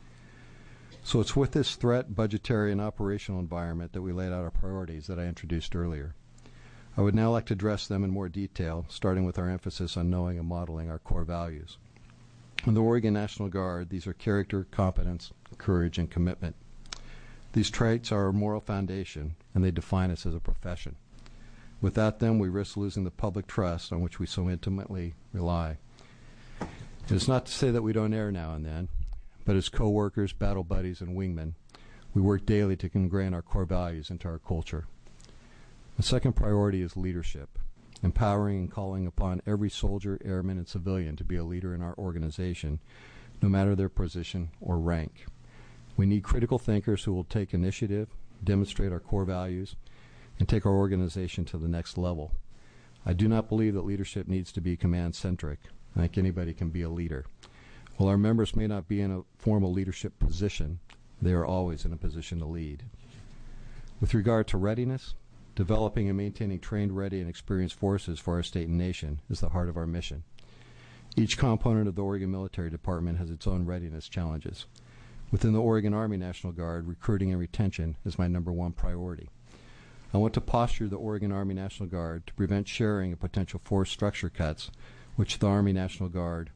So it's with this threat, budgetary, and operational environment that we laid out our priorities that I introduced earlier. I would now like to address them in more detail, starting with our emphasis on knowing and modeling our core values. In the Oregon National Guard, these are character, competence, courage, and commitment. These traits are our moral foundation, and they define us as a profession. Without them, we risk losing the public trust on which we so intimately rely. It is not to say that we don't err now and then, but as co-workers, battle buddies, and wingmen, we work daily to ingrain our core values into our culture. The second priority is leadership, empowering and calling upon every soldier, airman, and civilian to be a leader in our organization, no matter their position or rank. We need critical thinkers who will take initiative, demonstrate our core values, and take our organization to the next level. I do not believe that leadership needs to be command-centric. I think anybody can be a leader. While our members may not be in a formal leadership position, they are always in a position to lead. With regard to readiness, developing and maintaining trained, ready, and experienced forces for our state and nation is the heart of our mission. Each component of the Oregon Military Department has its own readiness challenges. Within the Oregon Army National Guard, recruiting and retention is my number one priority. I want to posture the Oregon Army National Guard to prevent sharing of potential force structure cuts, which the Army National Guard,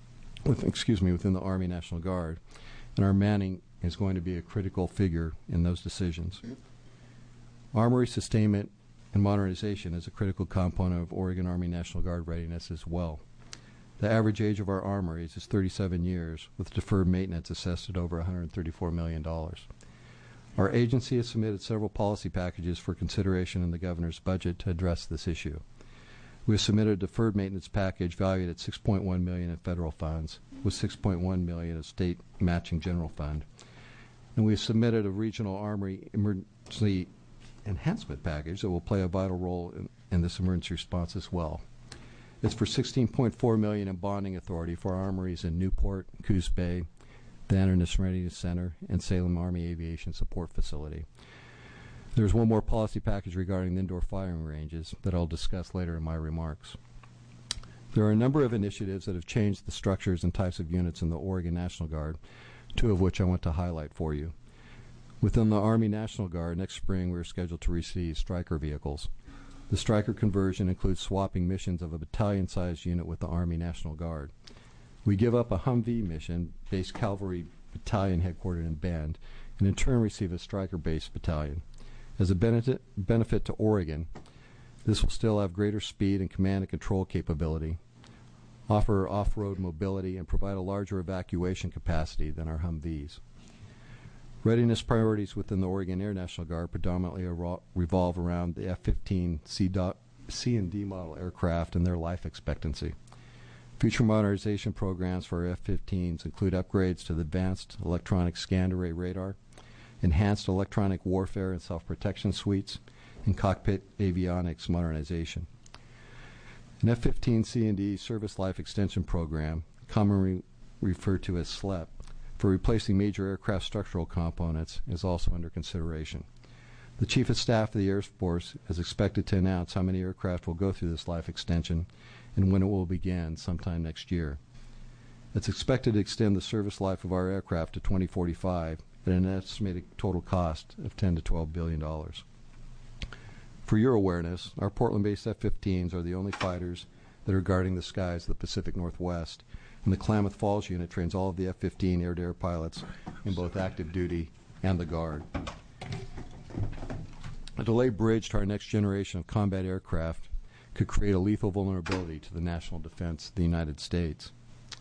within the Army National Guard, and our manning is going to be a critical figure in those decisions. Armory sustainment and modernization is a critical component of Oregon Army National Guard readiness as well. The average age of our armories is 37 years, with deferred maintenance assessed at over $134 million. Our agency has submitted several policy packages for consideration in the governor's budget to address this issue. We have submitted a deferred maintenance package valued at $6.1 million in federal funds, with $6.1 million of state matching general fund. And we have submitted a regional armory emergency enhancement package that will play a vital role in this emergency response as well. It's for $16.4 million in bonding authority for armories in Newport, Coos Bay, the Anderson Readiness Center, and Salem Army Aviation Support Facility. There's one more policy package regarding the indoor firing ranges that I'll discuss later in my remarks. There are a number of initiatives that have changed the structures and types of units in the Oregon National Guard, two of which I want to highlight for you. Within the Army National Guard, next spring we're scheduled to receive Stryker vehicles. The Stryker conversion includes swapping missions of a battalion-sized unit with the Army National Guard. We give up a Humvee mission-based cavalry battalion headquartered in Bend, and in turn receive a Stryker-based battalion. As a benefit to Oregon, this will still have greater speed and command and control capability, offer off-road mobility, and provide a larger evacuation capacity than our Humvees. Readiness priorities within the Oregon Air National Guard predominantly revolve around the F-15 C&D model aircraft and their life expectancy. Future modernization programs for our F-15s include upgrades to the Advanced Electronic Scanned Array Radar, enhanced electronic warfare and self-protection suites, and cockpit avionics modernization. An F-15 C&D Service Life Extension Program, commonly referred to as SLEP, for replacing major aircraft structural components is also under consideration. The Chief of Staff of the Air Force is expected to announce how many aircraft will go through this life extension and when it will begin sometime next year. It's expected to extend the service life of our aircraft to 2045 at an estimated total cost of $10 to $12 billion. For your awareness, our Portland-based F-15s are the only fighters that are guarding the skies of the Pacific Northwest, and the Klamath Falls unit trains all of the F-15 air-to-air pilots in both active duty and the Guard. A delayed bridge to our next generation of combat aircraft could create a lethal vulnerability to the national defense of the United States.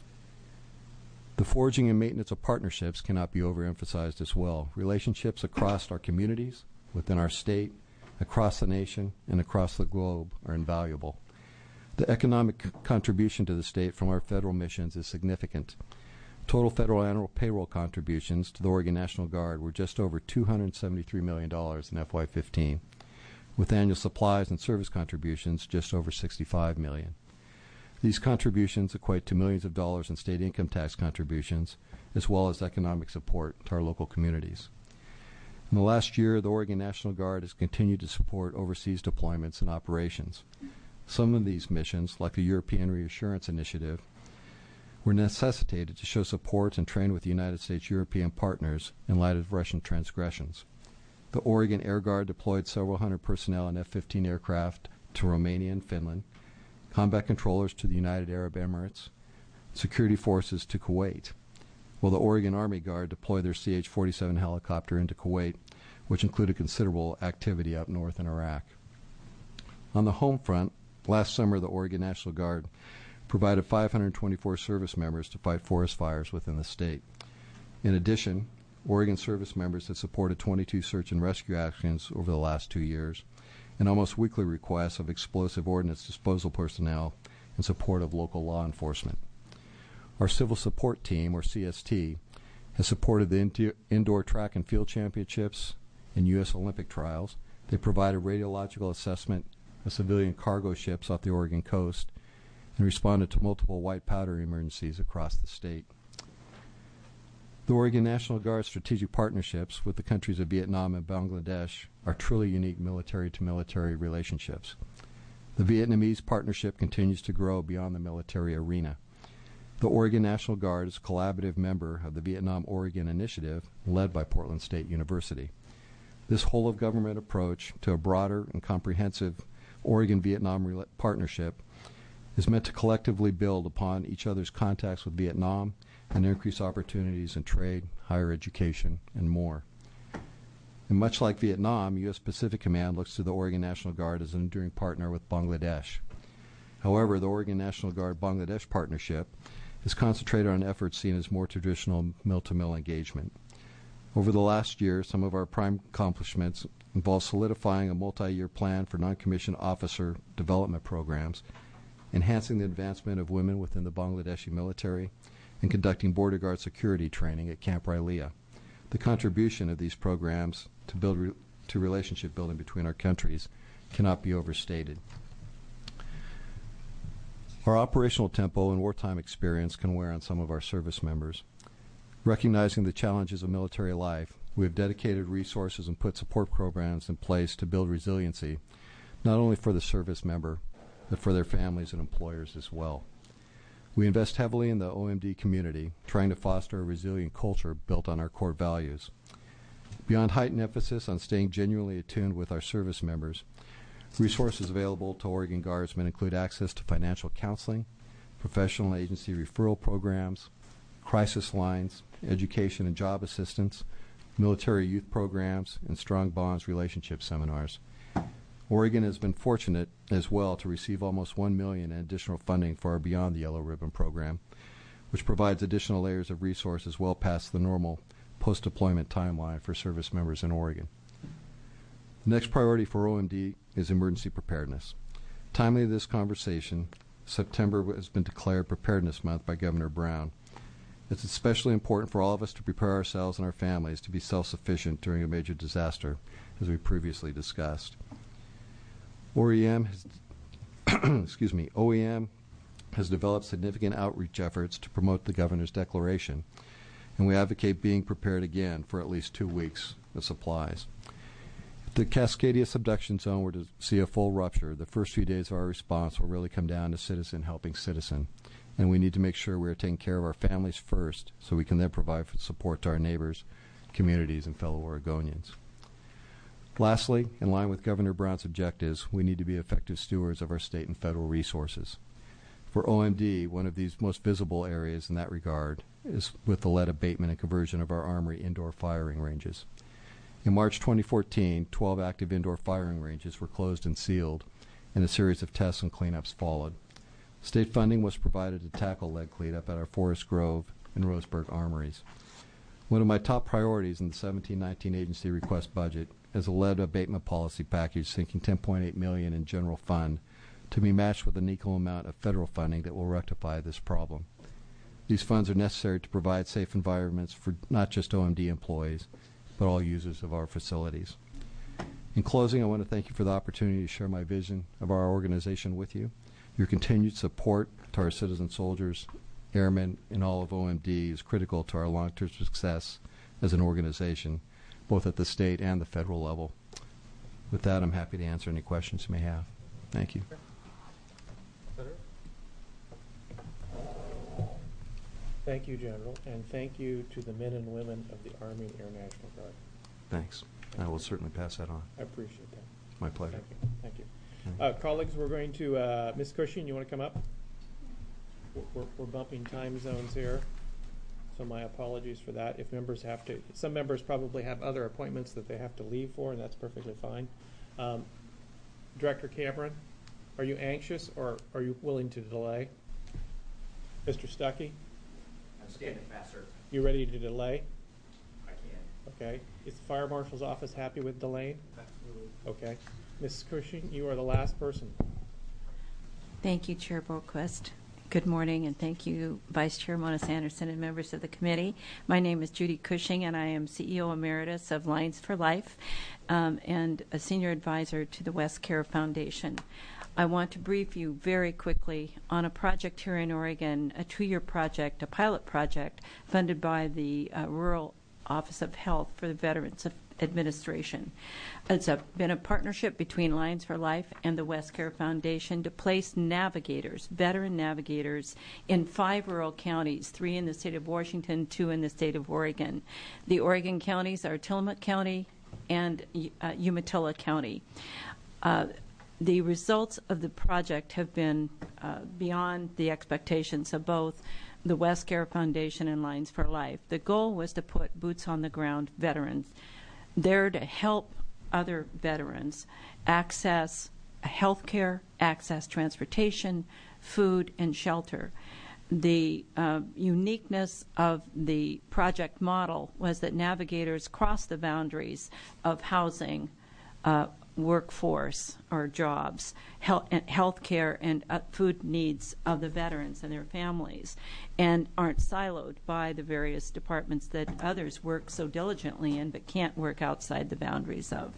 The forging and maintenance of partnerships cannot be overemphasized as well. Relationships across our communities, within our state, across the nation, and across the globe are invaluable. The economic contribution to the state from our federal missions is significant. Total federal annual payroll contributions to the Oregon National Guard were just over $273 million in FY15, with annual supplies and service contributions just over $65 million. These contributions equate to millions of dollars in state income tax contributions, as well as economic support to our local communities. In the last year, the Oregon National Guard has continued to support overseas deployments and operations. Some of these missions, like the European Reassurance Initiative, were necessitated to show support and train with the United States European partners in light of Russian transgressions. The Oregon Air Guard deployed several hundred personnel in F-15 aircraft to Romania and Finland, combat controllers to the United Arab Emirates, security forces to Kuwait, while the Oregon Army Guard deployed their CH-47 helicopter into Kuwait, which included considerable activity up north in Iraq. On the home front, last summer the Oregon National Guard provided 524 service members to fight forest fires within the state. In addition, Oregon service members have supported 22 search and rescue actions over the last 2 years, and almost weekly requests of explosive ordnance disposal personnel in support of local law enforcement. Our Civil Support Team, or CST, has supported the indoor track and field championships and U.S. Olympic trials. They provided radiological assessment of civilian cargo ships off the Oregon coast and responded to multiple white powder emergencies across the state. The Oregon National Guard strategic partnerships with the countries of Vietnam and Bangladesh are truly unique military-to-military relationships. The Vietnamese partnership continues to grow beyond the military arena. The Oregon National Guard is a collaborative member of the Vietnam-Oregon Initiative led by Portland State University. This whole-of-government approach to a broader and comprehensive Oregon-Vietnam partnership is meant to collectively build upon each other's contacts with Vietnam and increase opportunities in trade, higher education, and more. And much like Vietnam, U.S. Pacific Command looks to the Oregon National Guard as an enduring partner with Bangladesh. However, the Oregon National Guard-Bangladesh partnership is concentrated on efforts seen as more traditional mill-to-mill engagement. Over the last year, some of our prime accomplishments involve solidifying a multi-year plan for non-commissioned officer development programs, enhancing the advancement of women within the Bangladeshi military, and conducting border guard security training at Camp Rylea. The contribution of these programs to relationship building between our countries cannot be overstated. Our operational tempo and wartime experience can wear on some of our service members. Recognizing the challenges of military life, We have dedicated resources and put support programs in place to build resiliency, not only for the service member, but for their families and employers as well. We invest heavily in the OMD community, trying to foster a resilient culture built on our core values. Beyond heightened emphasis on staying genuinely attuned with our service members, resources available to Oregon Guardsmen include access to financial counseling, professional agency referral programs, crisis lines, education and job assistance, military youth programs, and strong bonds relationship seminars. Oregon has been fortunate as well to receive almost $1 million in additional funding for our Beyond the Yellow Ribbon program, which provides additional layers of resources well past the normal post-deployment timeline for service members in Oregon. The next priority for OMD is emergency preparedness. Timely to this conversation, September has been declared Preparedness Month by Governor Brown. It's especially important for all of us to prepare ourselves and our families to be self-sufficient during a major disaster, as we previously discussed. OEM has developed significant outreach efforts to promote the governor's declaration, and we advocate being prepared again for at least 2 weeks of supplies. If the Cascadia subduction zone were to see a full rupture, the first few days of our response will really come down to citizen helping citizen, and we need to make sure we are taking care of our families first so we can then provide support to our neighbors, communities, and fellow Oregonians. Lastly, in line with Governor Brown's objectives, we need to be effective stewards of our state and federal resources. For OMD, one of these most visible areas in that regard is with the lead abatement and conversion of our Armory indoor firing ranges. In March 2014, 12 active indoor firing ranges were closed and sealed, and a series of tests and cleanups followed. State funding was provided to tackle lead cleanup at our Forest Grove and Roseburg armories. One of my top priorities in the 17-19 agency request budget is a lead abatement policy package sinking $10.8 million in general fund to be matched with an equal amount of federal funding that will rectify this problem. These funds are necessary to provide safe environments for not just OMD employees, but all users of our facilities. In closing, I want to thank you for the opportunity to share my vision of our organization with you. Your continued support to our citizen soldiers, airmen, and all of OMD is critical to our long-term success as an organization, both at the state and the federal level. With that, I'm happy to answer any questions you may have. Thank you. Thank you, General, and thank you to the men and women of the Army and Air National Guard. Thanks. I will certainly pass that on. I appreciate that. My pleasure. Thank you. Thank you. Colleagues, we're going to, Ms. Cushing, you want to come up? We're bumping time zones here, so my apologies for that. If members have to, some members probably have other appointments that they have to leave for, and that's perfectly fine. Director Cameron, are you anxious or are you willing to delay? Mr. Stuckey? I'm standing fast, sir. You ready to delay? I can. Okay. Is the Fire Marshal's office happy with delaying? Absolutely. Okay. Ms. Cushing, you are the last person. Thank you, Chair Boquist. Good morning, and thank you, Vice Chair Mona Sanderson and members of the committee. My name is Judy Cushing, and I am CEO Emeritus of Lions for Life and a Senior Advisor to the West Care Foundation. I want to brief you very quickly on a project here in Oregon, a 2-year project, a pilot project funded by the Rural Office of Health for the Veterans Administration. It's been a partnership between Lions for Life and the West Care Foundation to place navigators, veteran navigators, in 5 rural counties, 3 in the state of Washington, 2 in the state of Oregon. The Oregon counties are Tillamook County and Umatilla County. The results of the project have been beyond the expectations of both the West Care Foundation and Lions for Life. The goal was to put boots on the ground veterans there to help other veterans access health care, access transportation, food, and shelter. The uniqueness of the project model was that navigators crossed the boundaries of housing, workforce or jobs, health care and food needs of the veterans and their families, and aren't siloed by the various departments that others work so diligently in but can't work outside the boundaries of.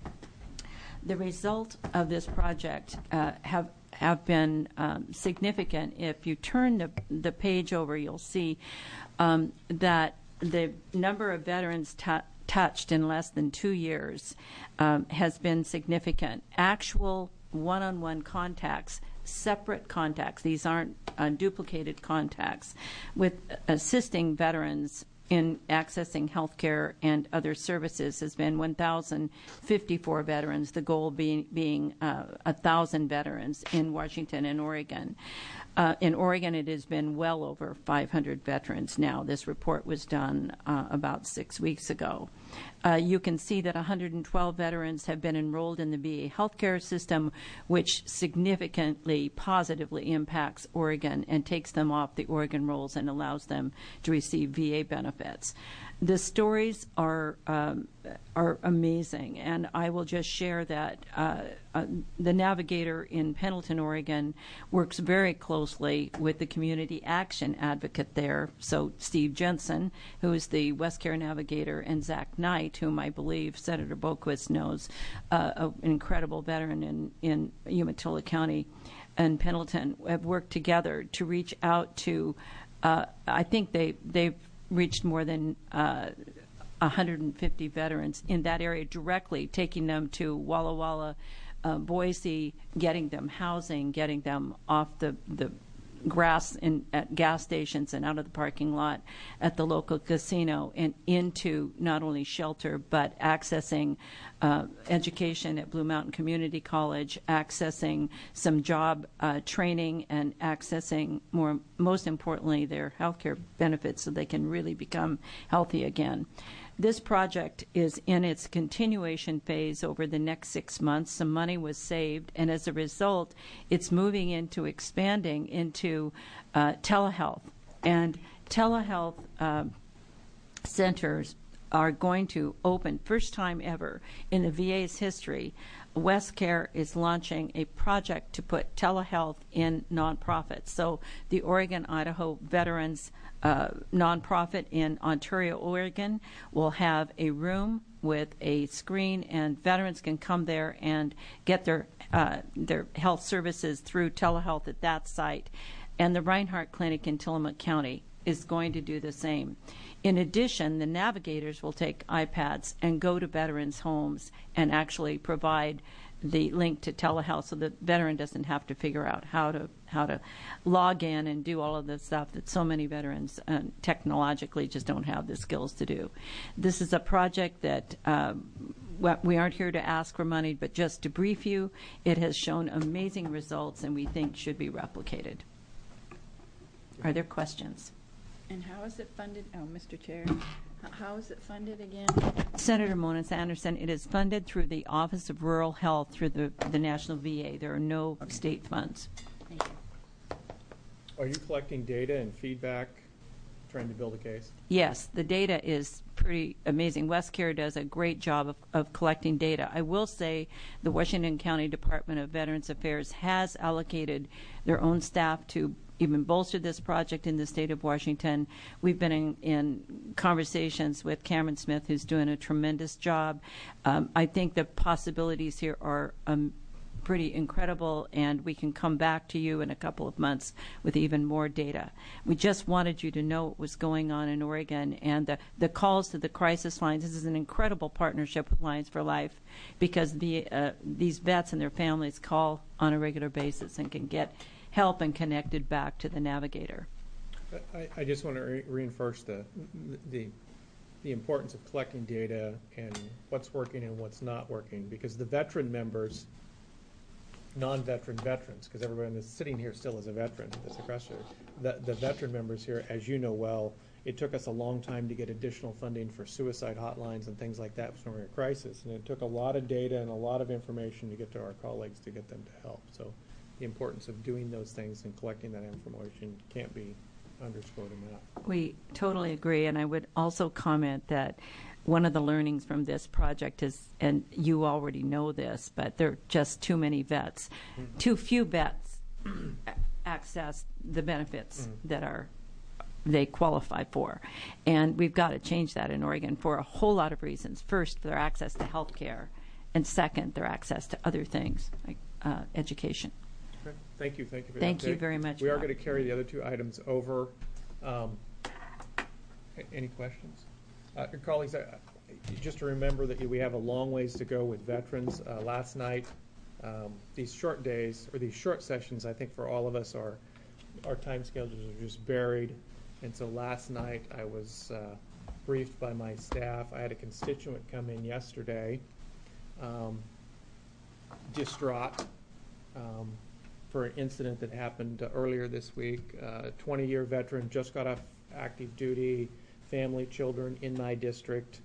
The result of this project have been significant. If you turn the page over, you'll see that the number of veterans touched in less than 2 years has been significant. Actual one-on-one contacts, separate contacts, these aren't duplicated contacts, with assisting veterans in accessing health care and other services has been 1,054 veterans, the goal being 1,000 veterans in Washington and Oregon. In Oregon, it has been well over 500 veterans now. This report was done about 6 weeks ago. You can see that 112 veterans have been enrolled in the VA healthcare system, which significantly positively impacts Oregon and takes them off the Oregon rolls and allows them to receive VA benefits. The stories are amazing, and I will just share that the navigator in Pendleton, Oregon, works very closely with the community action advocate there. So Steve Jensen, who is the WestCare navigator, and Zach Knight, whom I believe Senator Boquist knows, an incredible veteran in Umatilla County and Pendleton, have worked together to reach out to. I think they've reached more than 150 veterans in that area directly, taking them to Walla Walla, Boise, getting them housing, getting them off the grass at gas stations and out of the parking lot at the local casino and into not only shelter but accessing education at Blue Mountain Community College, accessing some job training, and accessing most importantly their health care benefits so they can really become healthy again. This project is in its continuation phase over the next 6 months. Some money was saved, and as a result, it's moving into expanding into telehealth. And telehealth centers are going to open, first time ever in the VA's history. WestCare is launching a project to put telehealth in nonprofits. So the Oregon-Idaho Veterans nonprofit in Ontario, Oregon, will have a room with a screen, and veterans can come there and get their health services through telehealth at that site. And the Reinhardt Clinic in Tillamook County is going to do the same. In addition, the navigators will take iPads and go to veterans' homes and actually provide the link to telehealth so the veteran doesn't have to figure out how to log in and do all of the stuff that so many veterans technologically just don't have the skills to do. This is a project that we aren't here to ask for money, but just to brief you, it has shown amazing results and we think should be replicated. Are there questions? And how is it funded? Oh, Mr. Chair, how is it funded again? Senator Mona Anderson, it is funded through the Office of Rural Health through the National VA. There are no state funds. Thank you. Are you collecting data and feedback, trying to build a case? Yes, the data is pretty amazing. WestCare does a great job of collecting data. I will say the Washington County Department of Veterans Affairs has allocated their own staff to even bolster this project in the state of Washington. We've been in conversations with Cameron Smith, who's doing a tremendous job. I think the possibilities here are pretty incredible, and we can come back to you in a couple of months with even more data. We just wanted you to know what was going on in Oregon, and the calls to the crisis lines. This is an incredible partnership with Lions for Life, because these vets and their families call on a regular basis and can get help and connected back to the navigator. I just want to reinforce the importance of collecting data and what's working and what's not working, because the veteran members, non-veteran veterans, because everybody that's sitting here still is a veteran, that's a question. The veteran members here, as you know well, it took us a long time to get additional funding for suicide hotlines and things like that during a crisis, and it took a lot of data and a lot of information to get to our colleagues to get them to help. So the importance of doing those things and collecting that information can't be underscored enough. We totally agree, and I would also comment that one of the learnings from this project is, and you already know this, but there are just too many vets. Too few vets access the benefits that they qualify for. And we've got to change that in Oregon for a whole lot of reasons. First, their access to health care, and second, their access to other things like education. Okay. Thank you. Thank you for that. Thank you very much. We are going to carry the other two items over. Any questions? Colleagues, just to remember that we have a long ways to go with veterans. Last night, these short days, or these short sessions, I think for all of us, our time schedules are just buried. And so last night I was briefed by my staff. I had a constituent come in yesterday, distraught for an incident that happened earlier this week. 20-year veteran, just got off active duty, family, children in my district.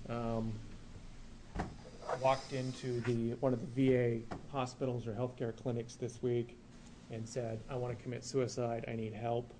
Walked into one of the VA hospitals or healthcare clinics this week and said, I want to commit suicide, I need help.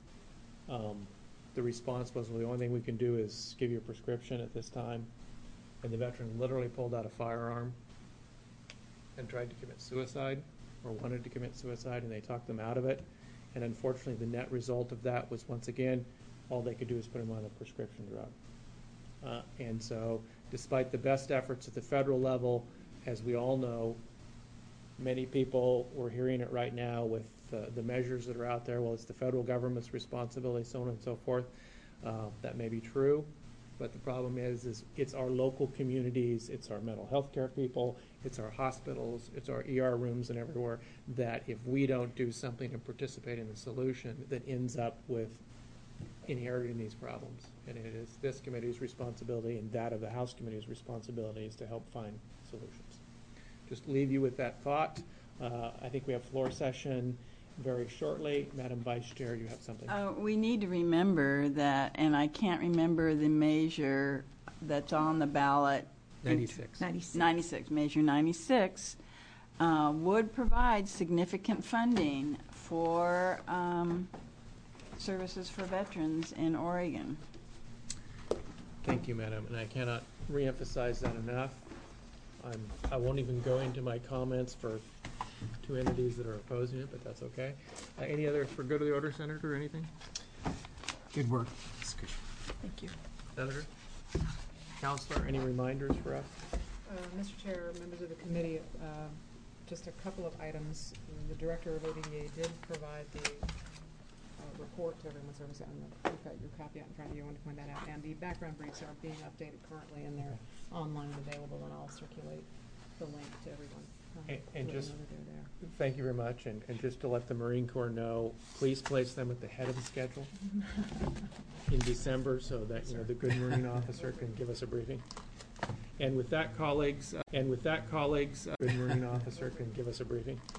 The response was, well, the only thing we can do is give you a prescription at this time. And the veteran literally pulled out a firearm and tried to commit suicide, or wanted to commit suicide, and they talked them out of it. And unfortunately, the net result of that was, once again, all they could do is put him on a prescription drug. And so, despite the best efforts at the federal level, as we all know, many people, we're hearing it right now with the measures that are out there. Well, it's the federal government's responsibility, so on and so forth. That may be true, but the problem is it's our local communities, it's our mental health care people, it's our hospitals, it's our ER rooms and everywhere, that if we don't do something and participate in the solution, that ends up with inheriting these problems. And it is this committee's responsibility and that of the House Committee's responsibility is to help find solutions. Just leave you with that thought. I think we have floor session very shortly. Madam Vice Chair, you have something? We need to remember that, and I can't remember the measure that's on the ballot. 96. 96. Measure 96 would provide significant funding for services for veterans in Oregon. Thank you, Madam, and I cannot reemphasize that enough. I won't even go into my comments for two entities that are opposing it, but that's okay. Any other, for go to the order, Senator, or anything? Good work. Thank you. Senator? Counselor, any reminders for us? Mr. Chair, members of the committee, just a couple of items. The Director of ODDA did provide the report to everyone's service, and you've got your copy out in front of you. I want to point that out. And the background briefs are being updated currently, and they're online and available, and I'll circulate the link to everyone. And just, thank you very much, and just to let the Marine Corps know, please place them at the head of the schedule in December so that the good Marine officer can give us a briefing. And with that, colleagues, good Marine officer can give us a briefing.